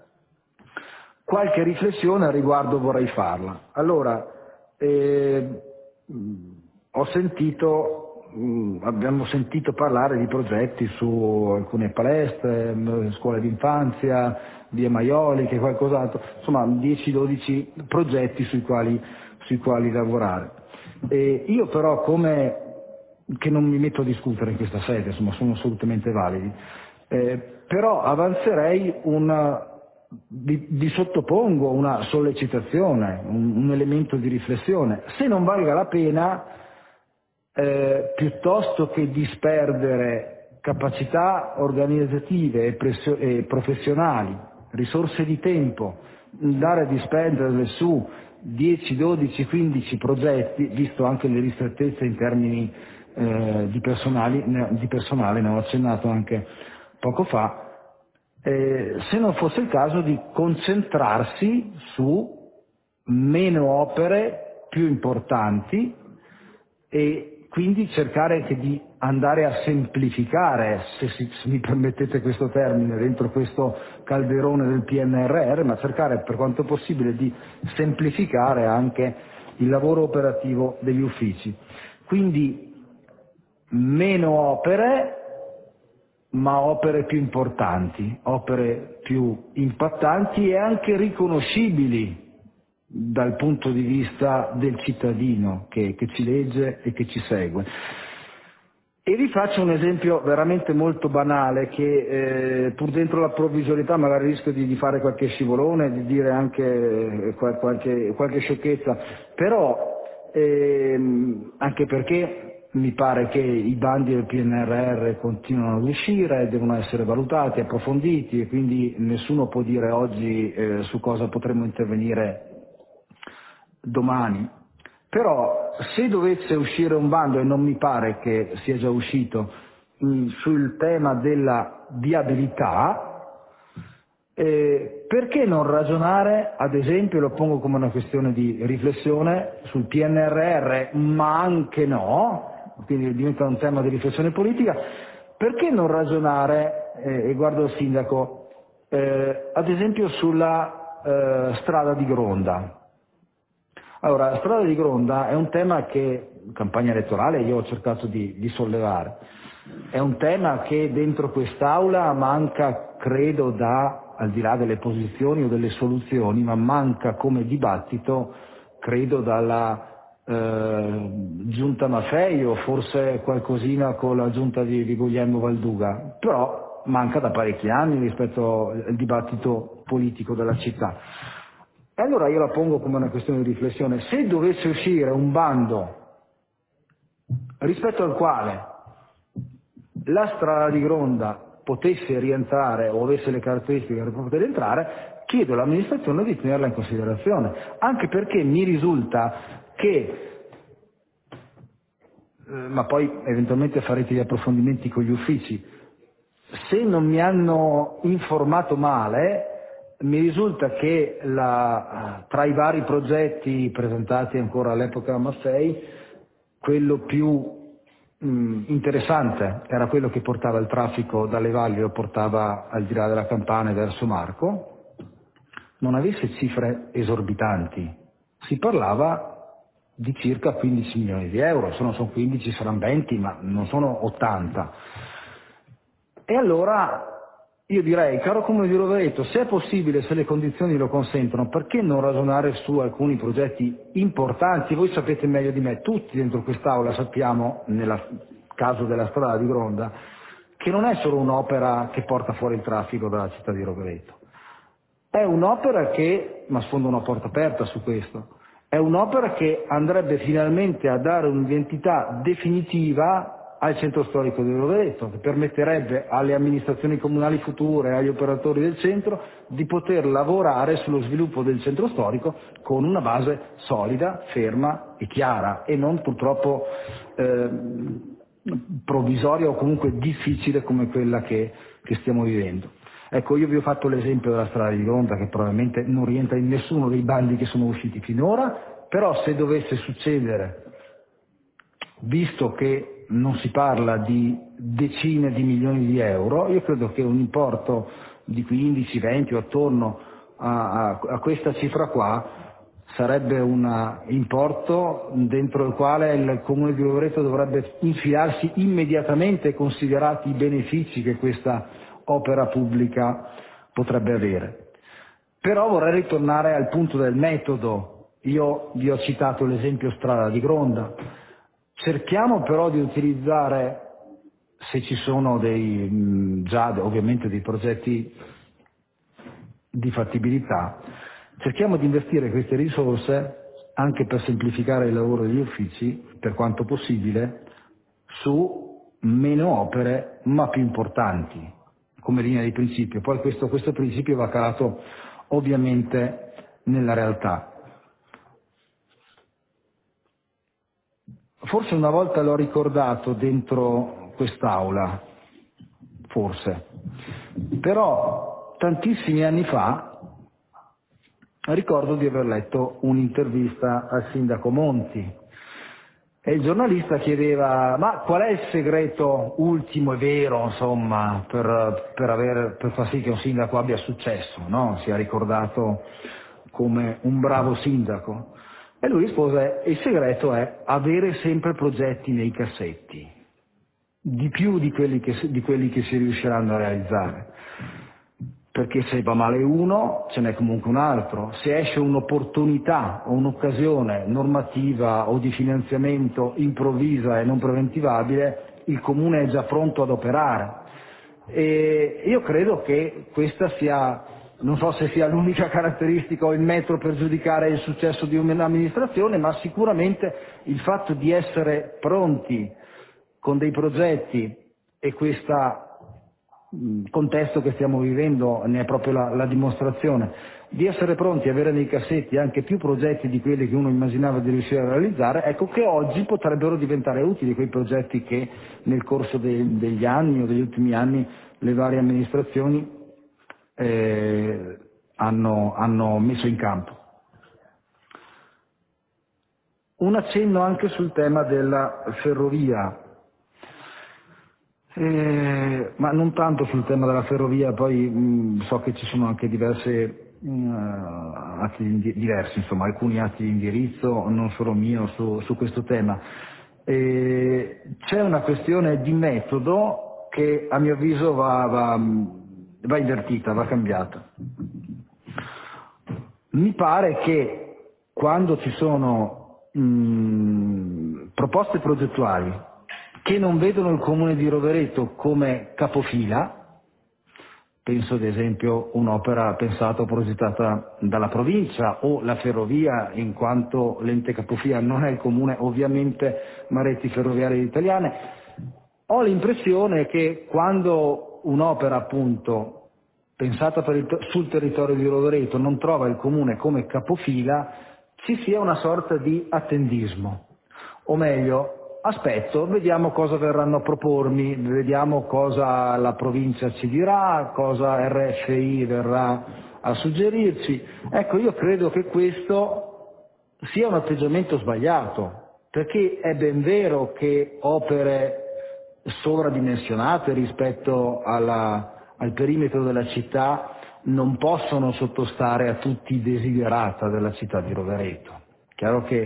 qualche riflessione al riguardo vorrei farla. Allora, eh, ho sentito abbiamo sentito parlare di progetti su alcune palestre, scuole d'infanzia, vie maioliche, qualcos'altro, insomma dieci dodici progetti sui quali, sui quali lavorare. E io però, come che non mi metto a discutere in questa sede, insomma sono assolutamente validi, eh, però avanzerei una, vi, vi sottopongo una sollecitazione, un, un elemento di riflessione, se non valga la pena Eh, piuttosto che disperdere capacità organizzative e, pressio- e professionali, risorse di tempo, andare a dispenderle su dieci, dodici, quindici progetti, visto anche le ristrettezze in termini eh, di, personali, ne, di personale, ne ho accennato anche poco fa, eh, se non fosse il caso di concentrarsi su meno opere più importanti e quindi cercare anche di andare a semplificare, se, si, se mi permettete questo termine, dentro questo calderone del P N R R, ma cercare per quanto possibile di semplificare anche il lavoro operativo degli uffici. Quindi meno opere, ma opere più importanti, opere più impattanti e anche riconoscibili dal punto di vista del cittadino che, che ci legge e che ci segue. E vi faccio un esempio veramente molto banale che eh, pur dentro la provvisorietà magari rischio di, di fare qualche scivolone, di dire anche eh, qualche, qualche sciocchezza, però ehm, anche perché mi pare che i bandi del P N R R continuano ad uscire, devono essere valutati, approfonditi e quindi nessuno può dire oggi eh, su cosa potremmo intervenire domani. Però se dovesse uscire un bando, e non mi pare che sia già uscito, mh, sul tema della viabilità, eh, perché non ragionare, ad esempio, lo pongo come una questione di riflessione, sul P N R R, ma anche no, quindi diventa un tema di riflessione politica, perché non ragionare, eh, e guardo il sindaco, eh, ad esempio sulla eh, strada di Gronda. Allora, la strada di Gronda è un tema che, in campagna elettorale, io ho cercato di, di sollevare. È un tema che dentro quest'Aula manca, credo, da, al di là delle posizioni o delle soluzioni, ma manca come dibattito, credo, dalla eh, giunta Maffei o forse qualcosina con la giunta di, di Guglielmo Valduga, però manca da parecchi anni rispetto al dibattito politico della città. E allora io la pongo come una questione di riflessione. Se dovesse uscire un bando rispetto al quale la strada di Gronda potesse rientrare o avesse le caratteristiche per poter entrare, chiedo all'amministrazione di tenerla in considerazione, anche perché mi risulta che, eh, ma poi eventualmente farete gli approfondimenti con gli uffici, se non mi hanno informato male, mi risulta che la, tra i vari progetti presentati ancora all'epoca Maffei, quello più mh, interessante era quello che portava il traffico dalle valli, lo portava al di là della Campana verso Marco, non avesse cifre esorbitanti. Si parlava di circa quindici milioni di euro, se non sono quindici saranno venti, ma non sono ottanta. E allora io direi, caro Comune di Rovereto, se è possibile, se le condizioni lo consentono, perché non ragionare su alcuni progetti importanti? Voi sapete meglio di me, tutti dentro quest'Aula sappiamo, nel caso della strada di Gronda, che non è solo un'opera che porta fuori il traffico dalla città di Rovereto. È un'opera che, ma sfondo una porta aperta su questo, è un'opera che andrebbe finalmente a dare un'identità definitiva al centro storico di Rovereto, che permetterebbe alle amministrazioni comunali future e agli operatori del centro di poter lavorare sullo sviluppo del centro storico con una base solida, ferma e chiara, e non purtroppo eh, provvisoria o comunque difficile come quella che, che stiamo vivendo. Ecco, io vi ho fatto l'esempio della strada di Gronda, che probabilmente non rientra in nessuno dei bandi che sono usciti finora, però se dovesse succedere, visto che non si parla di decine di milioni di euro, io credo che un importo di quindici, venti o attorno a, a, a questa cifra qua sarebbe un importo dentro il quale il Comune di Rovereto dovrebbe infilarsi immediatamente, considerati i benefici che questa opera pubblica potrebbe avere. Però vorrei ritornare al punto del metodo. Io vi ho citato l'esempio strada di Gronda. Cerchiamo però di utilizzare, se ci sono dei, già ovviamente dei progetti di fattibilità, cerchiamo di investire queste risorse anche per semplificare il lavoro degli uffici, per quanto possibile, su meno opere ma più importanti, come linea di principio. Poi questo, questo principio va calato ovviamente nella realtà. Forse una volta l'ho ricordato dentro quest'Aula, forse, però tantissimi anni fa ricordo di aver letto un'intervista al sindaco Monti e il giornalista chiedeva: ma qual è il segreto ultimo e vero, insomma, per, per, avere, per far sì che un sindaco abbia successo, no? Sia ricordato come un bravo sindaco. E lui rispose: il segreto è avere sempre progetti nei cassetti, di più di quelli che, di quelli che si riusciranno a realizzare. Perché se va male uno, ce n'è comunque un altro. Se esce un'opportunità o un'occasione normativa o di finanziamento improvvisa e non preventivabile, il Comune è già pronto ad operare. E io credo che questa sia, non so se sia l'unica caratteristica o il metro per giudicare il successo di un'amministrazione, ma sicuramente il fatto di essere pronti con dei progetti, e questo contesto che stiamo vivendo ne è proprio la, la dimostrazione, di essere pronti a avere nei cassetti anche più progetti di quelli che uno immaginava di riuscire a realizzare, ecco che oggi potrebbero diventare utili quei progetti che nel corso de, degli anni o degli ultimi anni le varie amministrazioni eh, hanno, hanno messo in campo. Un accenno anche sul tema della ferrovia. Eh, ma non tanto sul tema della ferrovia, poi mh, so che ci sono anche diverse, mh, atti di, diversi, insomma, alcuni atti di indirizzo, non solo mio, su, su questo tema. Eh, c'è una questione di metodo che a mio avviso va, va, va invertita, va cambiata. Mi pare che quando ci sono mh, proposte progettuali che non vedono il Comune di Rovereto come capofila, penso ad esempio un'opera pensata o progettata dalla provincia o la ferrovia, in quanto l'ente capofila non è il Comune ovviamente, ma Reti Ferroviarie Italiane, ho l'impressione che quando un'opera appunto pensata per il, sul territorio di Rovereto non trova il Comune come capofila, ci sia una sorta di attendismo, o meglio, aspetto, vediamo cosa verranno a propormi, vediamo cosa la provincia ci dirà, cosa R F I verrà a suggerirci. Ecco, io credo che questo sia un atteggiamento sbagliato, perché è ben vero che opere sovradimensionate rispetto alla, al perimetro della città non possono sottostare a tutti i desiderata della città di Rovereto. Chiaro che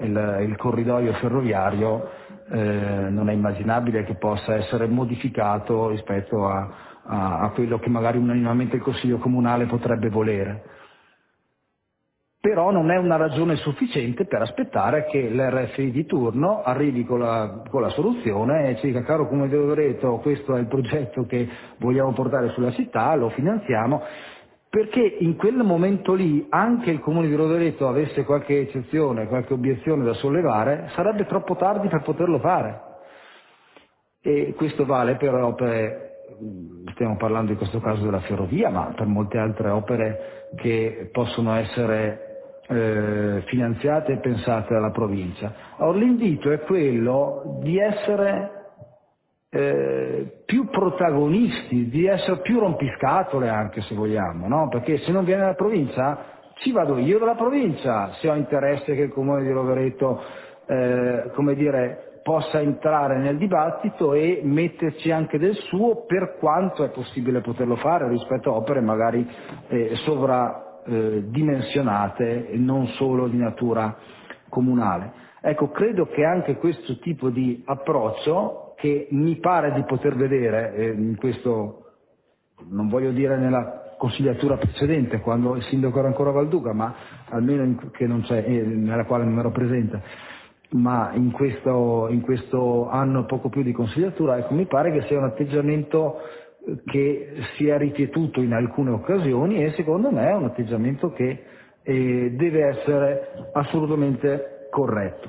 il, il corridoio ferroviario eh, non è immaginabile che possa essere modificato rispetto a, a, a quello che magari unanimemente il Consiglio Comunale potrebbe volere. Però non è una ragione sufficiente per aspettare che l'R F I di turno arrivi con la, con la soluzione e ci dica: caro Comune di Rovereto, questo è il progetto che vogliamo portare sulla città, lo finanziamo, perché in quel momento lì, anche il Comune di Rovereto avesse qualche eccezione, qualche obiezione da sollevare, sarebbe troppo tardi per poterlo fare. E questo vale per opere, stiamo parlando in questo caso della ferrovia, ma per molte altre opere che possono essere eh, finanziate e pensate dalla provincia. Allora l'invito è quello di essere eh, più protagonisti, di essere più rompiscatole anche, se vogliamo, no? Perché se non viene dalla provincia ci vado io dalla provincia, se ho interesse che il Comune di Rovereto eh, come dire, possa entrare nel dibattito e metterci anche del suo, per quanto è possibile poterlo fare rispetto a opere magari eh, sovradimensionate e non solo di natura comunale. Ecco, credo che anche questo tipo di approccio, che mi pare di poter vedere eh, in questo, non voglio dire nella consigliatura precedente, quando il sindaco era ancora Valduga, ma almeno in, che non c'è, eh, nella quale non ero presente, ma in questo, in questo anno poco più di consigliatura, ecco, mi pare che sia un atteggiamento che sia ripetuto in alcune occasioni e secondo me è un atteggiamento che eh, deve essere assolutamente corretto.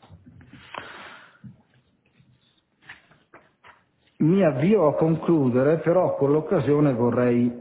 Mi avvio a concludere, però con l'occasione vorrei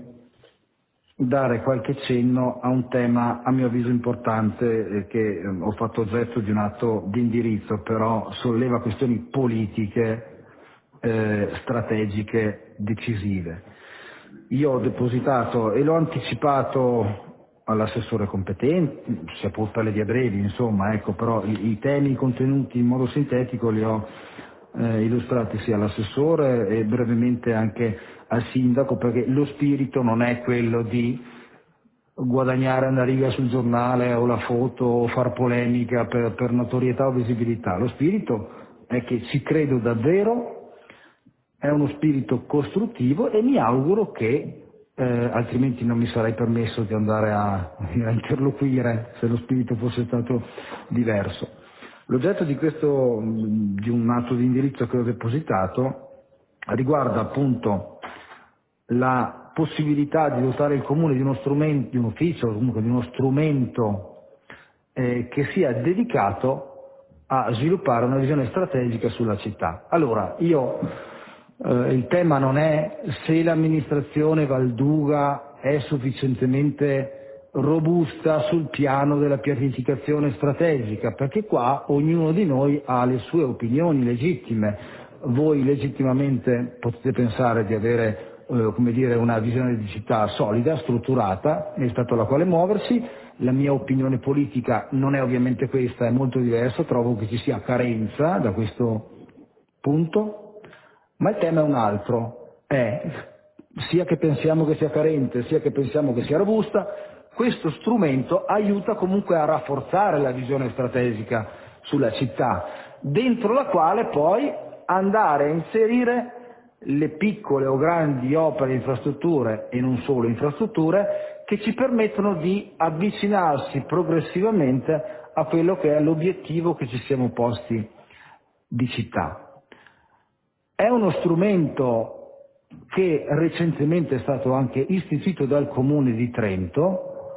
dare qualche cenno a un tema a mio avviso importante eh, che eh, ho fatto oggetto di un atto di indirizzo, però solleva questioni politiche, eh, strategiche, decisive. Io ho depositato e l'ho anticipato all'assessore competente, sia pur per le vie brevi, insomma, ecco, però i, i temi contenuti in modo sintetico li ho eh, illustrati sia all'assessore e brevemente anche al sindaco, perché lo spirito non è quello di guadagnare una riga sul giornale o la foto o far polemica per, per notorietà o visibilità. Lo spirito è che ci credo davvero, è uno spirito costruttivo e mi auguro che Eh, altrimenti non mi sarei permesso di andare a, a interloquire se lo spirito fosse stato diverso. L'oggetto di questo, di un atto di indirizzo che ho depositato, riguarda appunto la possibilità di dotare il Comune di uno strumento, di un ufficio, comunque di uno strumento eh, che sia dedicato a sviluppare una visione strategica sulla città. Allora, io Uh, il tema non è se l'amministrazione Valduga è sufficientemente robusta sul piano della pianificazione strategica, perché qua ognuno di noi ha le sue opinioni legittime. Voi legittimamente potete pensare di avere uh, come dire, una visione di città solida, strutturata, rispetto alla quale muoversi. La mia opinione politica non è ovviamente questa, è molto diversa, trovo che ci sia carenza da questo punto. Ma il tema è un altro, è sia che pensiamo che sia carente, sia che pensiamo che sia robusta, questo strumento aiuta comunque a rafforzare la visione strategica sulla città, dentro la quale poi andare a inserire le piccole o grandi opere, infrastrutture e non solo infrastrutture, che ci permettono di avvicinarsi progressivamente a quello che è l'obiettivo che ci siamo posti di città. È uno strumento che recentemente è stato anche istituito dal Comune di Trento,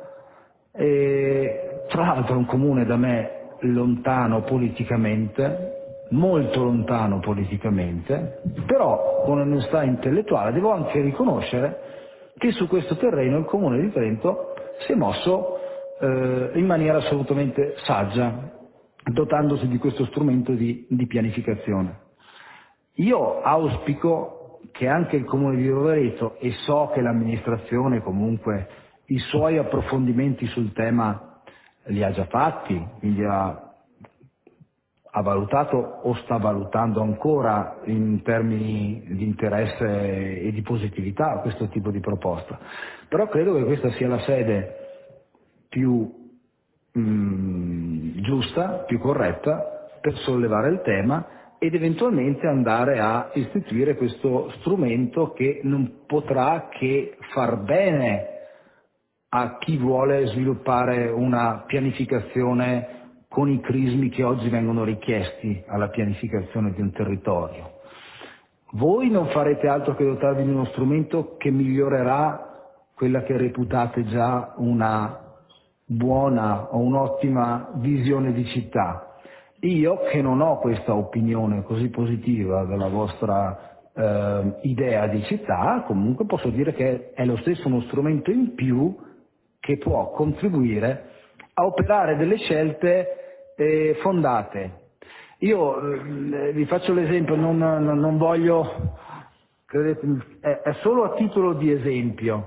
e tra l'altro è un comune da me lontano politicamente, molto lontano politicamente, però con onestà intellettuale devo anche riconoscere che su questo terreno il Comune di Trento si è mosso eh, in maniera assolutamente saggia, dotandosi di questo strumento di, di pianificazione. Io auspico che anche il Comune di Rovereto, e so che l'amministrazione comunque i suoi approfondimenti sul tema li ha già fatti, quindi ha, ha valutato o sta valutando ancora in termini di interesse e di positività questo tipo di proposta, però credo che questa sia la sede più mh, giusta, più corretta per sollevare il tema ed eventualmente andare a istituire questo strumento che non potrà che far bene a chi vuole sviluppare una pianificazione con i crismi che oggi vengono richiesti alla pianificazione di un territorio. Voi non farete altro che dotarvi di uno strumento che migliorerà quella che reputate già una buona o un'ottima visione di città. Io, che non ho questa opinione così positiva della vostra eh, idea di città, comunque posso dire che è lo stesso uno strumento in più che può contribuire a operare delle scelte eh, fondate. Io eh, vi faccio l'esempio, non, non, non voglio, credetemi, è, è solo a titolo di esempio.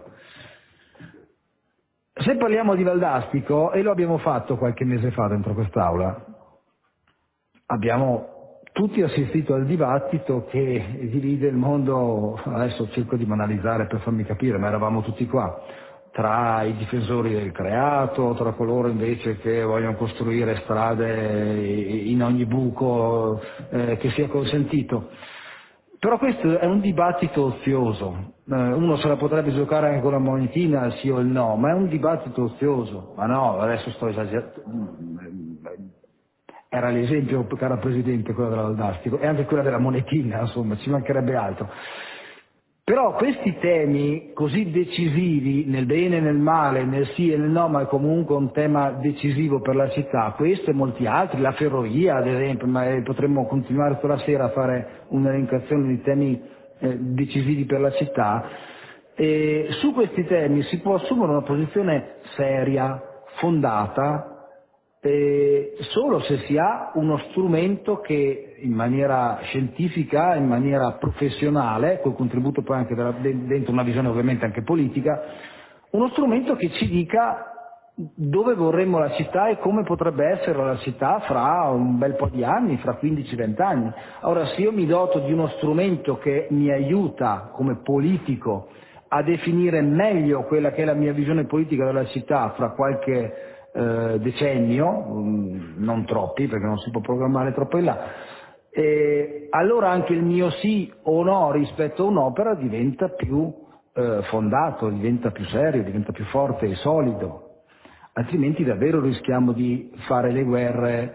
Se parliamo di Valdastico, e lo abbiamo fatto qualche mese fa dentro quest'Aula, abbiamo tutti assistito al dibattito che divide il mondo, adesso cerco di banalizzare per farmi capire, ma eravamo tutti qua, tra i difensori del creato, tra coloro invece che vogliono costruire strade in ogni buco eh, che sia consentito. Però questo è un dibattito ozioso, eh, uno se la potrebbe giocare anche con la monetina, sì o il no, ma è un dibattito ozioso. Ma no, adesso sto esagerando, era l'esempio, cara Presidente, quella della Valdastico, e anche quella della monetina, insomma, ci mancherebbe altro. Però questi temi così decisivi, nel bene e nel male, nel sì e nel no, ma è comunque un tema decisivo per la città, questo e molti altri, la ferrovia ad esempio, ma potremmo continuare tutta la sera a fare un'elencazione di temi eh, decisivi per la città, e su questi temi si può assumere una posizione seria, fondata, Eh, solo se si ha uno strumento che in maniera scientifica, in maniera professionale, col contributo poi anche della, dentro una visione ovviamente anche politica, uno strumento che ci dica dove vorremmo la città e come potrebbe essere la città fra un bel po' di anni, fra quindici venti anni. Ora, se io mi doto di uno strumento che mi aiuta come politico a definire meglio quella che è la mia visione politica della città fra qualche Eh, decennio, mh, non troppi perché non si può programmare troppo in là, e allora anche il mio sì o no rispetto a un'opera diventa più eh, fondato, diventa più serio, diventa più forte e solido, altrimenti davvero rischiamo di fare le guerre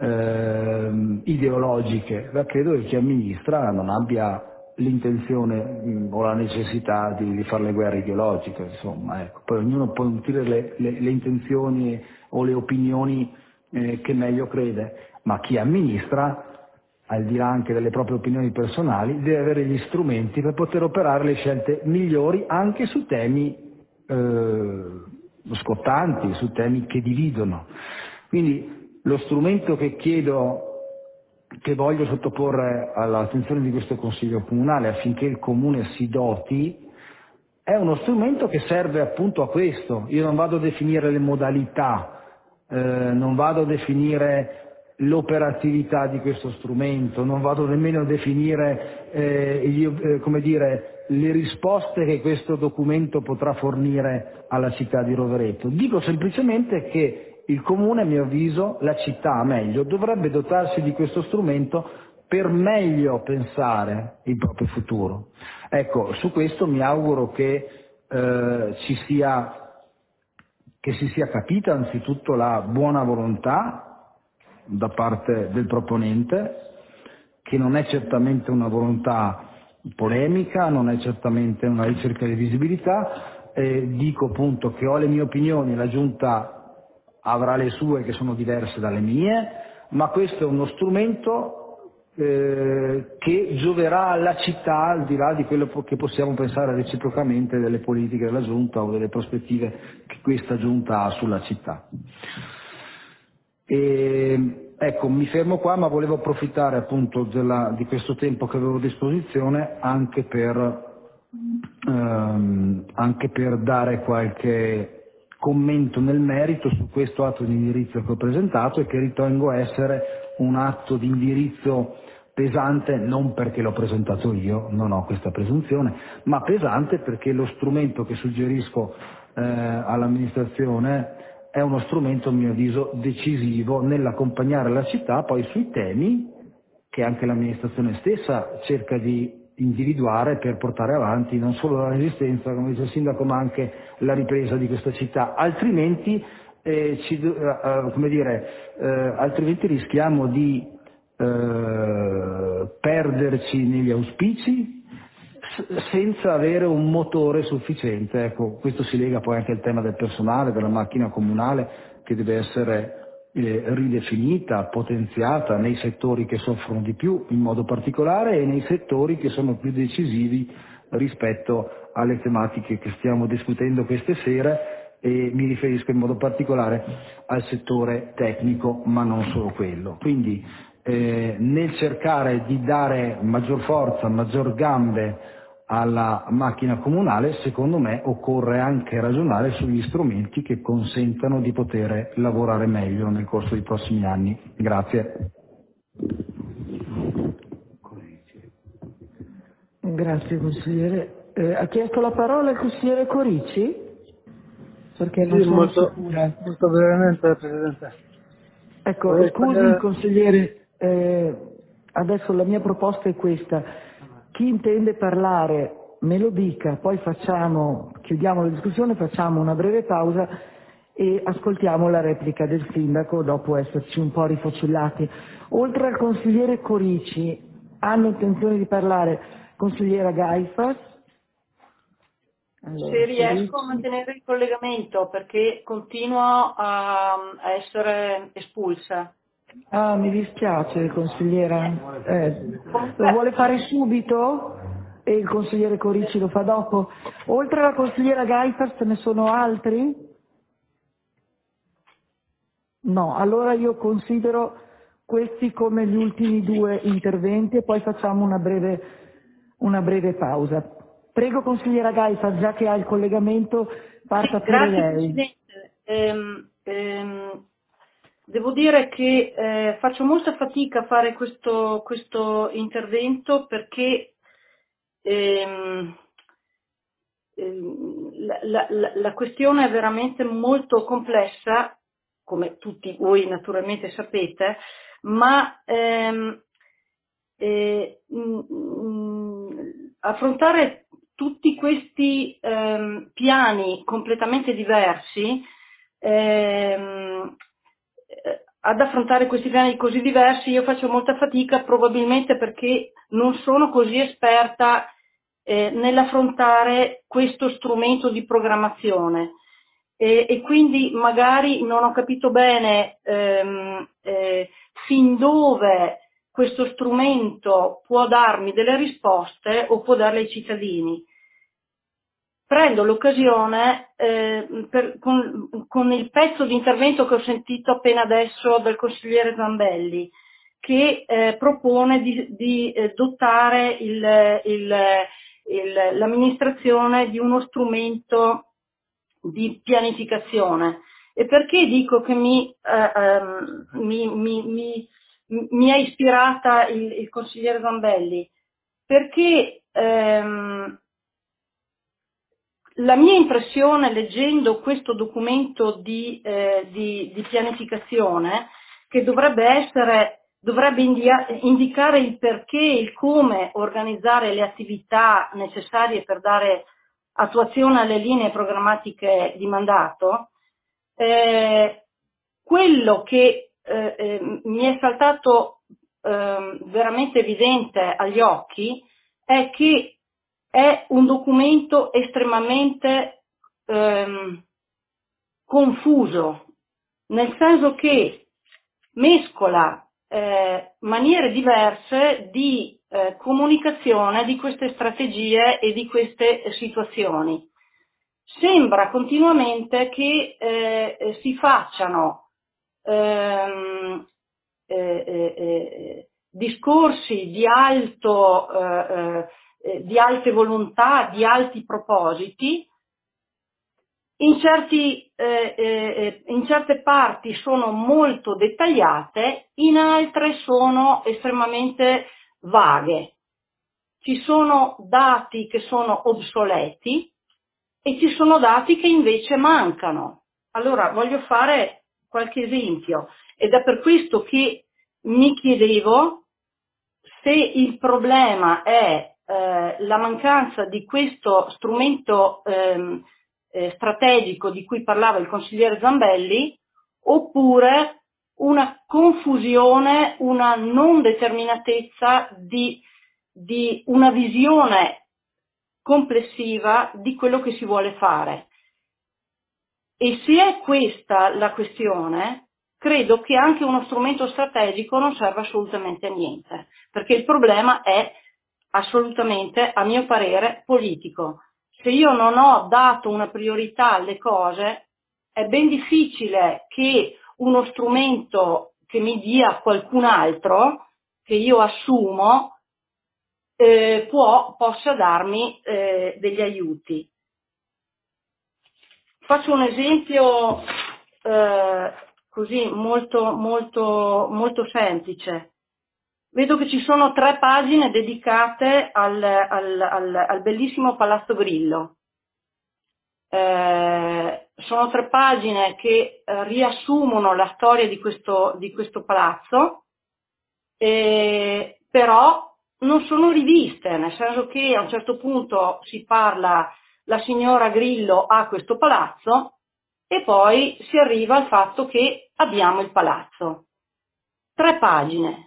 eh, ideologiche. Ma credo che chi amministra non abbia l'intenzione mh, o la necessità di, di fare le guerre ideologiche, insomma, ecco. Poi ognuno può nutrire le, le, le intenzioni o le opinioni eh, che meglio crede, ma chi amministra, al di là anche delle proprie opinioni personali, deve avere gli strumenti per poter operare le scelte migliori anche su temi eh, scottanti, su temi che dividono. Quindi lo strumento che chiedo, che voglio sottoporre all'attenzione di questo Consiglio Comunale affinché il Comune si doti, è uno strumento che serve appunto a questo. Io non vado a definire le modalità, eh, non vado a definire l'operatività di questo strumento, non vado nemmeno a definire eh, gli, eh, come dire, le risposte che questo documento potrà fornire alla città di Rovereto. Dico semplicemente che il Comune, a mio avviso, la città meglio, dovrebbe dotarsi di questo strumento per meglio pensare il proprio futuro. Ecco, su questo mi auguro che eh, ci sia, che si sia capita anzitutto la buona volontà da parte del proponente, che non è certamente una volontà polemica, non è certamente una ricerca di visibilità, eh, dico appunto che ho le mie opinioni, la Giunta avrà le sue che sono diverse dalle mie, ma questo è uno strumento eh, che gioverà alla città al di là di quello che possiamo pensare reciprocamente delle politiche della Giunta o delle prospettive che questa Giunta ha sulla città. E, ecco, mi fermo qua, ma volevo approfittare appunto della, di questo tempo che avevo a disposizione anche per, ehm, anche per dare qualche commento nel merito su questo atto di indirizzo che ho presentato e che ritengo essere un atto di indirizzo pesante, non perché l'ho presentato io, non ho questa presunzione, ma pesante perché lo strumento che suggerisco eh, all'amministrazione è uno strumento a mio avviso decisivo nell'accompagnare la città poi sui temi che anche l'amministrazione stessa cerca di individuare per portare avanti non solo la resistenza, come dice il sindaco, ma anche la ripresa di questa città. Altrimenti, eh, ci, eh, come dire, eh, altrimenti rischiamo di eh, perderci negli auspici senza avere un motore sufficiente. Ecco, questo si lega poi anche al tema del personale, della macchina comunale, che deve essere eh, ridefinita, potenziata nei settori che soffrono di più in modo particolare e nei settori che sono più decisivi rispetto alle tematiche che stiamo discutendo queste sere, e mi riferisco in modo particolare al settore tecnico, ma non solo quello. Quindi eh, nel cercare di dare maggior forza, maggior gambe alla macchina comunale, secondo me occorre anche ragionare sugli strumenti che consentano di poter lavorare meglio nel corso dei prossimi anni. Grazie. Grazie consigliere. Eh, ha chiesto la parola il consigliere Corici? Perché non Sì, sono molto, sicura. molto brevemente, Presidente. Ecco, Vorrei scusi togliere- consigliere, eh, adesso la mia proposta è questa. Chi intende parlare me lo dica, poi facciamo, chiudiamo la discussione, facciamo una breve pausa e ascoltiamo la replica del sindaco dopo esserci un po' rifocillati. Oltre al consigliere Corici, hanno intenzione di parlare consigliera Gaifas? Allora, Se riesco a Corici. mantenere il collegamento perché continuo a, a essere espulsa. Ah, mi dispiace consigliera. Eh, lo Comunque, vuole fare subito? E il consigliere Corici lo fa dopo? Oltre alla consigliera Gaifas ce ne sono altri? No, allora io considero questi come gli ultimi due interventi e poi facciamo una breve, una breve pausa. Prego consigliera Gaifas, già che ha il collegamento, parta pure grazie lei. Presidente. Ehm, ehm, devo dire che eh, faccio molta fatica a fare questo, questo intervento perché ehm, ehm, la, la, la, la questione è veramente molto complessa, come tutti voi naturalmente sapete, ma ehm, eh, mh, mh, affrontare tutti questi ehm, piani completamente diversi, ehm, eh, ad affrontare questi piani così diversi io faccio molta fatica, probabilmente perché non sono così esperta eh, nell'affrontare questo strumento di programmazione. E, e quindi magari non ho capito bene ehm, eh, fin dove questo strumento può darmi delle risposte o può darle ai cittadini. Prendo l'occasione eh, per, con, con il pezzo di intervento che ho sentito appena adesso del consigliere Zambelli, che eh, propone di, di eh, dotare il, il, il, l'amministrazione di uno strumento di pianificazione. E perché dico che mi, eh, ehm, mi, mi, mi, mi ha ispirata il, il consigliere Zambelli? Perché ehm, la mia impressione leggendo questo documento di, eh, di, di pianificazione, che dovrebbe essere, dovrebbe india, indicare il perché, il come organizzare le attività necessarie per dare attuazione alle linee programmatiche di mandato, eh, quello che eh, eh, mi è saltato eh, veramente evidente agli occhi è che è un documento estremamente ehm, confuso, nel senso che mescola eh, maniere diverse di eh, comunicazione di queste strategie e di queste situazioni. Sembra continuamente che eh, si facciano ehm, eh, eh, eh, discorsi di alto eh, eh, di alte volontà, di alti propositi, in, certi, eh, eh, in certe parti sono molto dettagliate, in altre sono estremamente vaghe. Ci sono dati che sono obsoleti e ci sono dati che invece mancano. Allora, voglio fare qualche esempio ed è per questo che mi chiedevo se il problema è eh, la mancanza di questo strumento ehm, eh, strategico di cui parlava il consigliere Zambelli, oppure una confusione, una non determinatezza di, di una visione complessiva di quello che si vuole fare. E se è questa la questione, credo che anche uno strumento strategico non serve assolutamente a niente, perché il problema è assolutamente, a mio parere, politico. Se io non ho dato una priorità alle cose, è ben difficile che uno strumento che mi dia qualcun altro, che io assumo, eh, può, possa darmi eh, degli aiuti. Faccio un esempio eh, così molto, molto, molto semplice. Vedo che ci sono tre pagine dedicate al, al, al, al bellissimo Palazzo Grillo. Eh, sono tre pagine che eh, riassumono la storia di questo, di questo palazzo, eh, però non sono riviste, nel senso che a un certo punto si parla, la signora Grillo ha questo palazzo e poi si arriva al fatto che abbiamo il palazzo. Tre pagine.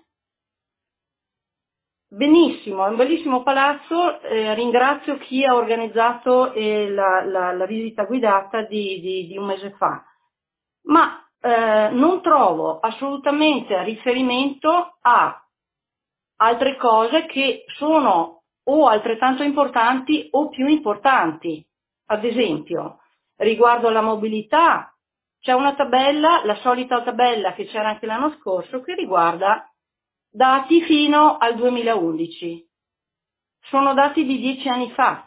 Benissimo, è un bellissimo palazzo, eh, ringrazio chi ha organizzato eh, la, la, la visita guidata di, di, di un mese fa, ma eh, non trovo assolutamente riferimento a altre cose che sono o altrettanto importanti o più importanti. Ad esempio, riguardo alla mobilità, c'è una tabella, la solita tabella che c'era anche l'anno scorso, che riguarda dati fino al duemilaundici. Sono dati di dieci anni fa.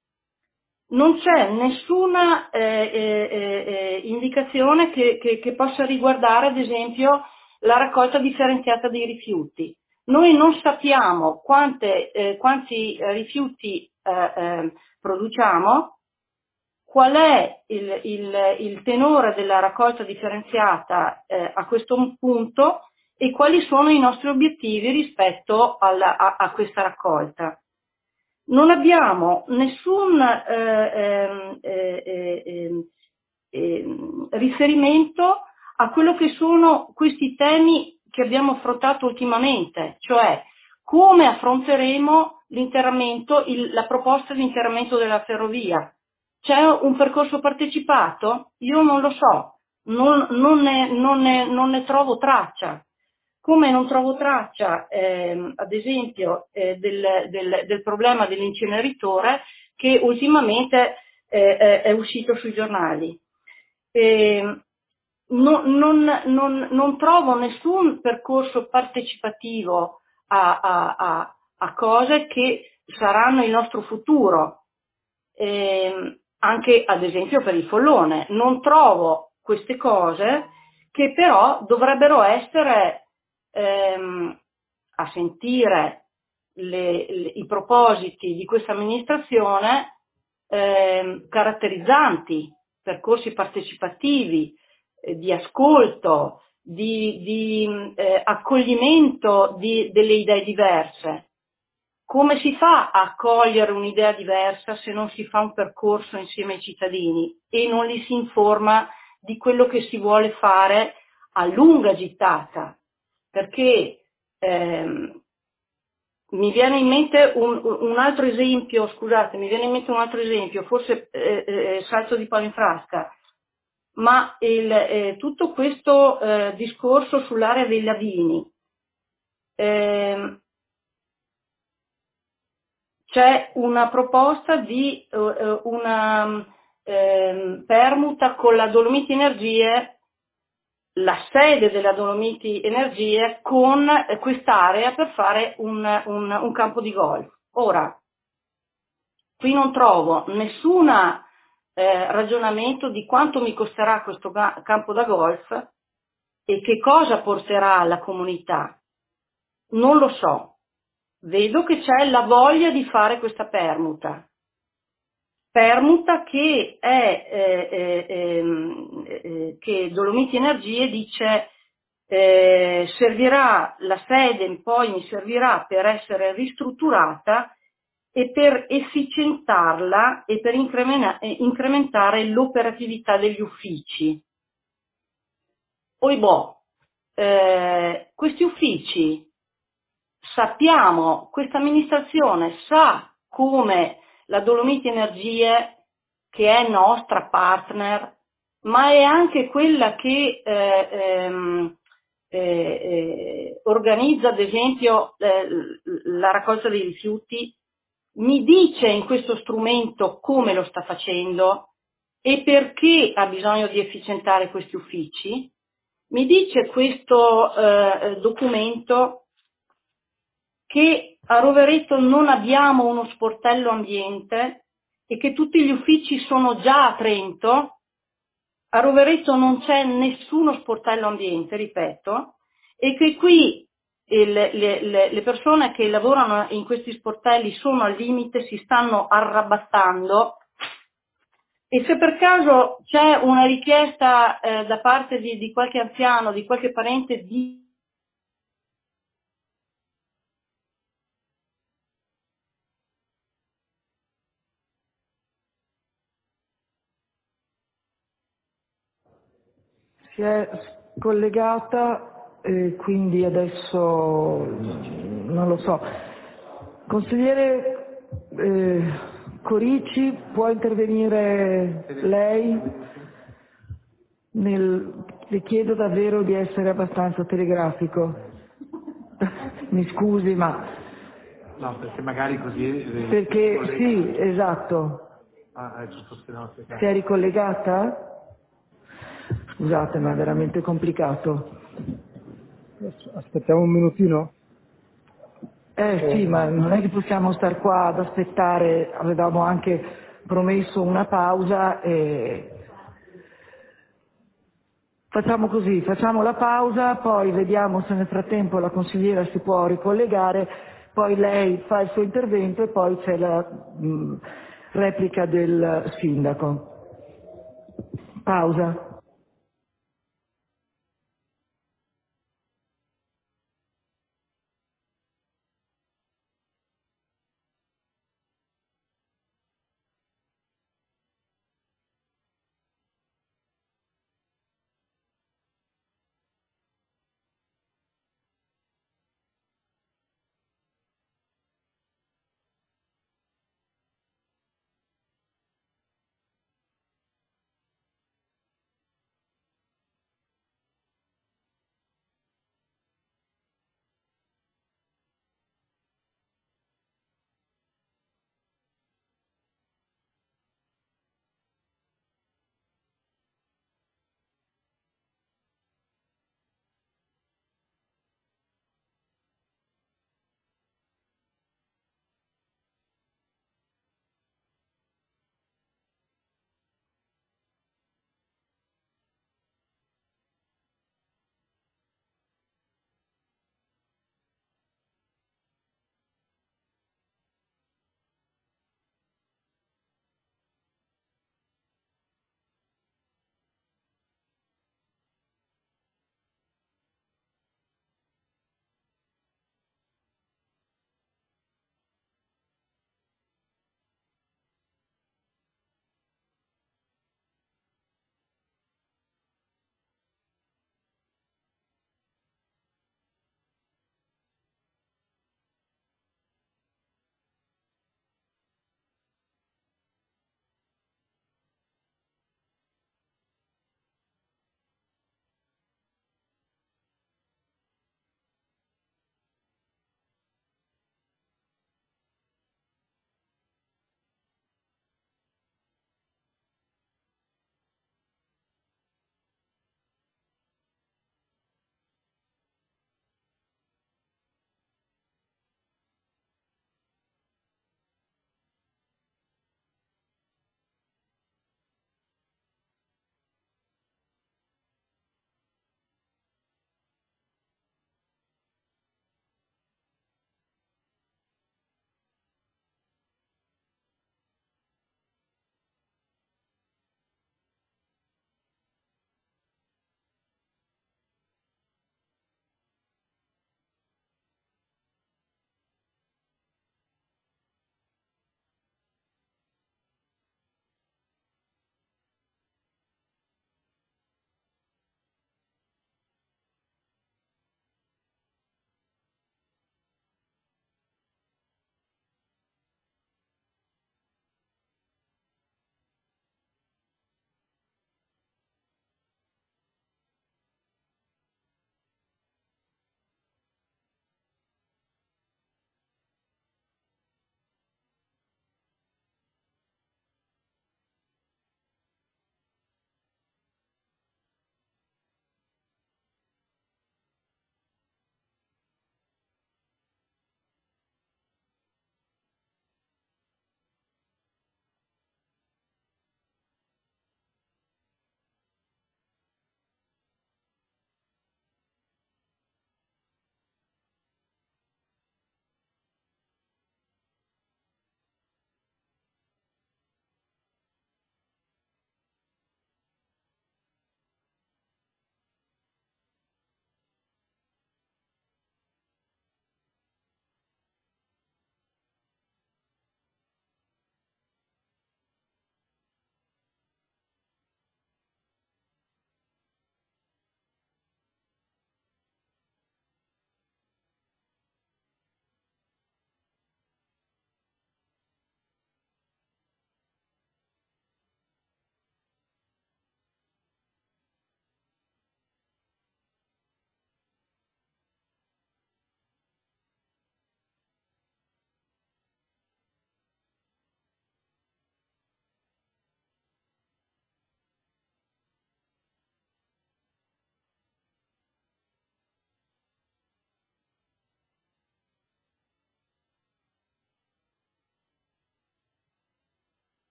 Non c'è nessuna eh, eh, eh, indicazione che, che, che possa riguardare, ad esempio, la raccolta differenziata dei rifiuti. Noi non sappiamo quante, eh, quanti rifiuti eh, eh, produciamo, qual è il, il, il tenore della raccolta differenziata eh, a questo punto e quali sono i nostri obiettivi rispetto alla, a, a questa raccolta. Non abbiamo nessun eh, eh, eh, eh, riferimento a quello che sono questi temi che abbiamo affrontato ultimamente, cioè come affronteremo l'interramento, il, la proposta di interramento della ferrovia. C'è un percorso partecipato? Io non lo so, non, non, ne, non, ne, non ne trovo traccia. Come non trovo traccia, ehm, ad esempio, eh, del, del, del problema dell'inceneritore che ultimamente eh, è uscito sui giornali. Eh, non, non, non, non trovo nessun percorso partecipativo a, a, a, a cose che saranno il nostro futuro. Eh, anche ad esempio per il follone. Non trovo queste cose che però dovrebbero essere ehm, a sentire le, le, i propositi di questa amministrazione ehm, caratterizzanti, percorsi partecipativi, eh, di ascolto, di, di eh, accoglimento di, delle idee diverse. Come si fa a accogliere un'idea diversa se non si fa un percorso insieme ai cittadini e non li si informa di quello che si vuole fare a lunga gittata? Perché ehm, mi viene in mente un, un altro esempio, scusate, mi viene in mente un altro esempio, forse eh, eh, salto di palo in frasca, ma il, eh, tutto questo eh, discorso sull'area dei Lavini, eh, c'è una proposta di uh, una um, permuta con la Dolomiti Energie, la sede della Dolomiti Energie, con eh, quest'area per fare un, un, un campo di golf. Ora, qui non trovo nessun eh, ragionamento di quanto mi costerà questo ga- campo da golf e che cosa porterà alla comunità. Non lo so. Vedo che c'è la voglia di fare questa permuta, permuta che, è, eh, eh, eh, eh, che Dolomiti Energie dice eh, servirà, la sede poi mi servirà per essere ristrutturata e per efficientarla e per incrementare l'operatività degli uffici. Oibò, eh, questi uffici sappiamo, questa amministrazione sa come la Dolomiti Energie, che è nostra partner, ma è anche quella che eh, ehm, eh, eh, organizza ad esempio eh, la raccolta dei rifiuti, mi dice in questo strumento come lo sta facendo e perché ha bisogno di efficientare questi uffici. Mi dice questo eh, documento che a Rovereto non abbiamo uno sportello ambiente e che tutti gli uffici sono già a Trento. A Rovereto non c'è nessuno sportello ambiente, ripeto, e che qui il, le, le, le persone che lavorano in questi sportelli sono al limite, si stanno arrabattando. E se per caso c'è una richiesta eh, da parte di, di qualche anziano, di qualche parente di Si è collegata e quindi adesso non lo so. Consigliere eh, Corici, può intervenire lei? Nel, le chiedo davvero di essere abbastanza telegrafico. Mi scusi, ma... No, perché magari così... eh, Perché collega- sì, esatto. Ah, è giusto che no, Si è ricollegata? Scusate, ma è veramente complicato. Aspettiamo un minutino? Eh sì, ma non è che possiamo star qua ad aspettare, avevamo anche promesso una pausa e facciamo così, facciamo la pausa, poi vediamo se nel frattempo la consigliera si può ricollegare, poi lei fa il suo intervento e poi c'è la mh, replica del sindaco. Pausa.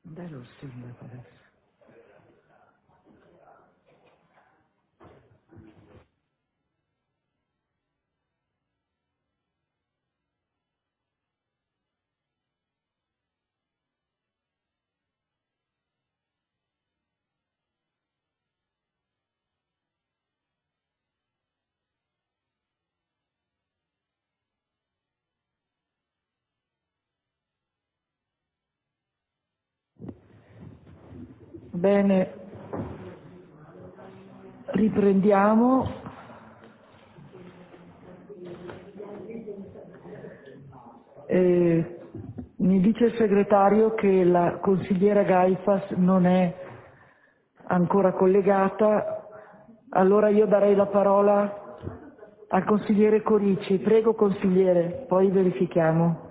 Bello il sindaco adesso. Bene, riprendiamo. Eh, mi dice il segretario che la consigliera Gaifas non è ancora collegata, allora io darei la parola al consigliere Corici. Prego consigliere, poi verifichiamo.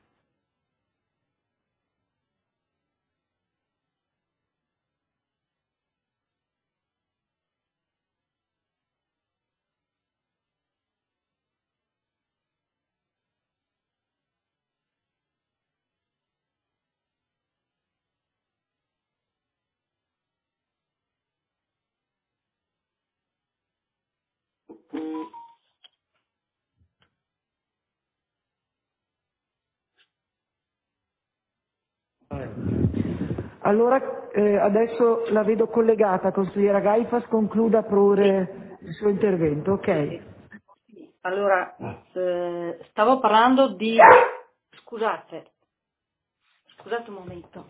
Allora eh, adesso la vedo collegata, consigliera Gaifas, concluda pure il suo intervento, ok? Allora, eh, stavo parlando di... Scusate, scusate un momento.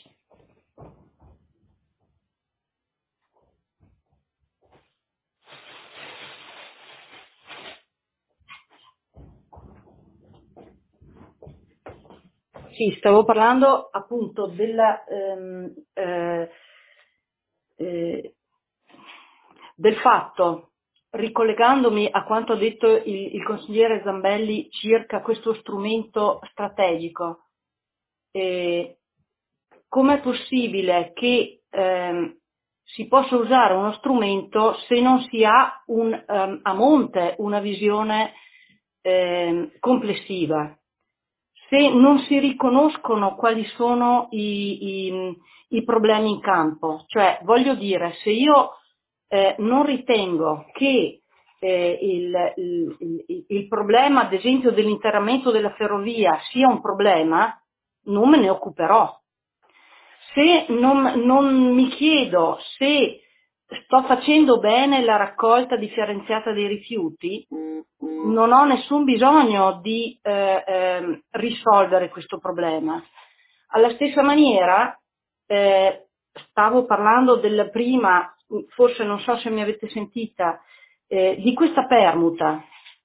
Sì, stavo parlando appunto della, ehm, eh, eh, del fatto, ricollegandomi a quanto ha detto il, il consigliere Zambelli circa questo strumento strategico, eh, com'è possibile che ehm, si possa usare uno strumento se non si ha un, um, a monte una visione ehm, complessiva? Se non si riconoscono quali sono i, i, i problemi in campo. Cioè, voglio dire, se io eh, non ritengo che eh, il, il, il, il problema, ad esempio, dell'interramento della ferrovia sia un problema, non me ne occuperò. Se non, non mi chiedo se sto facendo bene la raccolta differenziata dei rifiuti, non ho nessun bisogno di eh, eh, risolvere questo problema. Alla stessa maniera, eh, stavo parlando del prima, forse non so se mi avete sentita, eh, di questa permuta.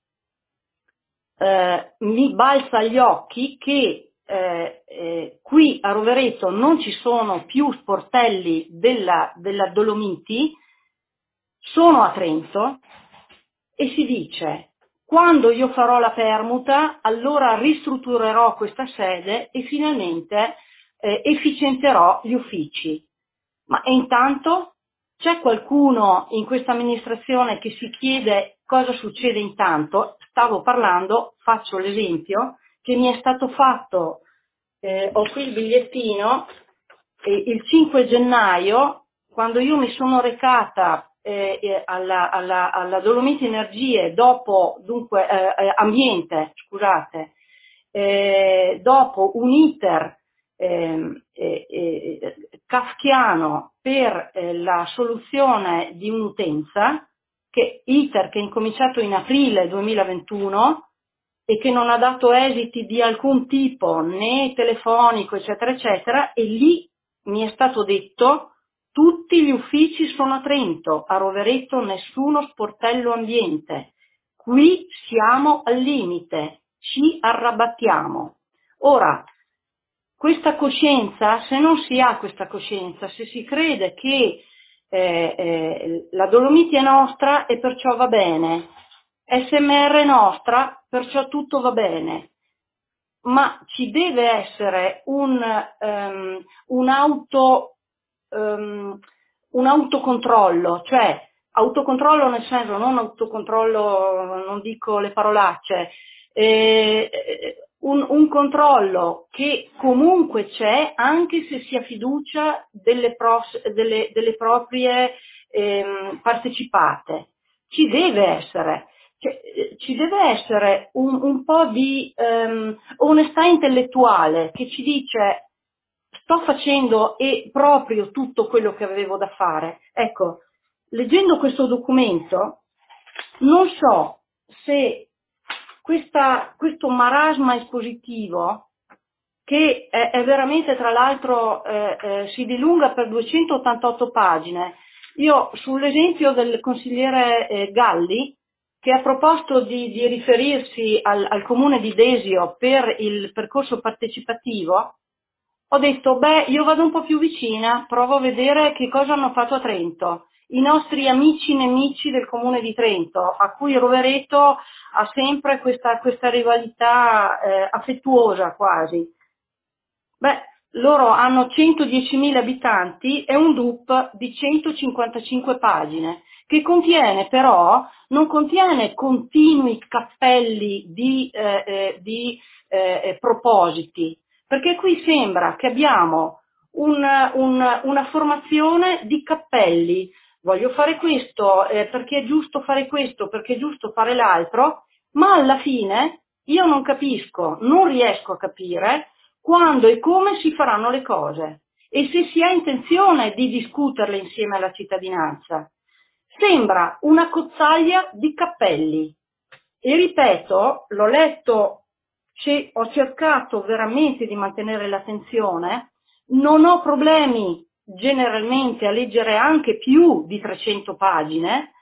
Eh, mi balza agli occhi che eh, eh, qui a Rovereto non ci sono più sportelli della, della Dolomiti, sono a Trento, e si dice: quando io farò la permuta, allora ristrutturerò questa sede e finalmente eh, efficienterò gli uffici. Ma e intanto c'è qualcuno in questa amministrazione che si chiede cosa succede intanto? Stavo parlando, faccio l'esempio, che mi è stato fatto, eh, ho qui il bigliettino, eh, il cinque gennaio, quando io mi sono recata eh, alla, alla, alla Dolomiti Energie, dopo, dunque, eh, ambiente, scusate, eh, dopo un iter eh, eh, eh, kafkiano per eh, la soluzione di un'utenza, che iter che è incominciato in aprile duemilaventuno e che non ha dato esiti di alcun tipo, né telefonico, eccetera, eccetera, e lì mi è stato detto: tutti gli uffici sono a Trento, a Rovereto nessuno sportello ambiente, qui siamo al limite, ci arrabattiamo. Ora, questa coscienza, se non si ha questa coscienza, se si crede che eh, eh, la Dolomiti è nostra e perciò va bene, S M R è nostra, perciò tutto va bene, ma ci deve essere un, um, un, auto, um, un autocontrollo, cioè autocontrollo nel senso, non autocontrollo, non dico le parolacce, eh, un, un controllo che comunque c'è, anche se si ha fiducia delle, pros, delle, delle proprie ehm, partecipate. Ci deve essere. Cioè, ci deve essere un, un po' di ehm, onestà intellettuale che ci dice sto facendo e proprio tutto quello che avevo da fare. Ecco, leggendo questo documento non so se questa, questo marasma espositivo, che è, è veramente tra l'altro eh, eh, si dilunga per duecentottantotto pagine, io sull'esempio del consigliere eh, Galli, che ha proposto di, di riferirsi al, al comune di Desio per il percorso partecipativo, ho detto, beh, io vado un po' più vicina, provo a vedere che cosa hanno fatto a Trento. I nostri amici nemici del comune di Trento, a cui Rovereto ha sempre questa, questa rivalità eh, affettuosa quasi. Beh, loro hanno centodiecimila abitanti e un D U P di centocinquantacinque pagine, che contiene però, non contiene continui cappelli di, eh, eh, di eh, propositi, perché qui sembra che abbiamo un, un, una formazione di cappelli. Voglio fare questo eh, perché è giusto fare questo, perché è giusto fare l'altro, ma alla fine io non capisco, non riesco a capire quando e come si faranno le cose e se si ha intenzione di discuterle insieme alla cittadinanza. Sembra una cozzaglia di cappelli e ripeto, l'ho letto, ho cercato veramente di mantenere l'attenzione, non ho problemi generalmente a leggere anche più di trecento pagine,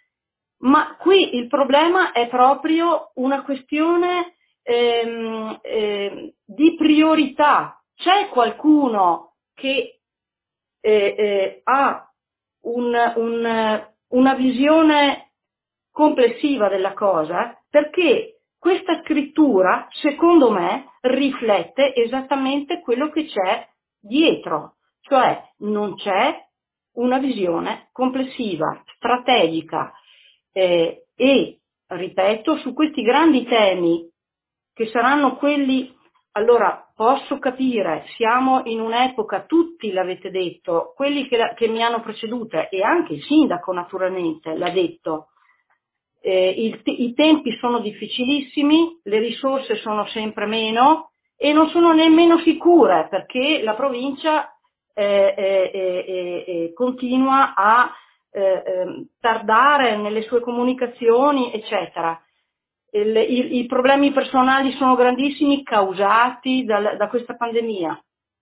ma qui il problema è proprio una questione ehm, ehm, di priorità. C'è qualcuno che eh, eh, ha un, un, una visione complessiva della cosa, perché questa scrittura, secondo me, riflette esattamente quello che c'è dietro, cioè non c'è una visione complessiva, strategica eh, e, ripeto, su questi grandi temi che saranno quelli, allora posso capire, siamo in un'epoca, tutti l'avete detto, quelli che, la, che mi hanno preceduta e anche il sindaco naturalmente l'ha detto, eh, il, i tempi sono difficilissimi, le risorse sono sempre meno e non sono nemmeno sicure perché la provincia eh, eh, eh, eh, continua a eh, eh, tardare nelle sue comunicazioni, eccetera. Il, i, I problemi personali sono grandissimi causati dal, da questa pandemia.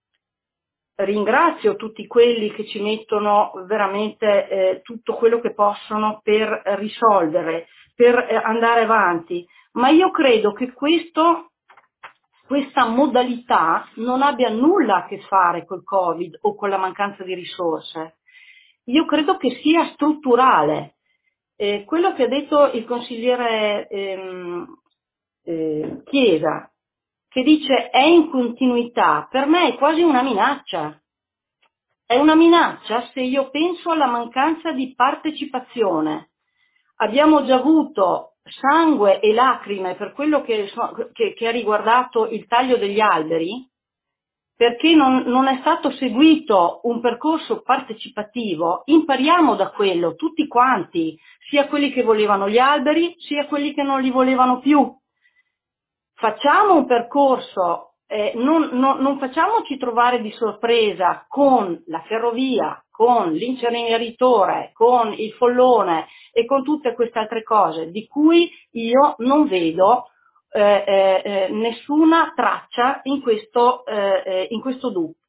Ringrazio tutti quelli che ci mettono veramente eh, tutto quello che possono per risolvere, per eh, andare avanti, ma io credo che questo, questa modalità non abbia nulla a che fare col Covid o con la mancanza di risorse. Io credo che sia strutturale. Eh, quello che ha detto il consigliere ehm, eh, Chiesa, che dice è in continuità, per me è quasi una minaccia. È una minaccia se io penso alla mancanza di partecipazione. Abbiamo già avuto sangue e lacrime per quello che, che, che ha riguardato il taglio degli alberi, perché non, non è stato seguito un percorso partecipativo. Impariamo da quello, tutti quanti, sia quelli che volevano gli alberi, sia quelli che non li volevano più. Facciamo un percorso, eh, non, non, non facciamoci trovare di sorpresa con la ferrovia, con l'inceneritore, con il follone e con tutte queste altre cose di cui io non vedo eh, eh, nessuna traccia in questo, eh, in questo D U P.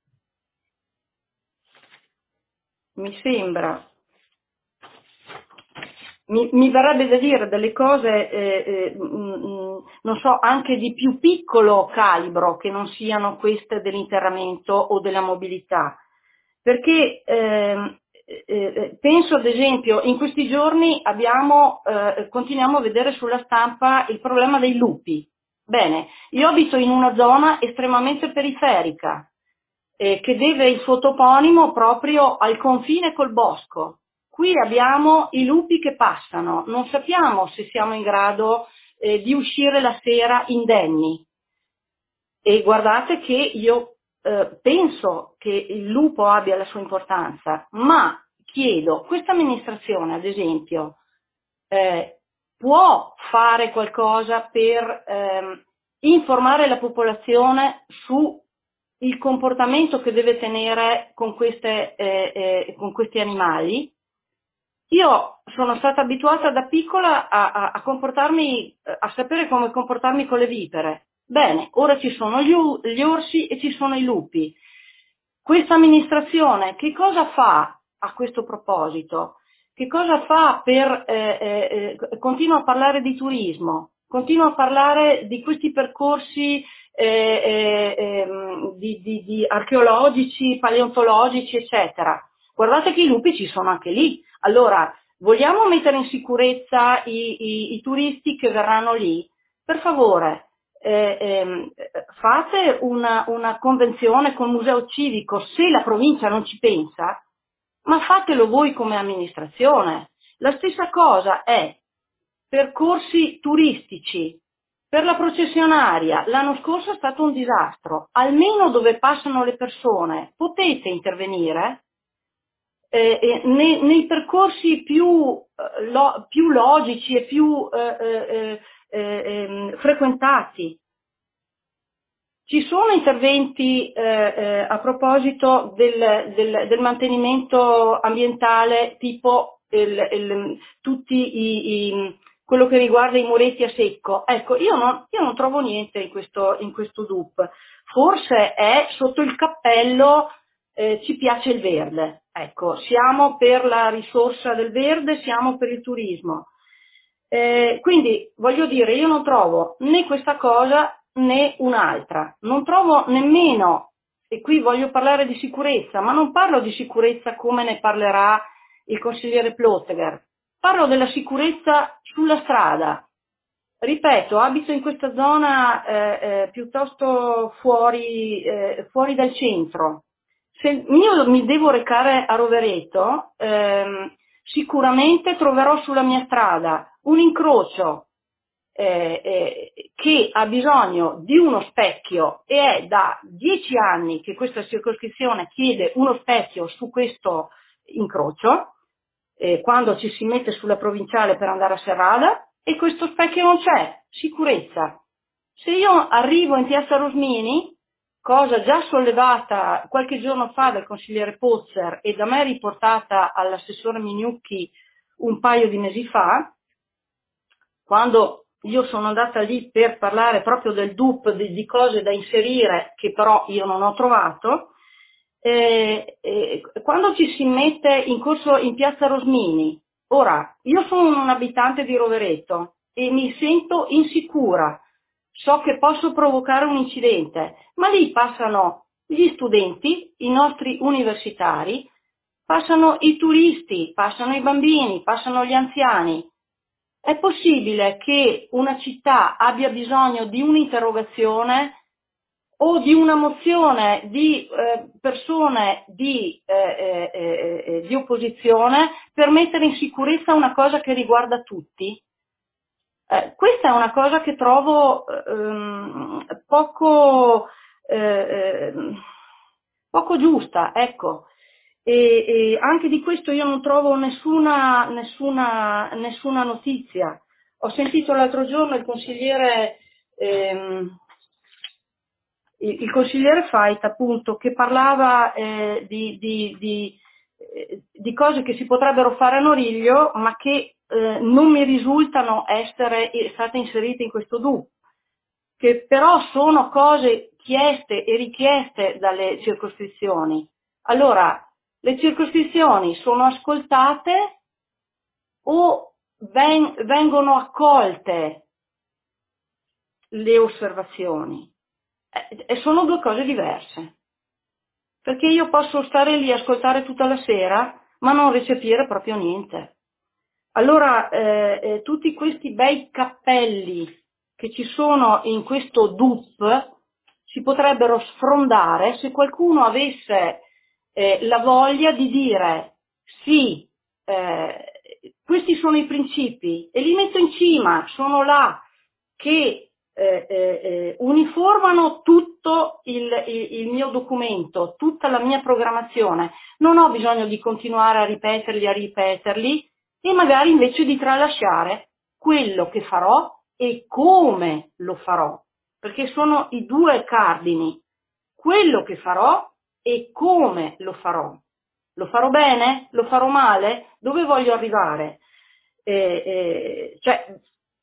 Mi sembra, mi, mi verrebbe da dire delle cose, eh, eh, mh, non so, anche di più piccolo calibro che non siano queste dell'interramento o della mobilità, perché eh, eh, penso ad esempio in questi giorni abbiamo, eh, continuiamo a vedere sulla stampa il problema dei lupi. Bene, io abito in una zona estremamente periferica eh, che deve il suo toponimo proprio al confine col bosco. Qui abbiamo i lupi che passano, non sappiamo se siamo in grado eh, di uscire la sera indenni. E guardate che io eh, penso che il lupo abbia la sua importanza, ma chiedo, questa amministrazione ad esempio eh, può fare qualcosa per ehm, informare la popolazione su il comportamento che deve tenere con, queste, eh, eh, con questi animali? Io sono stata abituata da piccola a, a, a comportarmi, a sapere come comportarmi con le vipere. Bene, ora ci sono gli, gli orsi e ci sono i lupi. Questa amministrazione che cosa fa a questo proposito? Che cosa fa per, eh, eh, continua a parlare di turismo, continua a parlare di questi percorsi eh, eh, eh, di, di, di archeologici, paleontologici, eccetera. Guardate che i lupi ci sono anche lì. Allora, vogliamo mettere in sicurezza i, i, i turisti che verranno lì? Per favore, eh, eh, fate una, una convenzione col museo civico, se la provincia non ci pensa, ma fatelo voi come amministrazione. La stessa cosa è percorsi turistici. Per la processionaria, l'anno scorso è stato un disastro. Almeno dove passano le persone potete intervenire. Eh, eh, nei, nei percorsi più, eh, lo, più logici e più eh, eh, eh, eh, frequentati. Ci sono interventi eh, eh, a proposito del, del, del mantenimento ambientale, tipo il, il, tutti i, i, quello che riguarda i muretti a secco. Ecco, io non, io non trovo niente in questo, in questo D U P. Forse è sotto il cappello eh, ci piace il verde. Ecco, siamo per la risorsa del verde, siamo per il turismo. Eh, quindi, voglio dire, io non trovo né questa cosa né un'altra. Non trovo nemmeno, e qui voglio parlare di sicurezza, ma non parlo di sicurezza come ne parlerà il consigliere Plotteger. Parlo della sicurezza sulla strada. Ripeto, abito in questa zona eh, eh, piuttosto fuori, eh, fuori dal centro. Se io mi devo recare a Rovereto, ehm, sicuramente troverò sulla mia strada un incrocio eh, eh, che ha bisogno di uno specchio, e è da dieci anni che questa circoscrizione chiede uno specchio su questo incrocio, eh, quando ci si mette sulla provinciale per andare a Serrada, e questo specchio non c'è. Sicurezza. Se io arrivo in piazza Rosmini, cosa già sollevata qualche giorno fa dal consigliere Pozzer e da me riportata all'assessore Mignucchi un paio di mesi fa, quando io sono andata lì per parlare proprio del D U P, di, di cose da inserire che però io non ho trovato, eh, eh, quando ci si mette in corso in piazza Rosmini, ora io sono un abitante di Rovereto e mi sento insicura, so che posso provocare un incidente, ma lì passano gli studenti, i nostri universitari, passano i turisti, passano i bambini, passano gli anziani. È possibile che una città abbia bisogno di un'interrogazione o di una mozione di eh, persone di, eh, eh, eh, di opposizione per mettere in sicurezza una cosa che riguarda tutti? Eh, questa è una cosa che trovo ehm, poco, eh, poco giusta, ecco. E, e anche di questo io non trovo nessuna, nessuna, nessuna notizia. Ho sentito l'altro giorno il consigliere, ehm, il, il consigliere Fait, appunto, che parlava eh, di, di, di, eh, di cose che si potrebbero fare a Noriglio, ma che eh, non mi risultano essere state inserite in questo D U P, che però sono cose chieste e richieste dalle circoscrizioni. Allora, le circoscrizioni sono ascoltate o ven- vengono accolte le osservazioni? Eh, e sono due cose diverse. Perché io posso stare lì a ascoltare tutta la sera, ma non recepire proprio niente. Allora, eh, eh, tutti questi bei cappelli che ci sono in questo D U P si potrebbero sfrondare se qualcuno avesse Eh, la voglia di dire sì, eh, questi sono i principi e li metto in cima, sono là che eh, eh, uniformano tutto il, il, il mio documento, tutta la mia programmazione. Non ho bisogno di continuare a ripeterli, a ripeterli e magari invece di tralasciare quello che farò e come lo farò, perché sono i due cardini, quello che farò e come lo farò. Lo farò bene? Lo farò male? Dove voglio arrivare? Eh, eh, cioè,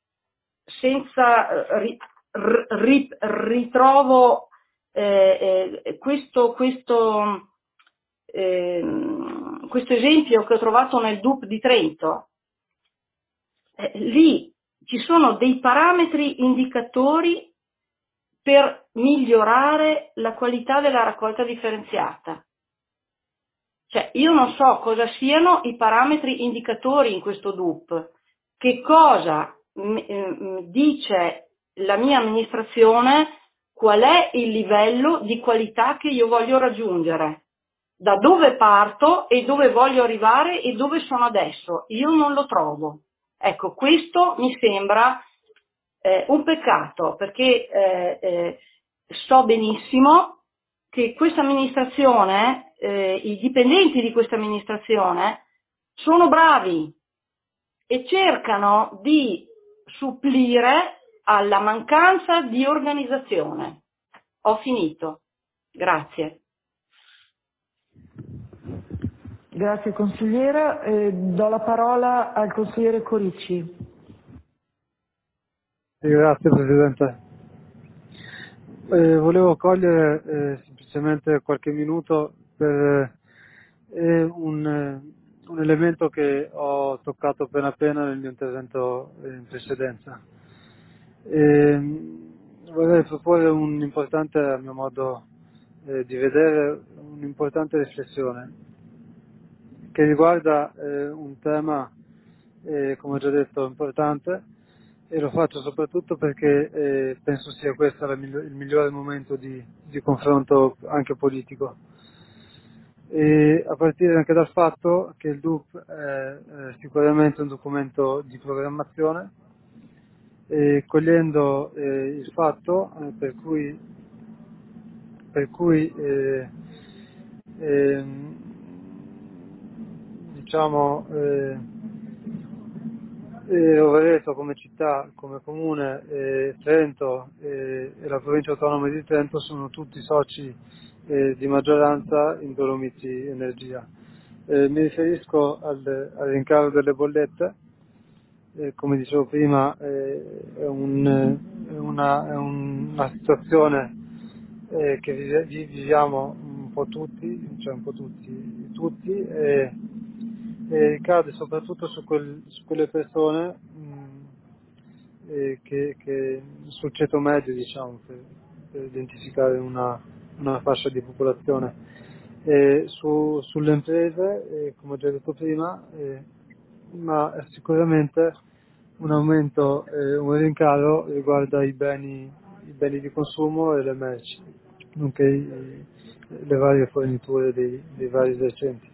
senza ri, ri, ritrovo eh, eh, questo, questo, eh, questo esempio che ho trovato nel D U P di Trento. Eh, lì ci sono dei parametri indicatori per migliorare la qualità della raccolta differenziata. Cioè, io non so cosa siano i parametri indicatori in questo D U P, che cosa m- dice la mia amministrazione, qual è il livello di qualità che io voglio raggiungere, da dove parto e dove voglio arrivare e dove sono adesso. Io non lo trovo. Ecco, questo mi sembra eh, un peccato, perché eh, eh, so benissimo che questa amministrazione, eh, i dipendenti di questa amministrazione sono bravi e cercano di supplire alla mancanza di organizzazione. Ho finito. Grazie. Grazie consigliera. Eh, do la parola al consigliere Corici. Sì, grazie Presidente. Eh, volevo cogliere eh, semplicemente qualche minuto per eh, un, eh, un elemento che ho toccato appena appena nel mio intervento in precedenza. Eh, vorrei proporre un'importante, a mio modo eh, di vedere, un'importante riflessione che riguarda eh, un tema, eh, come ho già detto, importante, e lo faccio soprattutto perché eh, penso sia questo la miglior- il migliore momento di, di confronto anche politico. E a partire anche dal fatto che il D U P è eh, sicuramente un documento di programmazione, e cogliendo eh, il fatto eh, per cui, per cui eh, eh, diciamo eh, eh, Rovereto come città, come comune, eh, Trento eh, e la provincia autonoma di Trento sono tutti soci eh, di maggioranza in Dolomiti Energia. Eh, mi riferisco al, al rincaro delle bollette. Eh, come dicevo prima, eh, è, un, è, una, è una situazione eh, che vive, viviamo un po' tutti, cioè un po' tutti, tutti e, e ricade soprattutto su, quel, su quelle persone mh, eh, che, che sul ceto medio, diciamo, per, per identificare una, una fascia di popolazione. E su, sulle imprese, eh, come ho già detto prima, eh, ma sicuramente un aumento, eh, un rincaro riguarda i beni, i beni di consumo e le merci, nonché i, le varie forniture dei, dei vari esercenti.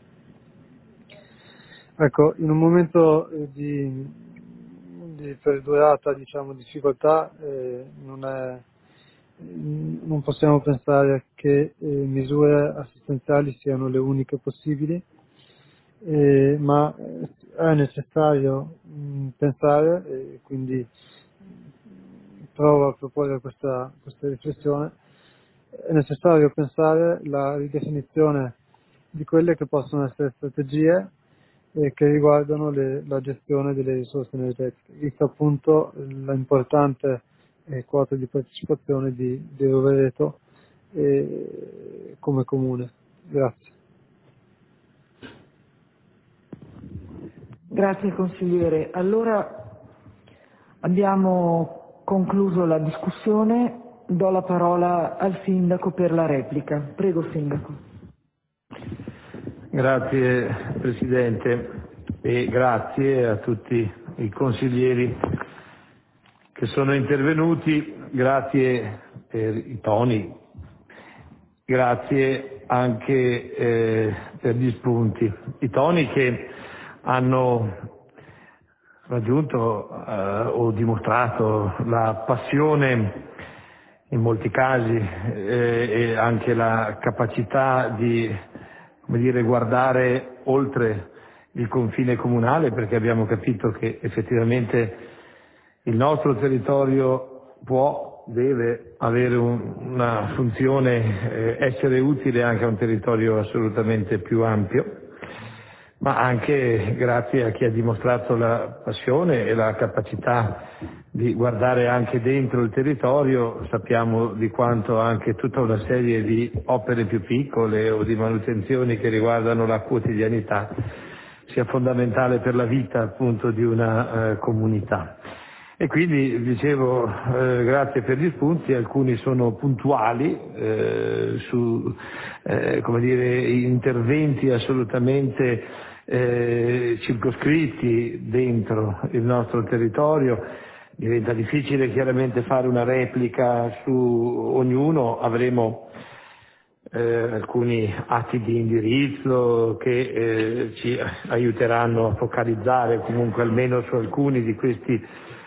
Ecco, in un momento di, di perdurata, diciamo, difficoltà eh, non, è, non possiamo pensare che eh, misure assistenziali siano le uniche possibili, eh, ma è necessario mh, pensare, e quindi provo a proporre questa, questa riflessione, è necessario pensare la ridefinizione di quelle che possono essere strategie eh, che riguardano le, la gestione delle risorse energetiche, visto appunto l'importante eh, quota di partecipazione di, di Rovereto eh, come comune. Grazie. Grazie consigliere. Allora abbiamo concluso la discussione. Do la parola al sindaco per la replica. Prego sindaco. Grazie Presidente e grazie a tutti i consiglieri che sono intervenuti, grazie per i toni, grazie anche eh, per gli spunti. I toni che hanno raggiunto eh, o dimostrato la passione in molti casi eh, e anche la capacità di, come dire, guardare oltre il confine comunale, perché abbiamo capito che effettivamente il nostro territorio può, deve avere un, una funzione, eh, essere utile anche a un territorio assolutamente più ampio, ma anche grazie a chi ha dimostrato la passione e la capacità di guardare anche dentro il territorio. Sappiamo di quanto anche tutta una serie di opere più piccole o di manutenzioni che riguardano la quotidianità sia fondamentale per la vita appunto di una eh, comunità. E quindi dicevo eh, grazie per gli spunti, alcuni sono puntuali eh, su eh, come dire, interventi assolutamente eh, circoscritti dentro il nostro territorio. Diventa difficile chiaramente fare una replica su ognuno, avremo eh, alcuni atti di indirizzo che eh, ci aiuteranno a focalizzare comunque almeno su alcuni di questi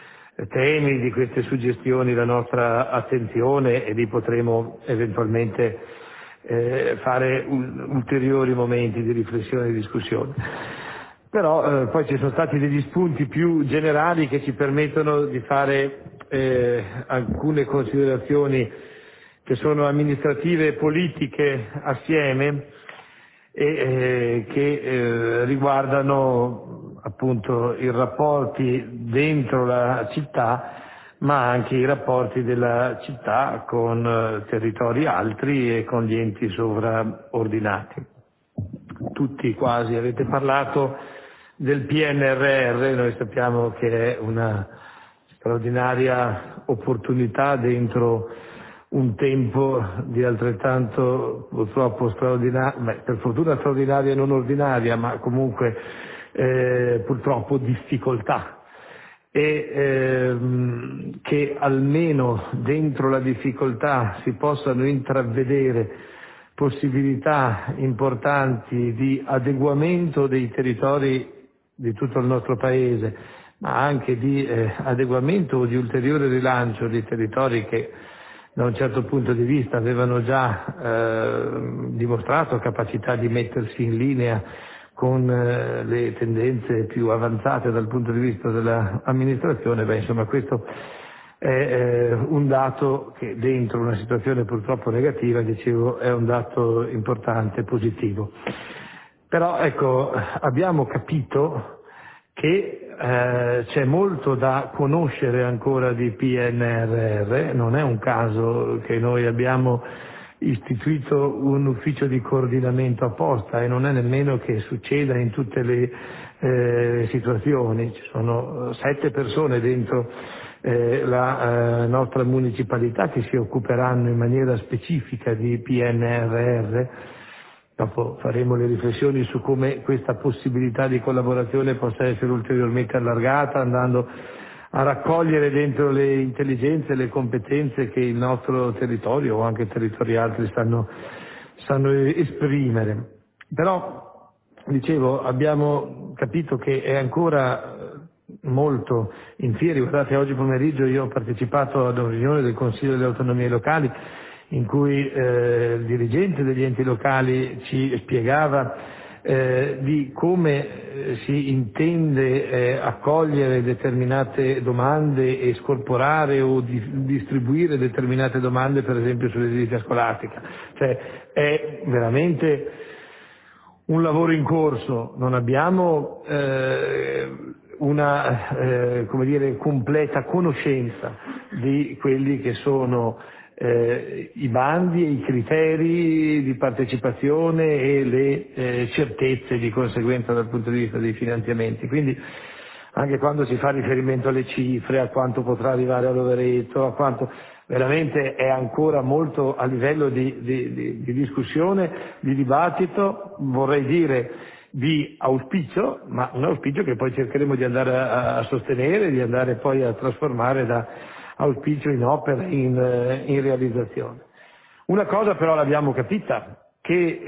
temi, di queste suggestioni la nostra attenzione, e lì potremo eventualmente eh, fare un, ulteriori momenti di riflessione e di discussione. Però eh, poi ci sono stati degli spunti più generali che ci permettono di fare eh, alcune considerazioni che sono amministrative e politiche assieme e eh, che eh, riguardano appunto i rapporti dentro la città, ma anche i rapporti della città con eh, territori altri e con gli enti sovraordinati. Tutti quasi avete parlato del P N R R, noi sappiamo che è una straordinaria opportunità dentro un tempo di altrettanto purtroppo straordinaria, beh, per fortuna straordinaria e non ordinaria, ma comunque eh, purtroppo difficoltà, e ehm, che almeno dentro la difficoltà si possano intravedere possibilità importanti di adeguamento dei territori di tutto il nostro Paese, ma anche di eh, adeguamento o di ulteriore rilancio di territori che da un certo punto di vista avevano già eh, dimostrato capacità di mettersi in linea con eh, le tendenze più avanzate dal punto di vista dell'amministrazione. Beh, insomma, questo è eh, un dato che dentro una situazione purtroppo negativa, dicevo, è un dato importante, positivo. Però ecco, abbiamo capito che eh, c'è molto da conoscere ancora di P N R R, non è un caso che noi abbiamo istituito un ufficio di coordinamento apposta, e non è nemmeno che succeda in tutte le eh, situazioni. Ci sono sette persone dentro eh, la eh, nostra municipalità che si occuperanno in maniera specifica di P N R R. Dopo faremo le riflessioni su come questa possibilità di collaborazione possa essere ulteriormente allargata, andando a raccogliere dentro le intelligenze e le competenze che il nostro territorio o anche territori altri sanno, sanno esprimere. Però, dicevo, abbiamo capito che è ancora molto in fieri. Guardate, oggi pomeriggio io ho partecipato ad una riunione del Consiglio delle Autonomie Locali in cui eh, il dirigente degli enti locali ci spiegava eh, di come eh, si intende eh, accogliere determinate domande e scorporare o di, distribuire determinate domande, per esempio sull'edilizia scolastica. Cioè è veramente un lavoro in corso, non abbiamo eh, una eh, come dire, completa conoscenza di quelli che sono Eh, i bandi e i criteri di partecipazione e le eh, certezze di conseguenza dal punto di vista dei finanziamenti. Quindi anche quando si fa riferimento alle cifre, a quanto potrà arrivare all'Overetto, a quanto veramente è ancora molto a livello di, di, di, di discussione, di dibattito, vorrei dire di auspicio, ma un auspicio che poi cercheremo di andare a, a sostenere, di andare poi a trasformare da auspicio in opera, in, in realizzazione. Una cosa però l'abbiamo capita, che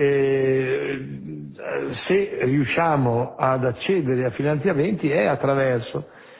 eh, se riusciamo ad accedere a finanziamenti è attraverso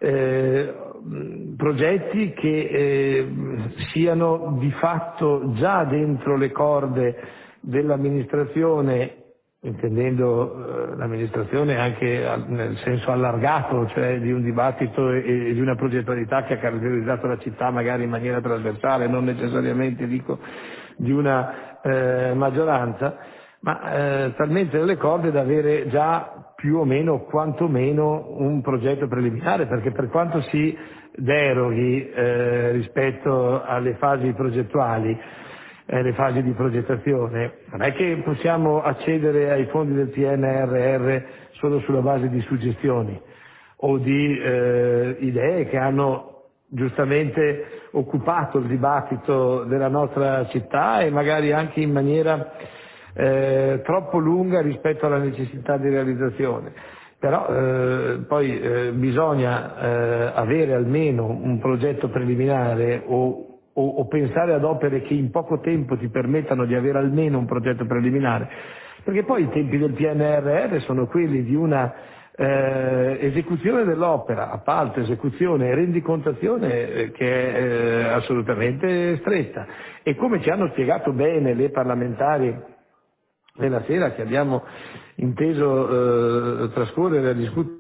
eh, progetti che eh, siano di fatto già dentro le corde dell'amministrazione, intendendo eh, l'amministrazione anche al, nel senso allargato, cioè di un dibattito e, e di una progettualità che ha caratterizzato la città magari in maniera trasversale, non necessariamente dico di una eh, maggioranza, ma eh, talmente nelle corde da avere già più o meno quantomeno un progetto preliminare, perché per quanto si deroghi eh, rispetto alle fasi progettuali, eh, le fasi di progettazione, non è che possiamo accedere ai fondi del P N R R solo sulla base di suggestioni o di eh, idee che hanno giustamente occupato il dibattito della nostra città e magari anche in maniera eh, troppo lunga rispetto alla necessità di realizzazione. Però eh, poi eh, bisogna eh, avere almeno un progetto preliminare o O, o pensare ad opere che in poco tempo ti permettano di avere almeno un progetto preliminare, perché poi i tempi del P N R R sono quelli di una eh, esecuzione dell'opera, appalto, esecuzione e rendicontazione eh, che è eh, assolutamente stretta, e come ci hanno spiegato bene le parlamentari nella sera che abbiamo inteso eh, trascorrere a discutere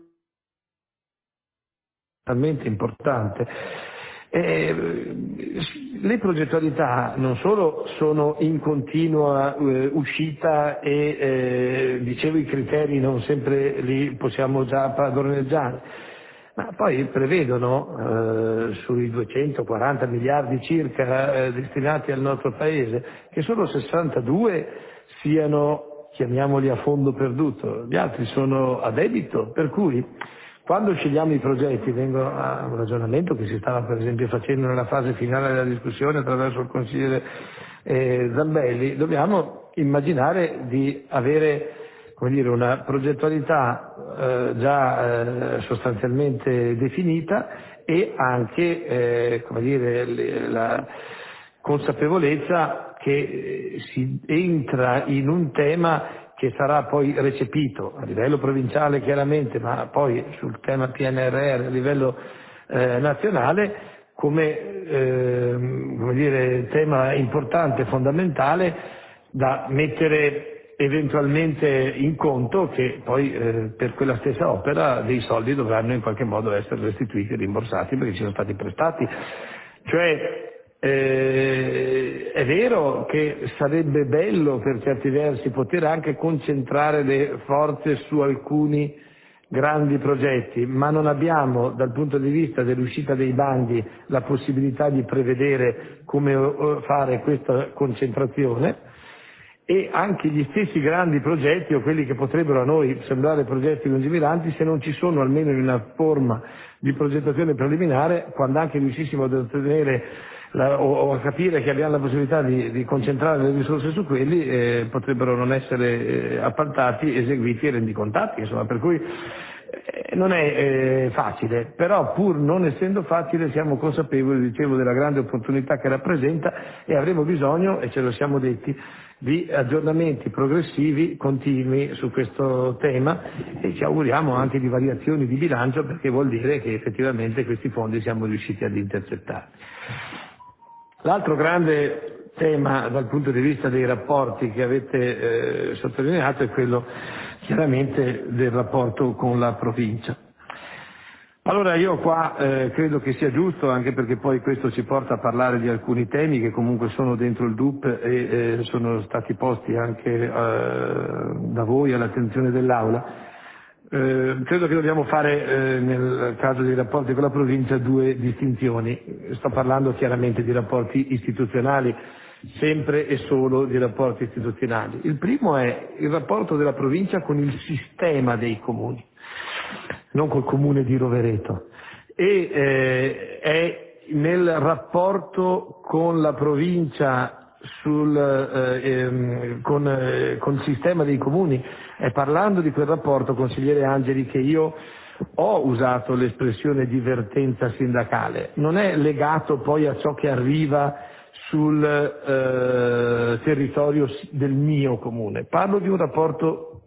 talmente importante. Eh, le progettualità non solo sono in continua eh, uscita e eh, dicevo i criteri non sempre li possiamo già padroneggiare, ma poi prevedono eh, sui duecentoquaranta miliardi circa eh, destinati al nostro Paese che solo sessantadue siano, chiamiamoli, a fondo perduto, gli altri sono a debito, per cui quando scegliamo i progetti, vengo a un ragionamento che si stava per esempio facendo nella fase finale della discussione attraverso il consigliere eh, Zambelli, dobbiamo immaginare di avere, come dire, una progettualità eh, già eh, sostanzialmente definita e anche eh, come dire, le, la consapevolezza che eh, si entra in un tema che sarà poi recepito a livello provinciale chiaramente, ma poi sul tema P N R R a livello eh, nazionale come, eh, come dire, tema importante, fondamentale da mettere eventualmente in conto, che poi eh, per quella stessa opera dei soldi dovranno in qualche modo essere restituiti e rimborsati perché ci sono stati prestati. Cioè Eh, è vero che sarebbe bello per certi versi poter anche concentrare le forze su alcuni grandi progetti, ma non abbiamo dal punto di vista dell'uscita dei bandi la possibilità di prevedere come fare questa concentrazione, e anche gli stessi grandi progetti o quelli che potrebbero a noi sembrare progetti lungimiranti, se non ci sono almeno in una forma di progettazione preliminare, quando anche riuscissimo ad ottenere La, o, o a capire che abbiamo la possibilità di, di concentrare le risorse su quelli, eh, potrebbero non essere eh, appaltati, eseguiti e rendicontati, insomma, per cui eh, non è eh, facile, però pur non essendo facile siamo consapevoli, dicevo, della grande opportunità che rappresenta, e avremo bisogno, e ce lo siamo detti, di aggiornamenti progressivi, continui su questo tema, e ci auguriamo anche di variazioni di bilancio, perché vuol dire che effettivamente questi fondi siamo riusciti ad intercettare. L'altro grande tema dal punto di vista dei rapporti che avete eh, sottolineato è quello chiaramente del rapporto con la provincia. Allora io qua eh, credo che sia giusto, anche perché poi questo ci porta a parlare di alcuni temi che comunque sono dentro il D U P e eh, sono stati posti anche eh, da voi all'attenzione dell'Aula. Eh, credo che dobbiamo fare eh, nel caso dei rapporti con la provincia due distinzioni. Sto parlando chiaramente di rapporti istituzionali, sempre e solo di rapporti istituzionali. Il primo è il rapporto della provincia con il sistema dei comuni, non col comune di Rovereto, e eh, è nel rapporto con la provincia sul, eh, ehm, con, eh, con il sistema dei comuni. È parlando di quel rapporto, consigliere Angeli, che io ho usato l'espressione divertenza sindacale. Non è legato poi a ciò che arriva sul eh, territorio del mio comune. Parlo di un rapporto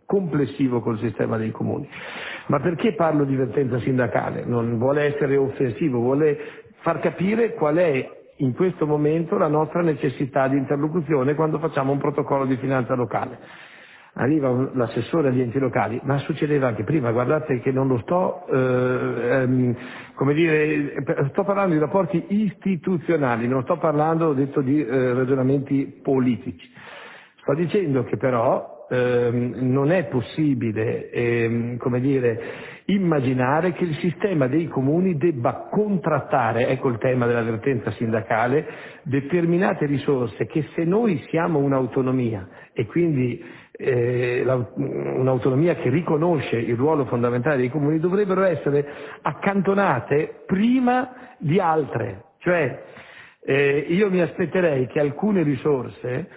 complessivo col sistema dei comuni. Ma perché parlo di vertenza sindacale? Non vuole essere offensivo, vuole far capire qual è in questo momento la nostra necessità di interlocuzione quando facciamo un protocollo di finanza locale. Arriva un, l'assessore agli enti locali, ma succedeva anche prima, guardate che non lo sto, eh, ehm, come dire, sto parlando di rapporti istituzionali, non sto parlando, ho detto, di eh, ragionamenti politici. Sto dicendo che però ehm, non è possibile, ehm, come dire, immaginare che il sistema dei comuni debba contrattare, ecco il tema della vertenza sindacale, determinate risorse che se noi siamo un'autonomia e quindi eh, un'autonomia che riconosce il ruolo fondamentale dei comuni, dovrebbero essere accantonate prima di altre. Cioè eh, io mi aspetterei che alcune risorse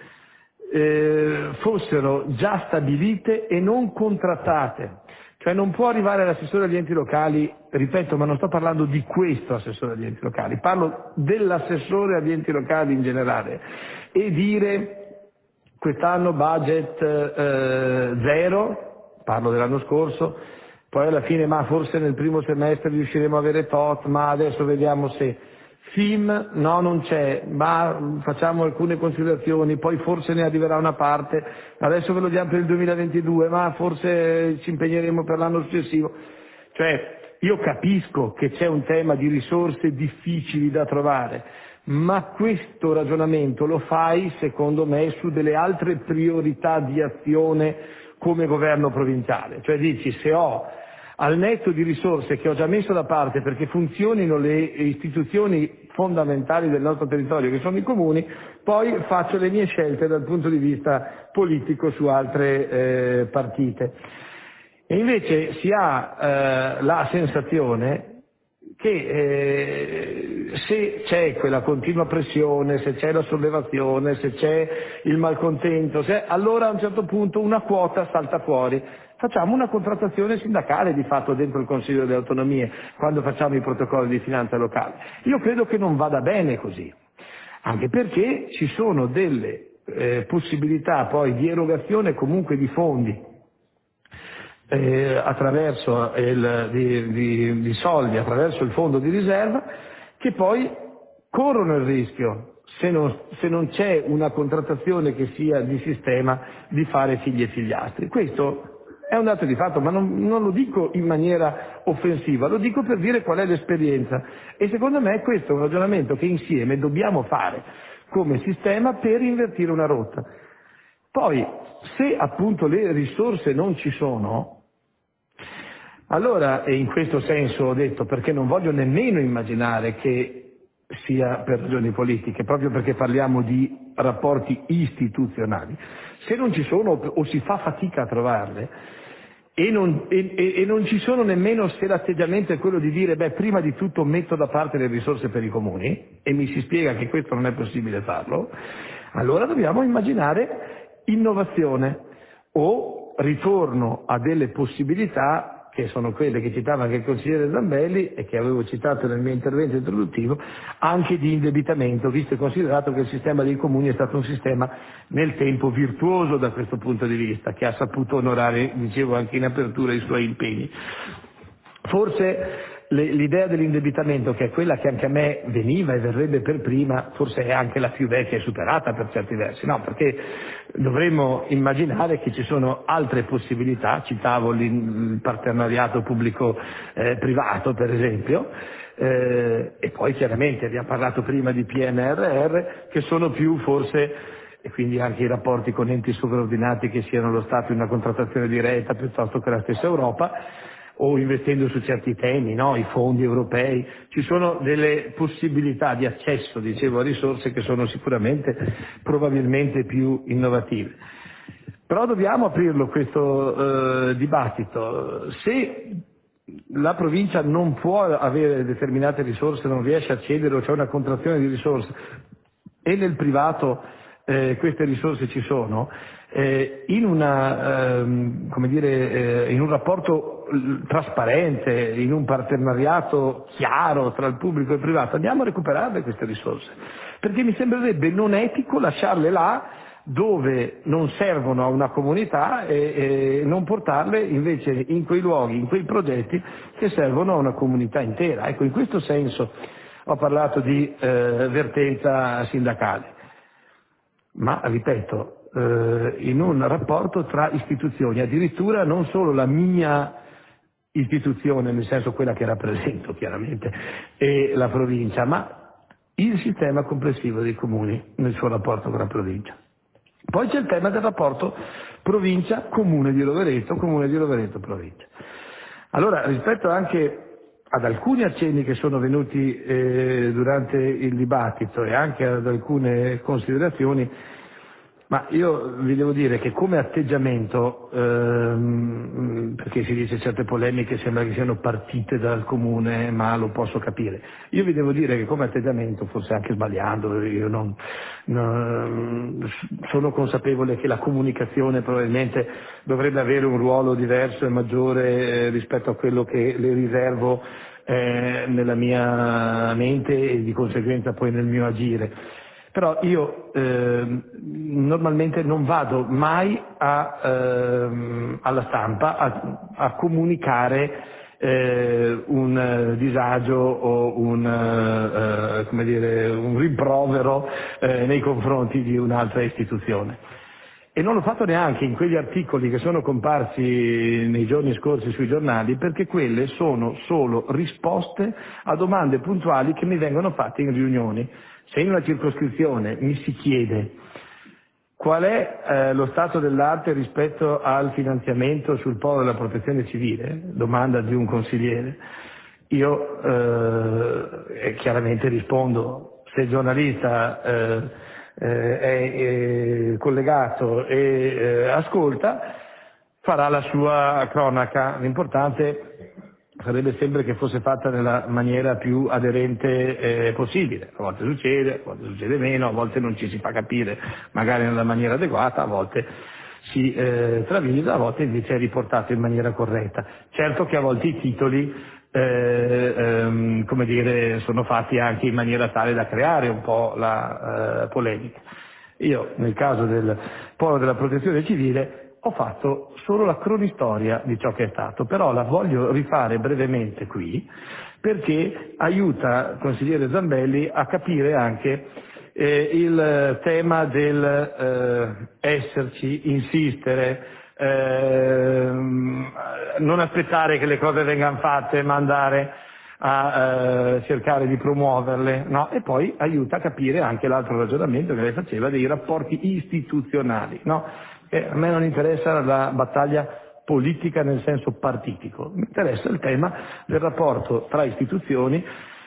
eh, fossero già stabilite e non contrattate. Cioè non può arrivare l'assessore agli enti locali, ripeto, ma non sto parlando di questo assessore agli enti locali, parlo dell'assessore agli enti locali in generale, e dire quest'anno budget eh, zero, parlo dell'anno scorso, poi alla fine ma forse nel primo semestre riusciremo a avere tot, ma adesso vediamo se. F I M no, non c'è, ma facciamo alcune considerazioni, poi forse ne arriverà una parte, adesso ve lo diamo per il duemilaventidue, ma forse ci impegneremo per l'anno successivo. Cioè, io capisco che c'è un tema di risorse difficili da trovare, ma questo ragionamento lo fai, secondo me, su delle altre priorità di azione come governo provinciale. Cioè dici, se ho al netto di risorse che ho già messo da parte perché funzionino le istituzioni fondamentali del nostro territorio, che sono i comuni, poi faccio le mie scelte dal punto di vista politico su altre eh, partite. E invece si ha eh, la sensazione che eh, se c'è quella continua pressione, se c'è la sollevazione, se c'è il malcontento, se, allora a un certo punto una quota salta fuori. Facciamo una contrattazione sindacale di fatto dentro il Consiglio delle Autonomie quando facciamo i protocolli di finanza locale. Io credo che non vada bene così, anche perché ci sono delle eh, possibilità poi di erogazione comunque di fondi eh, attraverso il, di, di, di soldi, attraverso il fondo di riserva, che poi corrono il rischio, se non, se non c'è una contrattazione che sia di sistema, di fare figli e figliastri. Questo è un dato di fatto, ma non, non lo dico in maniera offensiva, lo dico per dire qual è l'esperienza. E secondo me questo è un ragionamento che insieme dobbiamo fare come sistema per invertire una rotta. Poi, se appunto le risorse non ci sono, allora, e in questo senso ho detto, perché non voglio nemmeno immaginare che sia per ragioni politiche, proprio perché parliamo di rapporti istituzionali, se non ci sono o si fa fatica a trovarle, E non, e, e non ci sono nemmeno se l'atteggiamento è quello di dire beh prima di tutto metto da parte le risorse per i comuni e mi si spiega che questo non è possibile farlo, allora dobbiamo immaginare innovazione o ritorno a delle possibilità che sono quelle che citava anche il consigliere Zambelli e che avevo citato nel mio intervento introduttivo, anche di indebitamento, visto e considerato che il sistema dei comuni è stato un sistema nel tempo virtuoso da questo punto di vista, che ha saputo onorare, dicevo anche in apertura, i suoi impegni. Forse le, l'idea dell'indebitamento, che è quella che anche a me veniva e verrebbe per prima, forse è anche la più vecchia e superata per certi versi, no? Perché dovremmo immaginare che ci sono altre possibilità, citavo il partenariato pubblico-privato eh, per esempio, eh, e poi chiaramente abbiamo parlato prima di P N R R, che sono più forse, e quindi anche i rapporti con enti sovraordinati che siano lo Stato in una contrattazione diretta piuttosto che la stessa Europa, o investendo su certi temi, no? I fondi europei, ci sono delle possibilità di accesso, dicevo, a risorse che sono sicuramente probabilmente più innovative. Però dobbiamo aprirlo questo eh, dibattito. Se la provincia non può avere determinate risorse, non riesce a accedere o c'è una contrazione di risorse e nel privato eh, queste risorse ci sono, eh, in una ehm, come dire eh, in un rapporto trasparente, in un partenariato chiaro tra il pubblico e il privato, andiamo a recuperarle queste risorse, perché mi sembrerebbe non etico lasciarle là dove non servono a una comunità e, e non portarle invece in quei luoghi, in quei progetti che servono a una comunità intera. Ecco, in questo senso ho parlato di eh, vertenza sindacale, ma ripeto, eh, in un rapporto tra istituzioni, addirittura non solo la mia istituzione, nel senso quella che rappresento chiaramente, e la provincia, ma il sistema complessivo dei comuni nel suo rapporto con la provincia. Poi c'è il tema del rapporto provincia, comune di Rovereto, comune di Rovereto, provincia. Allora, rispetto anche ad alcuni accenni che sono venuti eh, durante il dibattito e anche ad alcune considerazioni, ma io vi devo dire che come atteggiamento, ehm, perché si dice certe polemiche sembra che siano partite dal comune, ma lo posso capire, io vi devo dire che come atteggiamento, forse anche sbagliando, io non, non sono consapevole che la comunicazione probabilmente dovrebbe avere un ruolo diverso e maggiore eh, rispetto a quello che le riservo eh, nella mia mente e di conseguenza poi nel mio agire. Però io eh, normalmente non vado mai a, ehm, alla stampa a, a comunicare eh, un disagio o un, eh, come dire, un rimprovero eh, nei confronti di un'altra istituzione. E non l'ho fatto neanche in quegli articoli che sono comparsi nei giorni scorsi sui giornali, perché quelle sono solo risposte a domande puntuali che mi vengono fatte in riunioni. Se in una circoscrizione mi si chiede qual è eh, lo stato dell'arte rispetto al finanziamento sul polo della protezione civile, domanda di un consigliere, io eh, chiaramente rispondo, se il giornalista eh, eh, è eh, collegato e eh, ascolta, farà la sua cronaca. L'importante sarebbe sempre che fosse fatta nella maniera più aderente eh, possibile. A volte succede, a volte succede meno, a volte non ci si fa capire magari nella maniera adeguata, a volte si eh, travisa, a volte invece è riportato in maniera corretta. Certo che a volte i titoli eh, ehm, come dire, sono fatti anche in maniera tale da creare un po' la eh, polemica. Io nel caso del polo della protezione civile ho fatto solo la cronistoria di ciò che è stato, però la voglio rifare brevemente qui perché aiuta il consigliere Zambelli a capire anche eh, il tema del eh, esserci, insistere, eh, non aspettare che le cose vengano fatte ma andare a eh, cercare di promuoverle, no? E poi aiuta a capire anche l'altro ragionamento che lei faceva dei rapporti istituzionali, no? E a me non interessa la battaglia politica nel senso partitico, mi interessa il tema del rapporto tra istituzioni,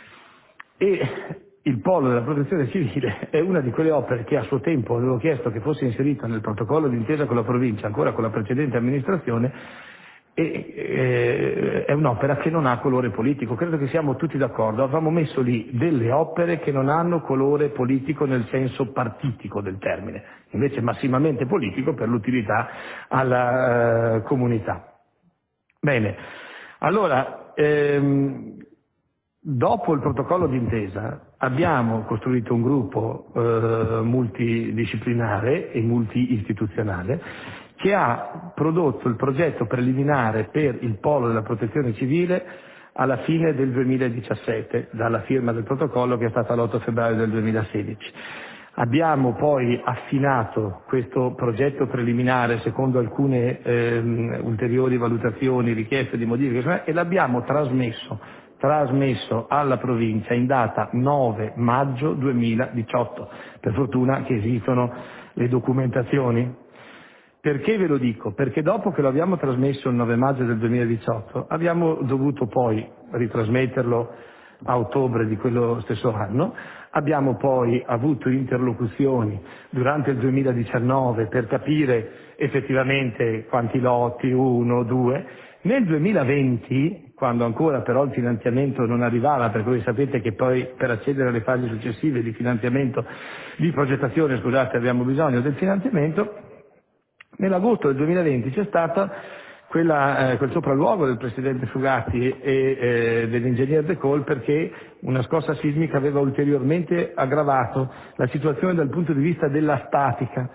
e il polo della protezione civile è una di quelle opere che a suo tempo avevo chiesto che fosse inserita nel protocollo d'intesa con la provincia, ancora con la precedente amministrazione, e eh, è un'opera che non ha colore politico, credo che siamo tutti d'accordo, avevamo messo lì delle opere che non hanno colore politico nel senso partitico del termine, invece massimamente politico per l'utilità alla eh, comunità. Bene, allora ehm, dopo il protocollo d'intesa abbiamo costruito un gruppo eh, multidisciplinare e multiistituzionale che ha prodotto il progetto preliminare per il polo della protezione civile alla fine del duemiladiciassette, dalla firma del protocollo che è stata l'otto febbraio del duemilasedici. Abbiamo poi affinato questo progetto preliminare secondo alcune ehm, ulteriori valutazioni, richieste di modifiche, e l'abbiamo trasmesso, trasmesso alla provincia in data nove maggio duemiladiciotto. Per fortuna che esistono le documentazioni. Perché ve lo dico? Perché dopo che lo abbiamo trasmesso il nove maggio del duemiladiciotto abbiamo dovuto poi ritrasmetterlo a ottobre di quello stesso anno, abbiamo poi avuto interlocuzioni durante il duemiladiciannove per capire effettivamente quanti lotti, uno, due. Nel duemilaventi, quando ancora però il finanziamento non arrivava, per cui sapete che poi per accedere alle fasi successive di finanziamento, di progettazione, scusate, abbiamo bisogno del finanziamento. Nell'agosto del duemilaventi c'è stata quella, eh, quel sopralluogo del presidente Fugatti e eh, dell'ingegner De Col, perché una scossa sismica aveva ulteriormente aggravato la situazione dal punto di vista della statica,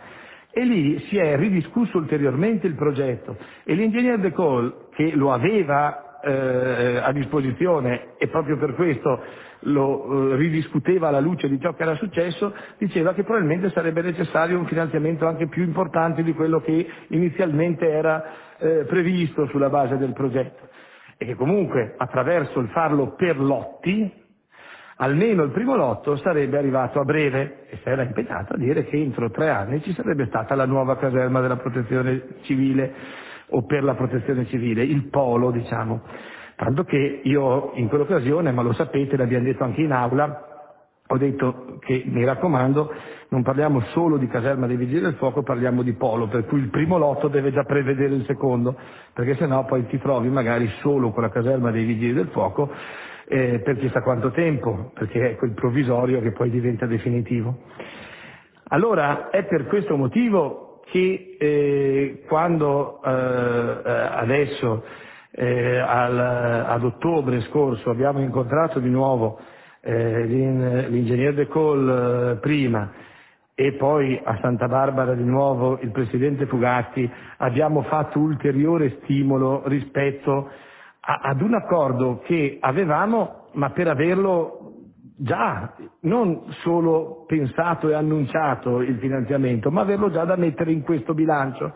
e lì si è ridiscusso ulteriormente il progetto e l'ingegner De Col, che lo aveva eh, a disposizione e proprio per questo lo eh, ridiscuteva alla luce di ciò che era successo, diceva che probabilmente sarebbe necessario un finanziamento anche più importante di quello che inizialmente era eh, previsto sulla base del progetto e che comunque attraverso il farlo per lotti almeno il primo lotto sarebbe arrivato a breve e si era impegnato a dire che entro tre anni ci sarebbe stata la nuova caserma della protezione civile o per la protezione civile, il polo diciamo. Tanto che io in quell'occasione, ma lo sapete, l'abbiamo detto anche in aula, ho detto che mi raccomando non parliamo solo di caserma dei vigili del fuoco, parliamo di polo, per cui il primo lotto deve già prevedere il secondo, perché sennò poi ti trovi magari solo con la caserma dei vigili del fuoco eh, per chissà quanto tempo, perché è quel provvisorio che poi diventa definitivo. Allora è per questo motivo che eh, quando eh, adesso eh, al, ad ottobre scorso abbiamo incontrato di nuovo eh, l'ingegner De Col eh, prima e poi a Santa Barbara di nuovo il presidente Fugatti, abbiamo fatto ulteriore stimolo rispetto a, ad un accordo che avevamo, ma per averlo già non solo pensato e annunciato il finanziamento, ma averlo già da mettere in questo bilancio.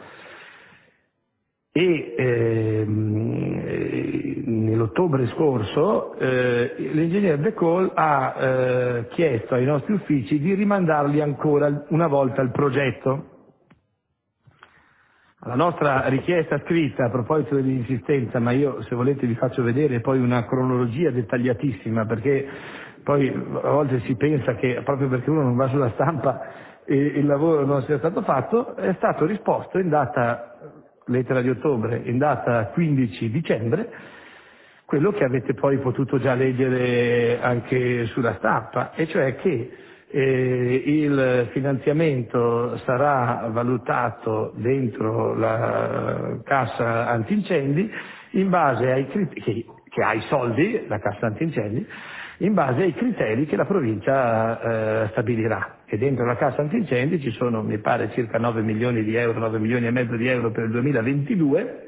E ehm, nell'ottobre scorso eh, l'ingegner De Col ha eh, chiesto ai nostri uffici di rimandargli ancora una volta il progetto. La nostra richiesta scritta a proposito dell'insistenza, ma io se volete vi faccio vedere poi una cronologia dettagliatissima, perché poi a volte si pensa che proprio perché uno non va sulla stampa e il lavoro non sia stato fatto, è stato risposto in data, lettera di ottobre, in data quindici dicembre, quello che avete poi potuto già leggere anche sulla stampa, e cioè che eh, il finanziamento sarà valutato dentro la cassa antincendi in base ai criteri, che, che ha i soldi, la cassa antincendi, in base ai criteri che la provincia eh, stabilirà. E dentro la cassa antincendi ci sono, mi pare, circa nove milioni di euro, nove milioni e mezzo di euro per il duemilaventidue,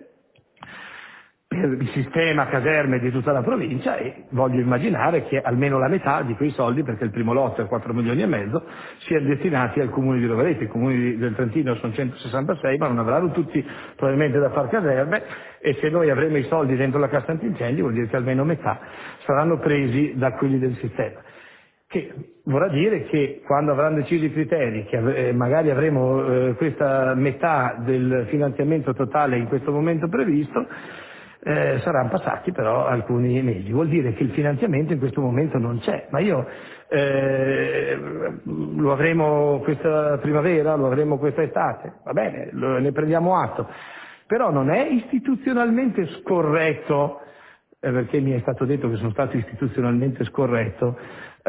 per il sistema caserme di tutta la provincia, e voglio immaginare che almeno la metà di quei soldi, perché il primo lotto è quattro milioni e mezzo, siano destinati al comune di Rovereto. I comuni del Trentino sono centosessantasei, ma non avranno tutti probabilmente da far caserme, e se noi avremo i soldi dentro la cassa antincendi vuol dire che almeno metà saranno presi da quelli del sistema. Che vorrà dire che quando avranno deciso i criteri, che magari avremo eh, questa metà del finanziamento totale in questo momento previsto, Eh, saranno passati però alcuni mesi, vuol dire che il finanziamento in questo momento non c'è, ma io eh, lo avremo questa primavera, lo avremo questa estate, va bene, lo, ne prendiamo atto, però non è istituzionalmente scorretto, eh, perché mi è stato detto che sono stato istituzionalmente scorretto eh,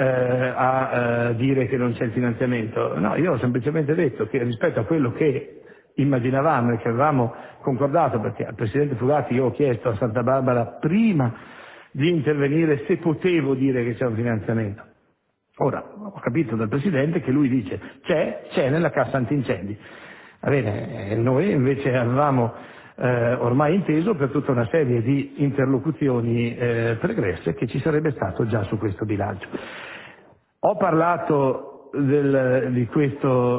a eh, dire che non c'è il finanziamento. No, io ho semplicemente detto che rispetto a quello che immaginavamo e che avevamo concordato, perché al Presidente Fugatti io ho chiesto a Santa Barbara prima di intervenire se potevo dire che c'è un finanziamento. Ora, ho capito dal Presidente che lui dice c'è, c'è nella cassa antincendi. Va bene, noi invece avevamo eh, ormai inteso per tutta una serie di interlocuzioni eh, pregresse che ci sarebbe stato già su questo bilancio. Ho parlato Del, di questo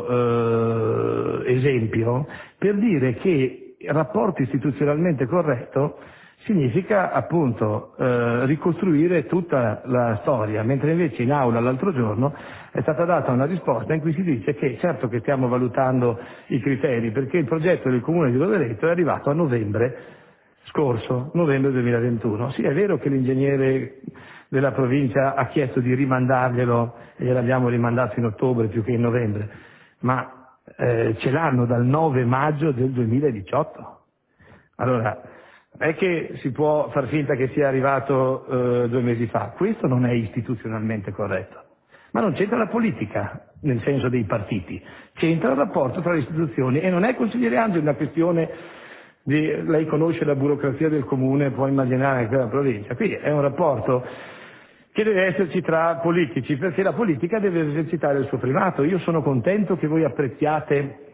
eh, esempio per dire che il rapporto istituzionalmente corretto significa appunto eh, ricostruire tutta la storia, mentre invece in aula l'altro giorno è stata data una risposta in cui si dice che certo che stiamo valutando i criteri, perché il progetto del Comune di Rovereto è arrivato a novembre scorso, novembre duemilaventuno. Sì, è vero che l'ingegnere della provincia ha chiesto di rimandarglielo e gliel'abbiamo rimandato in ottobre più che in novembre, ma eh, ce l'hanno dal nove maggio del duemiladiciotto. Allora, è che si può far finta che sia arrivato eh, due mesi fa, questo non è istituzionalmente corretto. Ma non c'entra la politica, nel senso dei partiti, c'entra il rapporto tra le istituzioni, e non è, consigliere Angeli, una questione di, lei conosce la burocrazia del comune, può immaginare anche la provincia, qui è un rapporto che deve esserci tra politici, perché la politica deve esercitare il suo primato. Io sono contento che voi apprezziate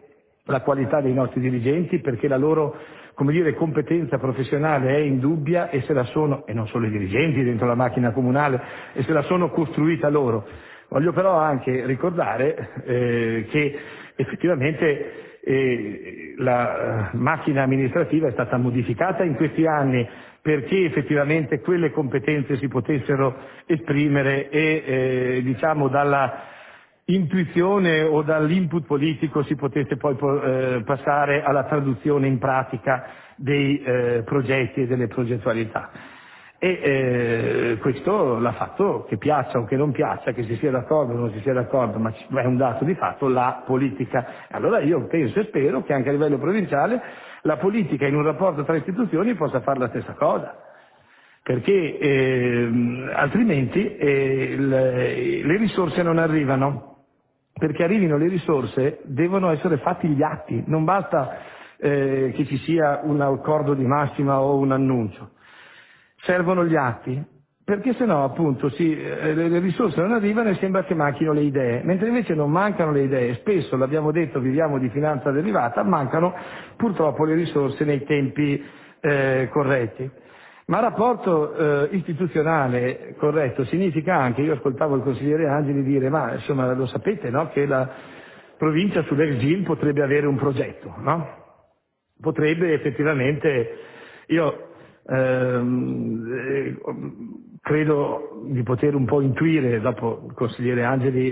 la qualità dei nostri dirigenti, perché la loro, come dire, competenza professionale è indubbia e se la sono, e non solo i dirigenti dentro la macchina comunale, e se la sono costruita loro. Voglio però anche ricordare eh, che effettivamente eh, la eh, macchina amministrativa è stata modificata in questi anni perché effettivamente quelle competenze si potessero esprimere e eh, diciamo dalla intuizione o dall'input politico si potesse poi eh, passare alla traduzione in pratica dei eh, progetti e delle progettualità. E eh, questo l'ha fatto, che piaccia o che non piaccia, che si sia d'accordo o non si sia d'accordo, ma è un dato di fatto, la politica. Allora io penso e spero che anche a livello provinciale la politica in un rapporto tra istituzioni possa fare la stessa cosa, perché eh, altrimenti eh, le, le risorse non arrivano. Perché arrivino le risorse devono essere fatti gli atti, non basta eh, che ci sia un accordo di massima o un annuncio. Servono gli atti, perché sennò appunto sì, eh, le risorse non arrivano e sembra che manchino le idee, mentre invece non mancano le idee, spesso l'abbiamo detto, viviamo di finanza derivata, mancano purtroppo le risorse nei tempi eh, corretti. Ma rapporto eh, istituzionale corretto significa anche, io ascoltavo il consigliere Angeli dire, ma insomma lo sapete, no, che la provincia sull'ex G I L potrebbe avere un progetto, no? Potrebbe effettivamente, io ehm, eh, credo di poter un po' intuire, dopo il consigliere Angeli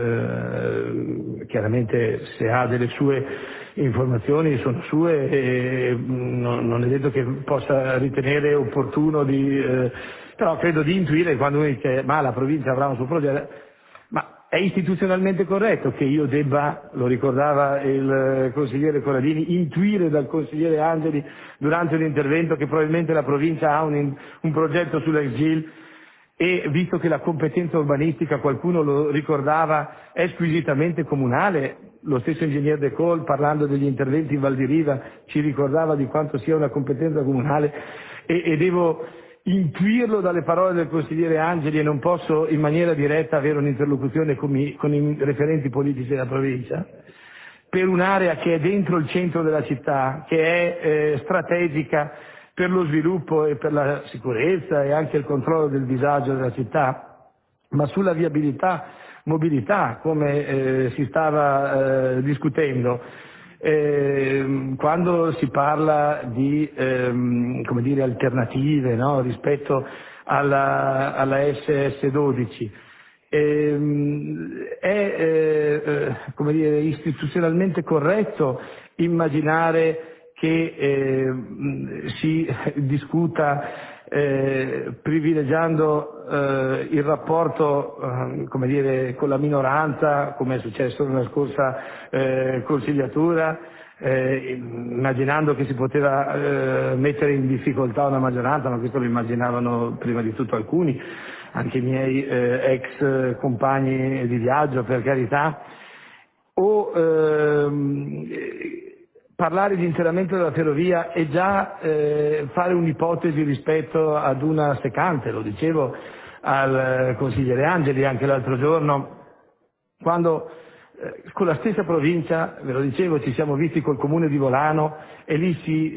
eh, chiaramente se ha delle sue informazioni sono sue e non, non è detto che possa ritenere opportuno di eh, però credo di intuire quando uno dice ma la provincia avrà un suo progetto, ma è istituzionalmente corretto che io debba, lo ricordava il consigliere Corradini, intuire dal consigliere Angeli durante l'intervento che probabilmente la provincia ha un, un progetto sull'ex G I L e visto che la competenza urbanistica, qualcuno lo ricordava, è squisitamente comunale, lo stesso ingegner De Col parlando degli interventi in Val di Riva ci ricordava di quanto sia una competenza comunale e, e devo intuirlo dalle parole del consigliere Angeli e non posso in maniera diretta avere un'interlocuzione con i, con i referenti politici della provincia, per un'area che è dentro il centro della città, che è eh, strategica per lo sviluppo e per la sicurezza e anche il controllo del disagio della città, ma sulla viabilità, mobilità, come eh, si stava eh, discutendo, eh, quando si parla di ehm, come dire, alternative, no, rispetto alla, alla S S dodici, ehm, è eh, come dire, istituzionalmente corretto immaginare che eh, si discuta eh, privilegiando eh, il rapporto eh, come dire, con la minoranza, come è successo nella scorsa eh, consigliatura, eh, immaginando che si poteva eh, mettere in difficoltà una maggioranza, ma questo lo immaginavano prima di tutto alcuni, anche i miei eh, ex compagni di viaggio, per carità, o ehm, parlare di interramento della ferrovia è già eh, fare un'ipotesi rispetto ad una secante, lo dicevo al consigliere Angeli anche l'altro giorno, quando eh, con la stessa provincia, ve lo dicevo, ci siamo visti col comune di Volano e lì si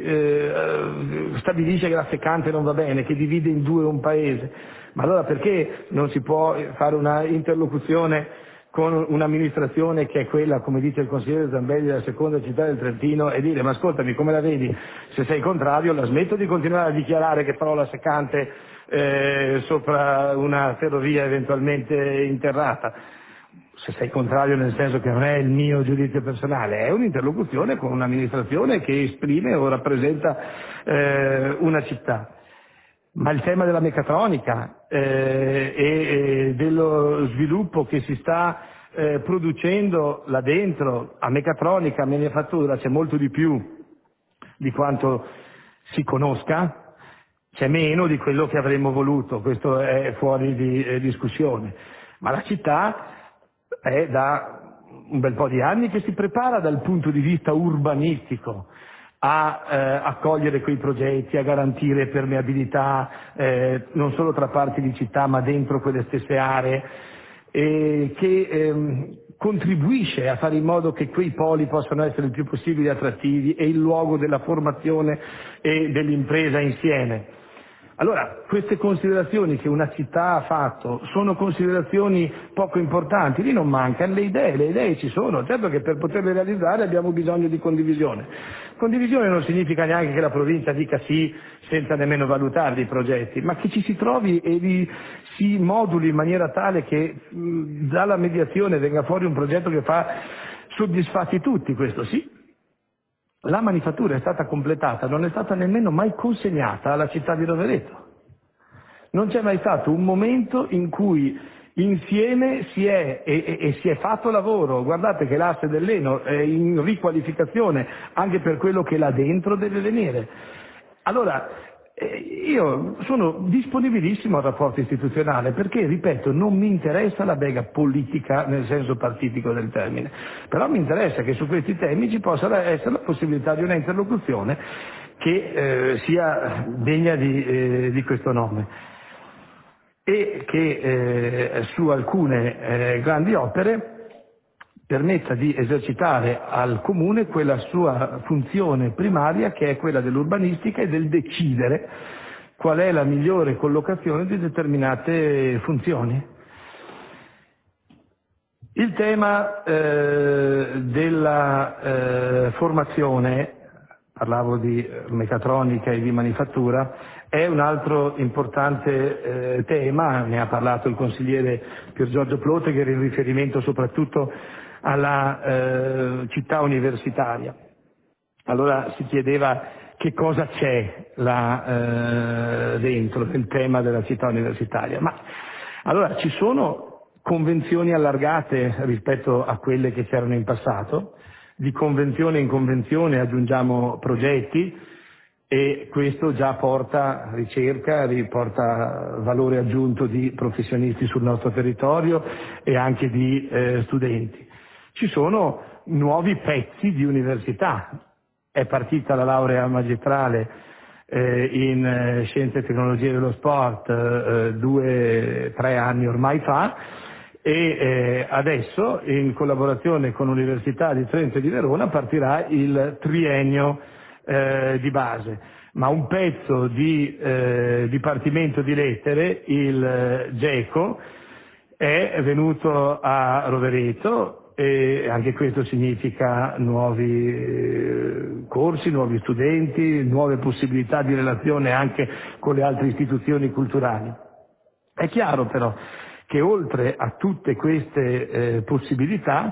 eh, stabilisce che la secante non va bene, che divide in due un paese, ma allora perché non si può fare una interlocuzione con un'amministrazione che è quella, come dice il consigliere Zambelli, della seconda città del Trentino e dire ma ascoltami, come la vedi, se sei contrario la smetto di continuare a dichiarare che farò la secante eh, sopra una ferrovia eventualmente interrata, se sei contrario nel senso che non è il mio giudizio personale, è un'interlocuzione con un'amministrazione che esprime o rappresenta eh, una città. Ma il tema della meccatronica eh, e, e dello sviluppo che si sta eh, producendo là dentro, a meccatronica, a manifattura, c'è molto di più di quanto si conosca, c'è meno di quello che avremmo voluto, questo è fuori di eh, discussione, ma la città è da un bel po' di anni che si prepara dal punto di vista urbanistico a eh, accogliere quei progetti, a garantire permeabilità eh, non solo tra parti di città ma dentro quelle stesse aree, e che ehm, contribuisce a fare in modo che quei poli possano essere il più possibile attrattivi e il luogo della formazione e dell'impresa insieme. Allora, queste considerazioni che una città ha fatto sono considerazioni poco importanti, lì non mancano le idee, le idee ci sono, certo che per poterle realizzare abbiamo bisogno di condivisione. Condivisione non significa neanche che la provincia dica sì senza nemmeno valutare i progetti, ma che ci si trovi e li, si moduli in maniera tale che mh, dalla mediazione venga fuori un progetto che fa soddisfatti tutti, questo sì. La manifattura è stata completata, non è stata nemmeno mai consegnata alla città di Rovereto. Non c'è mai stato un momento in cui insieme si è e, e, e si è fatto lavoro. Guardate che l'asse dell'Eno è in riqualificazione anche per quello che là dentro deve venire. Allora, io sono disponibilissimo al rapporto istituzionale perché, ripeto, non mi interessa la bega politica nel senso partitico del termine, però mi interessa che su questi temi ci possa essere la possibilità di una interlocuzione che eh, sia degna di, eh, di questo nome e che eh, su alcune eh, grandi opere permetta di esercitare al comune quella sua funzione primaria che è quella dell'urbanistica e del decidere qual è la migliore collocazione di determinate funzioni. Il tema eh, della eh, formazione, parlavo di meccatronica e di manifattura, è un altro importante eh, tema, ne ha parlato il consigliere Pier Giorgio Plotegher in riferimento soprattutto alla eh, città universitaria. Allora si chiedeva che cosa c'è là eh, dentro del tema della città universitaria. Ma allora ci sono convenzioni allargate rispetto a quelle che c'erano in passato, di convenzione in convenzione aggiungiamo progetti e questo già porta ricerca, riporta valore aggiunto di professionisti sul nostro territorio e anche di eh, studenti. Ci sono nuovi pezzi di università, è partita la laurea magistrale eh, in eh, Scienze e Tecnologie dello Sport eh, due, tre anni ormai fa e eh, adesso in collaborazione con l'Università di Trento e di Verona partirà il triennio eh, di base. Ma un pezzo di eh, Dipartimento di Lettere, il eh, GECO, è venuto a Rovereto e anche questo significa nuovi eh, corsi, nuovi studenti, nuove possibilità di relazione anche con le altre istituzioni culturali. È chiaro però che oltre a tutte queste eh, possibilità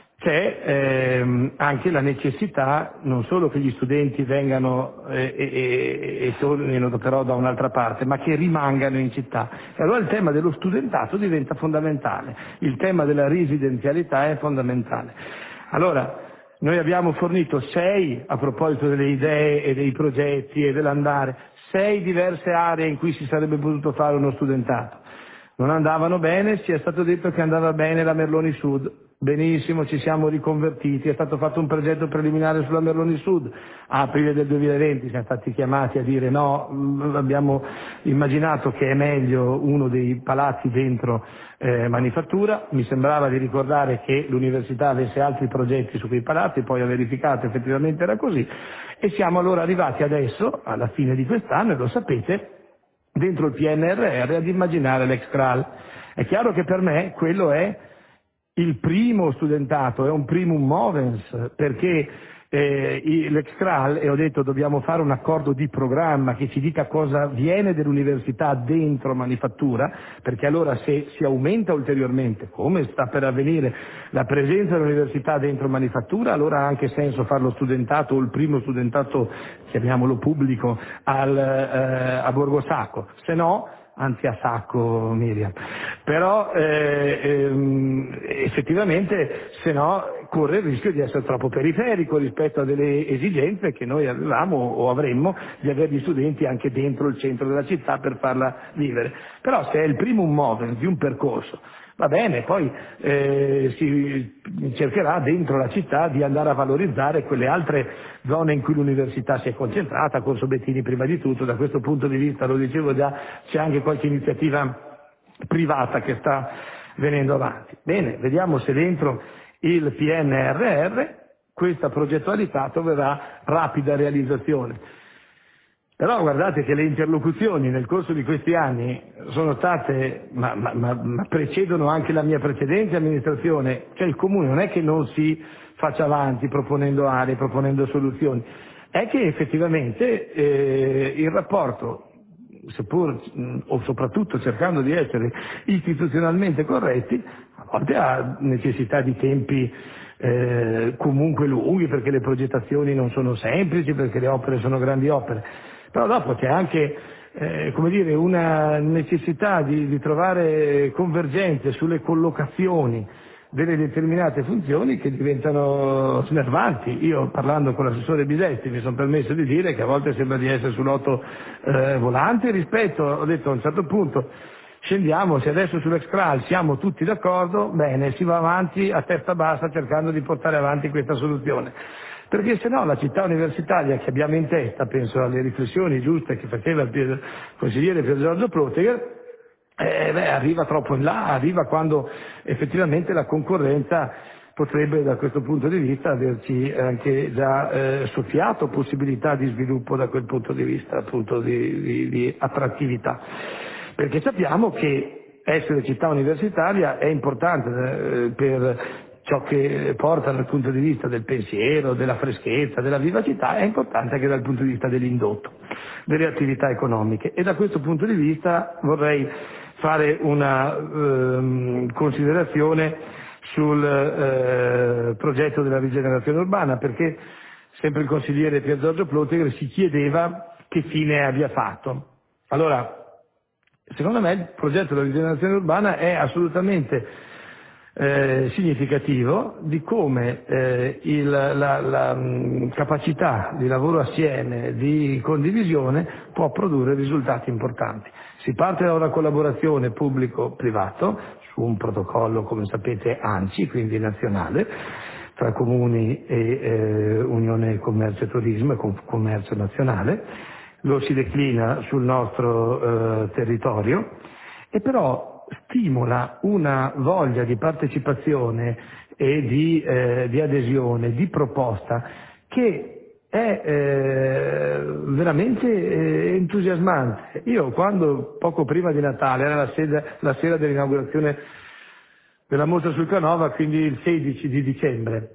c'è ehm, anche la necessità non solo che gli studenti vengano eh, e, e, e tornino però da un'altra parte, ma che rimangano in città. E allora il tema dello studentato diventa fondamentale, il tema della residenzialità è fondamentale. Allora, noi abbiamo fornito sei, a proposito delle idee e dei progetti e dell'andare, sei diverse aree in cui si sarebbe potuto fare uno studentato. Non andavano bene, ci è stato detto che andava bene la Merloni Sud. Benissimo, ci siamo riconvertiti, è stato fatto un progetto preliminare sulla Merloni Sud. A aprile del duemilaventi siamo stati chiamati a dire no, abbiamo immaginato che è meglio uno dei palazzi dentro eh, manifattura. Mi sembrava di ricordare che l'università avesse altri progetti su quei palazzi, poi ho verificato effettivamente era così. E siamo allora arrivati adesso, alla fine di quest'anno, e lo sapete, dentro il P N R R ad immaginare l'ex C R A L. È chiaro che per me quello è il primo studentato, è un primum movens, perché eh, l'ex C R A L, e ho detto dobbiamo fare un accordo di programma che ci dica cosa viene dell'università dentro manifattura, perché allora se si aumenta ulteriormente, come sta per avvenire, la presenza dell'università dentro manifattura, allora ha anche senso fare lo studentato o il primo studentato, chiamiamolo pubblico, al, eh, a Borgo Sacco, se no anzi a sacco Miriam, però eh, ehm, effettivamente se no corre il rischio di essere troppo periferico rispetto a delle esigenze che noi avevamo o avremmo di avere gli studenti anche dentro il centro della città per farla vivere. Però se è il primo movens di un percorso, va bene, poi eh, si cercherà dentro la città di andare a valorizzare quelle altre zone in cui l'università si è concentrata, Corso Bettini prima di tutto. Da questo punto di vista, lo dicevo già, c'è anche qualche iniziativa privata che sta venendo avanti. Bene, vediamo se dentro il P N R R questa progettualità troverà rapida realizzazione. Però guardate che le interlocuzioni nel corso di questi anni sono state, ma, ma, ma, ma precedono anche la mia precedente amministrazione, cioè il Comune non è che non si faccia avanti proponendo aree, proponendo soluzioni, è che effettivamente eh, il rapporto, seppur o soprattutto cercando di essere istituzionalmente corretti, a volte ha necessità di tempi eh, comunque lunghi, perché le progettazioni non sono semplici, perché le opere sono grandi opere. Però dopo c'è anche eh, come dire, una necessità di, di trovare convergenze sulle collocazioni delle determinate funzioni che diventano snervanti. Io, parlando con l'assessore Bisetti, mi sono permesso di dire che a volte sembra di essere sull'otto eh, volante rispetto, ho detto a un certo punto scendiamo, se adesso sull'Excral siamo tutti d'accordo, bene, si va avanti a testa bassa cercando di portare avanti questa soluzione. Perché se no la città universitaria che abbiamo in testa, penso alle riflessioni giuste che faceva il consigliere Pier Giorgio Plotiger, eh, beh, arriva troppo in là, arriva quando effettivamente la concorrenza potrebbe da questo punto di vista averci anche già eh, soffiato possibilità di sviluppo da quel punto di vista, appunto di, di, di attrattività. Perché sappiamo che essere città universitaria è importante eh, per ciò che porta dal punto di vista del pensiero, della freschezza, della vivacità, è importante anche dal punto di vista dell'indotto, delle attività economiche. E da questo punto di vista vorrei fare una ehm, considerazione sul eh, progetto della rigenerazione urbana, perché sempre il consigliere Pier Giorgio Plotiger si chiedeva che fine abbia fatto. Allora, secondo me il progetto della rigenerazione urbana è assolutamente Eh, significativo di come eh, il, la, la mh, capacità di lavoro assieme, di condivisione può produrre risultati importanti. Si parte da una collaborazione pubblico-privato su un protocollo, come sapete, ANCI, quindi nazionale, tra comuni e eh, Unione Commercio e Turismo e com- Commercio Nazionale, lo si declina sul nostro eh, territorio e però stimola una voglia di partecipazione e di, eh, di adesione, di proposta che è eh, veramente eh, entusiasmante. Io quando poco prima di Natale, era la, sera, la sera dell'inaugurazione della mostra sul Canova, quindi il sedici di dicembre,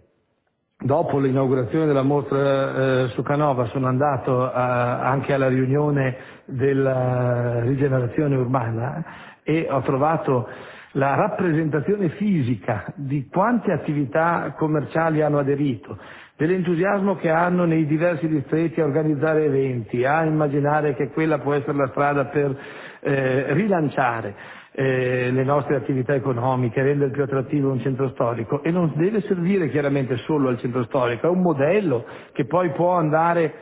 dopo l'inaugurazione della mostra eh, su Canova sono andato a, anche alla riunione della rigenerazione urbana e ho trovato la rappresentazione fisica di quante attività commerciali hanno aderito, dell'entusiasmo che hanno nei diversi distretti a organizzare eventi, a immaginare che quella può essere la strada per eh, rilanciare eh, le nostre attività economiche, rendere più attrattivo un centro storico. E non deve servire chiaramente solo al centro storico, è un modello che poi può andare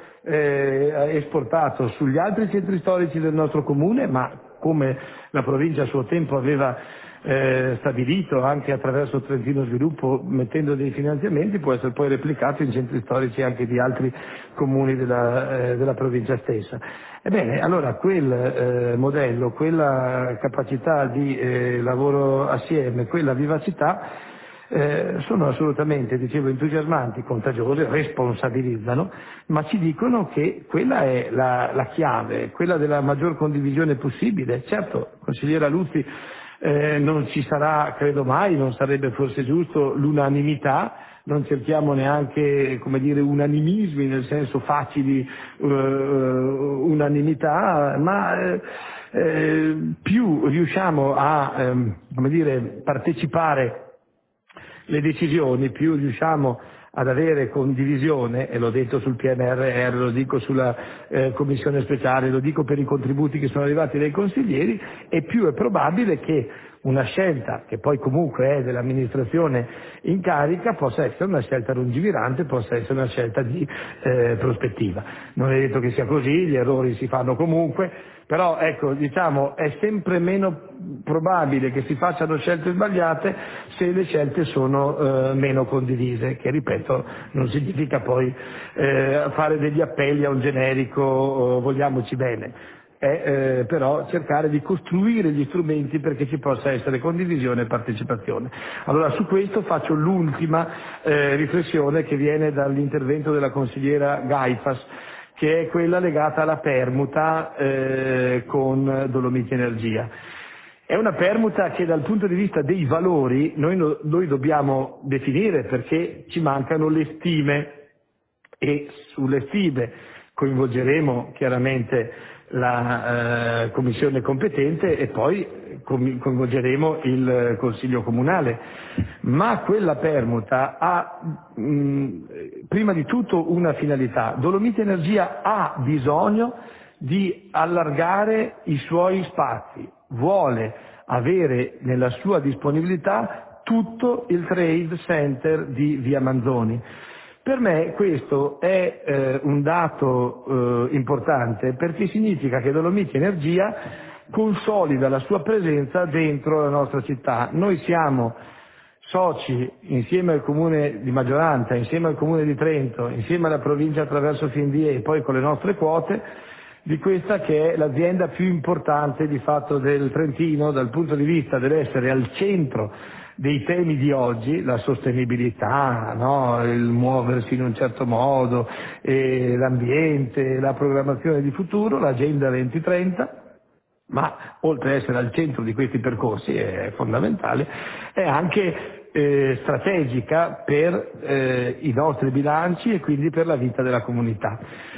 eh, esportato sugli altri centri storici del nostro comune, ma come la provincia a suo tempo aveva eh, stabilito anche attraverso Trentino Sviluppo, mettendo dei finanziamenti, può essere poi replicato in centri storici anche di altri comuni della, eh, della provincia stessa. Ebbene, allora quel eh, modello, quella capacità di eh, lavoro assieme, quella vivacità Eh, sono assolutamente, dicevo, entusiasmanti, contagiose, responsabilizzano, ma ci dicono che quella è la, la chiave, quella della maggior condivisione possibile. Certo, consigliera Luzzi, eh, non ci sarà, credo mai, non sarebbe forse giusto l'unanimità, non cerchiamo neanche, come dire, unanimismi nel senso facili uh, unanimità, ma eh, eh, più riusciamo a, ehm, come dire, partecipare le decisioni, più riusciamo ad avere condivisione, e l'ho detto sul P N R R, lo dico sulla eh, commissione speciale, lo dico per i contributi che sono arrivati dai consiglieri, e più è probabile che una scelta, che poi comunque è dell'amministrazione in carica, possa essere una scelta lungimirante, possa essere una scelta di eh, prospettiva. Non è detto che sia così, gli errori si fanno comunque, però ecco, diciamo, è sempre meno probabile che si facciano scelte sbagliate se le scelte sono eh, meno condivise, che ripeto non significa poi eh, fare degli appelli a un generico oh, vogliamoci bene. è eh, però cercare di costruire gli strumenti perché ci possa essere condivisione e partecipazione. Allora su questo faccio l'ultima eh, riflessione che viene dall'intervento della consigliera Gaifas, che è quella legata alla permuta eh, con Dolomiti Energia. È una permuta che dal punto di vista dei valori noi, no, noi dobbiamo definire, perché ci mancano le stime, e sulle stime coinvolgeremo chiaramente la eh, commissione competente e poi com- coinvolgeremo il Consiglio Comunale. Ma quella permuta ha mh, prima di tutto una finalità. Dolomiti Energia ha bisogno di allargare i suoi spazi, vuole avere nella sua disponibilità tutto il trade center di Via Manzoni. Per me questo è eh, un dato eh, importante, perché significa che Dolomiti Energia consolida la sua presenza dentro la nostra città. Noi siamo soci insieme al Comune di Maggioranza, insieme al Comune di Trento, insieme alla provincia attraverso Findie e poi con le nostre quote, di questa che è l'azienda più importante di fatto del Trentino dal punto di vista dell'essere al centro dei temi di oggi, la sostenibilità, no? Il muoversi in un certo modo, e l'ambiente, la programmazione di futuro, l'Agenda duemilatrenta, ma oltre ad essere al centro di questi percorsi, è fondamentale, è anche eh, strategica per eh, i nostri bilanci e quindi per la vita della comunità.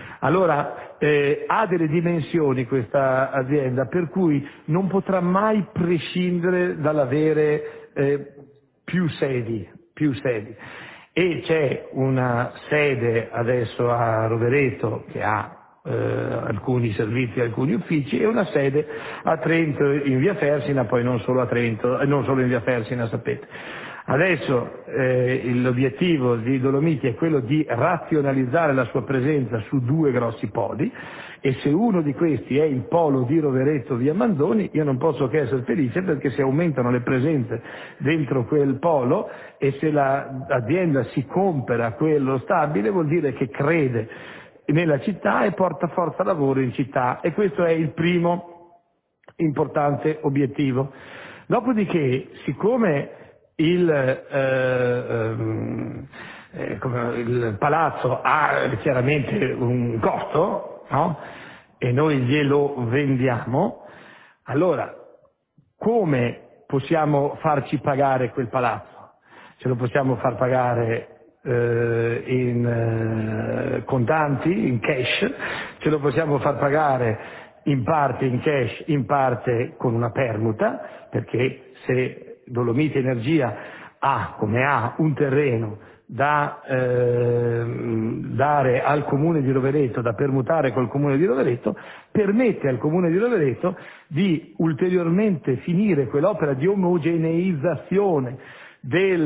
Allora, eh, ha delle dimensioni questa azienda per cui non potrà mai prescindere dall'avere eh, più sedi, più sedi. E c'è una sede adesso a Rovereto che ha eh, alcuni servizi, alcuni uffici, e una sede a Trento in via Fersina, poi non solo a Trento, eh, non solo in via Fersina, sapete. Adesso eh, l'obiettivo di Dolomiti è quello di razionalizzare la sua presenza su due grossi poli, e se uno di questi è il polo di Rovereto via Manzoni, io non posso che essere felice, perché se aumentano le presenze dentro quel polo e se l'azienda si compra quello stabile, vuol dire che crede nella città e porta forza lavoro in città, e questo è il primo importante obiettivo. Dopodiché, siccome il, eh, eh, come, il palazzo ha chiaramente un costo, no? E noi glielo vendiamo, allora come possiamo farci pagare quel palazzo? Ce lo possiamo far pagare eh, in eh, contanti, in cash, ce lo possiamo far pagare in parte in cash, in parte con una permuta, perché se Dolomiti Energia ha, come ha, un terreno da eh, dare al Comune di Rovereto, da permutare col Comune di Rovereto, permette al Comune di Rovereto di ulteriormente finire quell'opera di omogeneizzazione del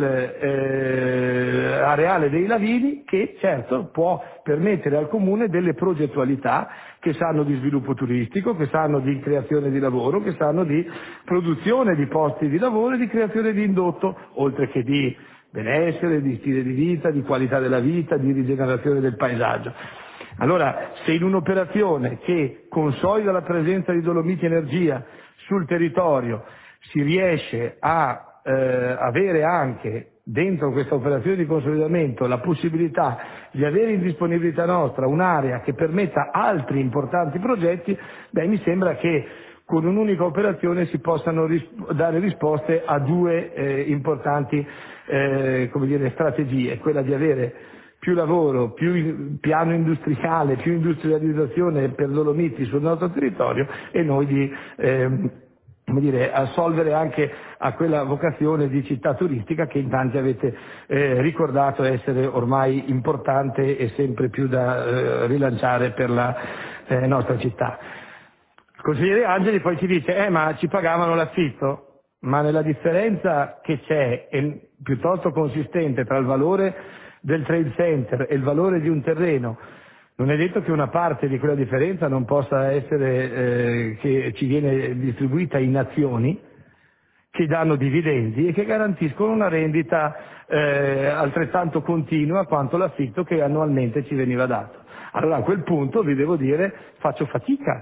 eh, areale dei Lavini, che certo può permettere al Comune delle progettualità che sanno di sviluppo turistico, che sanno di creazione di lavoro, che sanno di produzione di posti di lavoro e di creazione di indotto, oltre che di benessere, di stile di vita, di qualità della vita, di rigenerazione del paesaggio. Allora, se in un'operazione che consolida la presenza di Dolomiti Energia sul territorio si riesce a eh, avere anche dentro questa operazione di consolidamento la possibilità di avere in disponibilità nostra un'area che permetta altri importanti progetti, beh, mi sembra che con un'unica operazione si possano ris- dare risposte a due eh, importanti eh, come dire, strategie, quella di avere più lavoro, più in- piano industriale, più industrializzazione per Dolomiti sul nostro territorio, e noi di ehm, come dire, assolvere anche a quella vocazione di città turistica che in tanti avete eh, ricordato essere ormai importante e sempre più da eh, rilanciare per la eh, nostra città. Il consigliere Angeli poi ci dice, eh ma ci pagavano l'affitto, ma nella differenza che c'è, è piuttosto consistente, tra il valore del trade center e il valore di un terreno, non è detto che una parte di quella differenza non possa essere, eh, che ci viene distribuita in azioni che danno dividendi e che garantiscono una rendita eh, altrettanto continua quanto l'affitto che annualmente ci veniva dato. Allora a quel punto vi devo dire, faccio fatica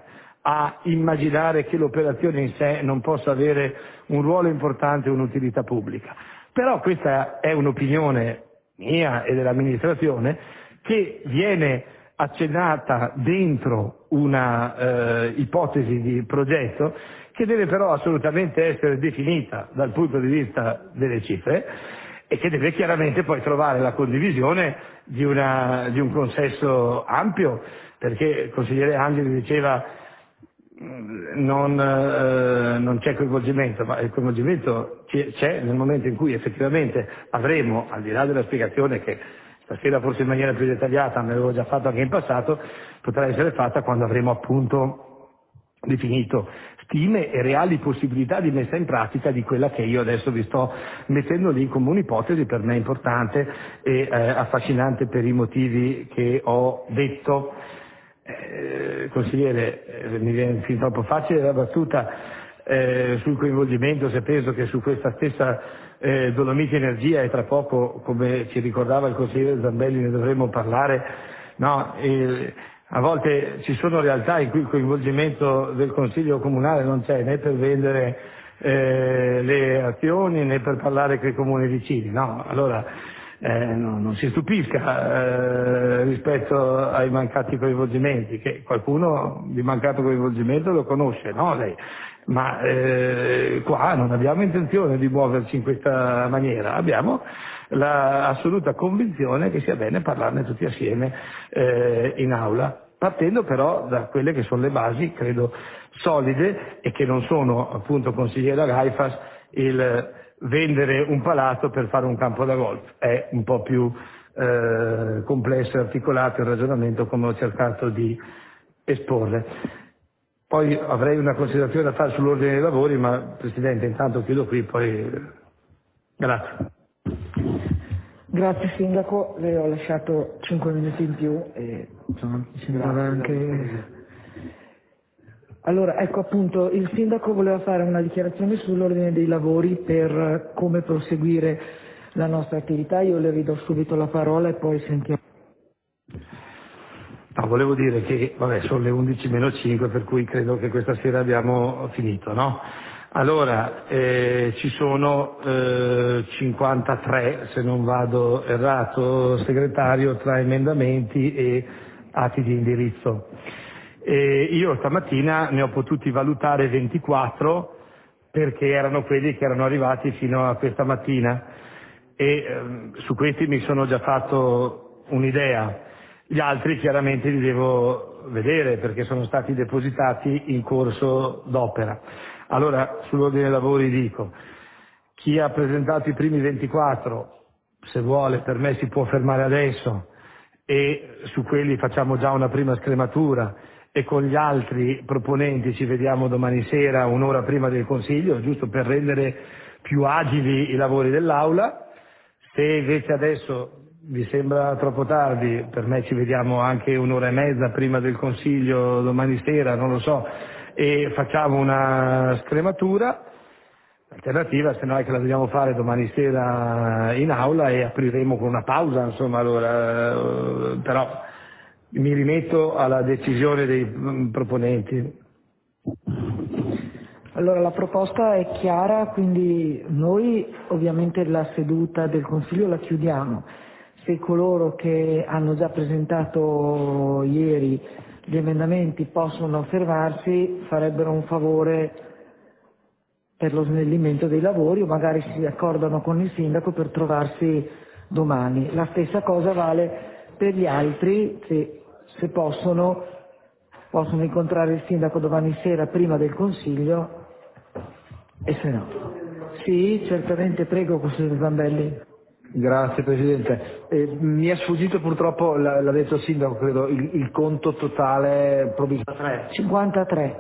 a immaginare che l'operazione in sé non possa avere un ruolo importante e un'utilità pubblica. Però questa è un'opinione mia e dell'amministrazione che viene accennata dentro una eh, ipotesi di progetto che deve però assolutamente essere definita dal punto di vista delle cifre e che deve chiaramente poi trovare la condivisione di, una, di un consesso ampio, perché il consigliere Angeli diceva non, eh, non c'è coinvolgimento, ma il coinvolgimento c'è nel momento in cui effettivamente avremo, al di là della spiegazione che stasera forse in maniera più dettagliata, me l'avevo già fatto anche in passato, potrà essere fatta quando avremo appunto definito stime e reali possibilità di messa in pratica di quella che io adesso vi sto mettendo lì come un'ipotesi per me importante e eh, affascinante per i motivi che ho detto. Eh, consigliere, eh, mi viene fin troppo facile la battuta eh, sul coinvolgimento, se penso che su questa stessa eh, Dolomiti Energia, e tra poco, come ci ricordava il consigliere Zambelli, ne dovremo parlare, no, eh, a volte ci sono realtà in cui il coinvolgimento del Consiglio Comunale non c'è né per vendere eh, le azioni né per parlare con i comuni vicini, no, allora Eh, no, non si stupisca eh, rispetto ai mancati coinvolgimenti, che qualcuno di mancato coinvolgimento lo conosce, no lei? Ma eh, qua non abbiamo intenzione di muoverci in questa maniera, abbiamo l'assoluta convinzione che sia bene parlarne tutti assieme eh, in aula, partendo però da quelle che sono le basi, credo, solide e che non sono, appunto, consigliere Gaifas, il vendere un palazzo per fare un campo da golf. È un po' più eh, complesso e articolato il ragionamento, come ho cercato di esporre. Poi avrei una considerazione da fare sull'ordine dei lavori, ma Presidente, intanto chiudo qui, poi grazie. Grazie Sindaco, le ho lasciato cinque minuti in più e insomma mi sembrava anche... Allora, ecco appunto, il Sindaco voleva fare una dichiarazione sull'ordine dei lavori per come proseguire la nostra attività. Io le ridò subito la parola e poi sentiamo. No, volevo dire che, vabbè, sono le undici meno cinque, per cui credo che questa sera abbiamo finito, no? Allora, eh, ci sono eh, cinquantatré, se non vado errato, segretario, tra emendamenti e atti di indirizzo. E io stamattina ne ho potuti valutare ventiquattro perché erano quelli che erano arrivati fino a questa mattina e ehm, su questi mi sono già fatto un'idea. Gli altri chiaramente li devo vedere perché sono stati depositati in corso d'opera. Allora, sull'ordine dei lavori dico, chi ha presentato i primi ventiquattro, se vuole, per me si può fermare adesso e su quelli facciamo già una prima scrematura e con gli altri proponenti ci vediamo domani sera un'ora prima del Consiglio, giusto per rendere più agili i lavori dell'Aula. Se invece adesso vi sembra troppo tardi, per me ci vediamo anche un'ora e mezza prima del Consiglio domani sera, non lo so, e facciamo una scrematura. L'alternativa, se no, è che la dobbiamo fare domani sera in aula e apriremo con una pausa, insomma, allora, però mi rimetto alla decisione dei proponenti. Allora la proposta è chiara, quindi noi ovviamente la seduta del Consiglio la chiudiamo. Se coloro che hanno già presentato ieri gli emendamenti possono fermarsi, farebbero un favore per lo snellimento dei lavori o magari si accordano con il Sindaco per trovarsi domani. La stessa cosa vale per gli altri, se, se possono, possono incontrare il Sindaco domani sera prima del Consiglio e se no. Sì, certamente, prego, consigliere Zambelli. Grazie Presidente. Eh, mi è sfuggito purtroppo, l'ha, l'ha detto il Sindaco, credo, il, il conto totale provvisorio. cinquantatré.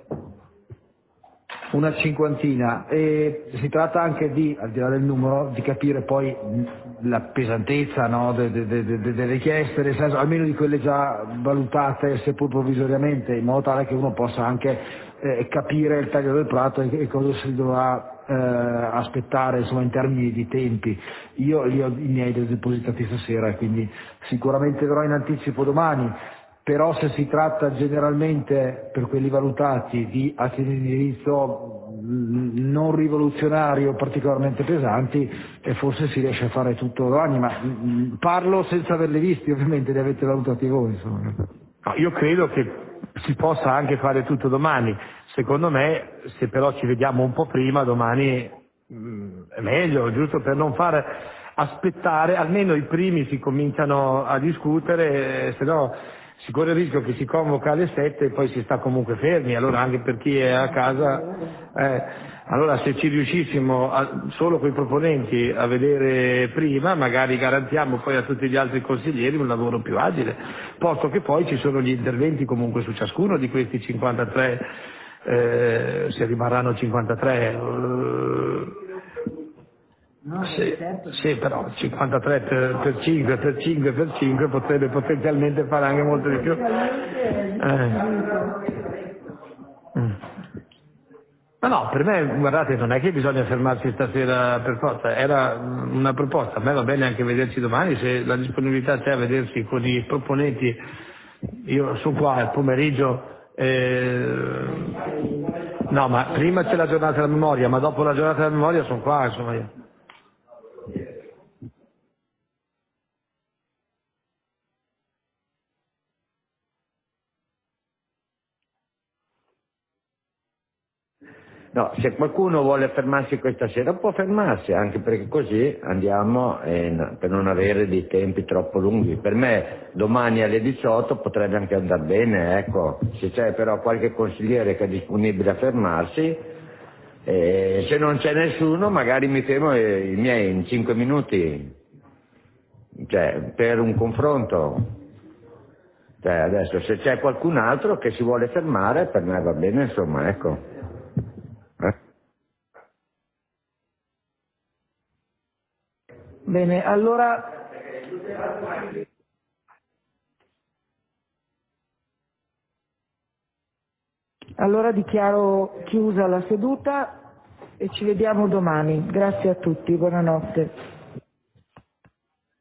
Una cinquantina, e si tratta anche di, al di là del numero, di capire poi la pesantezza, no, de, de, de, de, delle richieste, nel senso, almeno di quelle già valutate seppur provvisoriamente, in modo tale che uno possa anche eh, capire il taglio del prato e, e cosa si dovrà eh, aspettare, insomma, in termini di tempi. Io li ho i miei depositati stasera, quindi sicuramente verrò in anticipo domani. però se si tratta generalmente, per quelli valutati, di atti di indirizzo non rivoluzionari o particolarmente pesanti, e forse si riesce a fare tutto domani, ma parlo senza averli visti, ovviamente li avete valutati voi. Insomma. No, io credo che si possa anche fare tutto domani, secondo me se però ci vediamo un po' prima domani mh, è meglio, giusto per non far aspettare, almeno i primi si cominciano a discutere, se no si corre il rischio che si convoca alle sette e poi si sta comunque fermi, allora anche per chi è a casa, eh, allora se ci riuscissimo a, solo con i proponenti a vedere prima, magari garantiamo poi a tutti gli altri consiglieri un lavoro più agile, posto che poi ci sono gli interventi comunque su ciascuno di questi cinquantatré, eh, se rimarranno cinquantatré, eh, No, sì, certo. sì, però cinquantatré per, per cinque per cinque per cinque potrebbe potenzialmente fare anche molto di più. Eh. Mm. Ma no, per me, guardate, non è che bisogna fermarsi stasera per forza, era una proposta, a me va bene anche vederci domani, se la disponibilità c'è a vedersi con i proponenti, io sono qua il pomeriggio, eh, no, ma prima c'è la giornata della memoria, ma dopo la giornata della memoria sono qua, insomma io. No, se qualcuno vuole fermarsi questa sera può fermarsi, anche perché così andiamo eh, per non avere dei tempi troppo lunghi. Per me domani alle diciotto potrebbe anche andare bene, ecco, se c'è però qualche consigliere che è disponibile a fermarsi, eh, se non c'è nessuno magari mi fermo eh, i miei in cinque minuti, cioè per un confronto. Cioè, adesso se c'è qualcun altro che si vuole fermare per me va bene, insomma, ecco. Bene, allora allora dichiaro chiusa la seduta e ci vediamo domani. Grazie a tutti, buonanotte.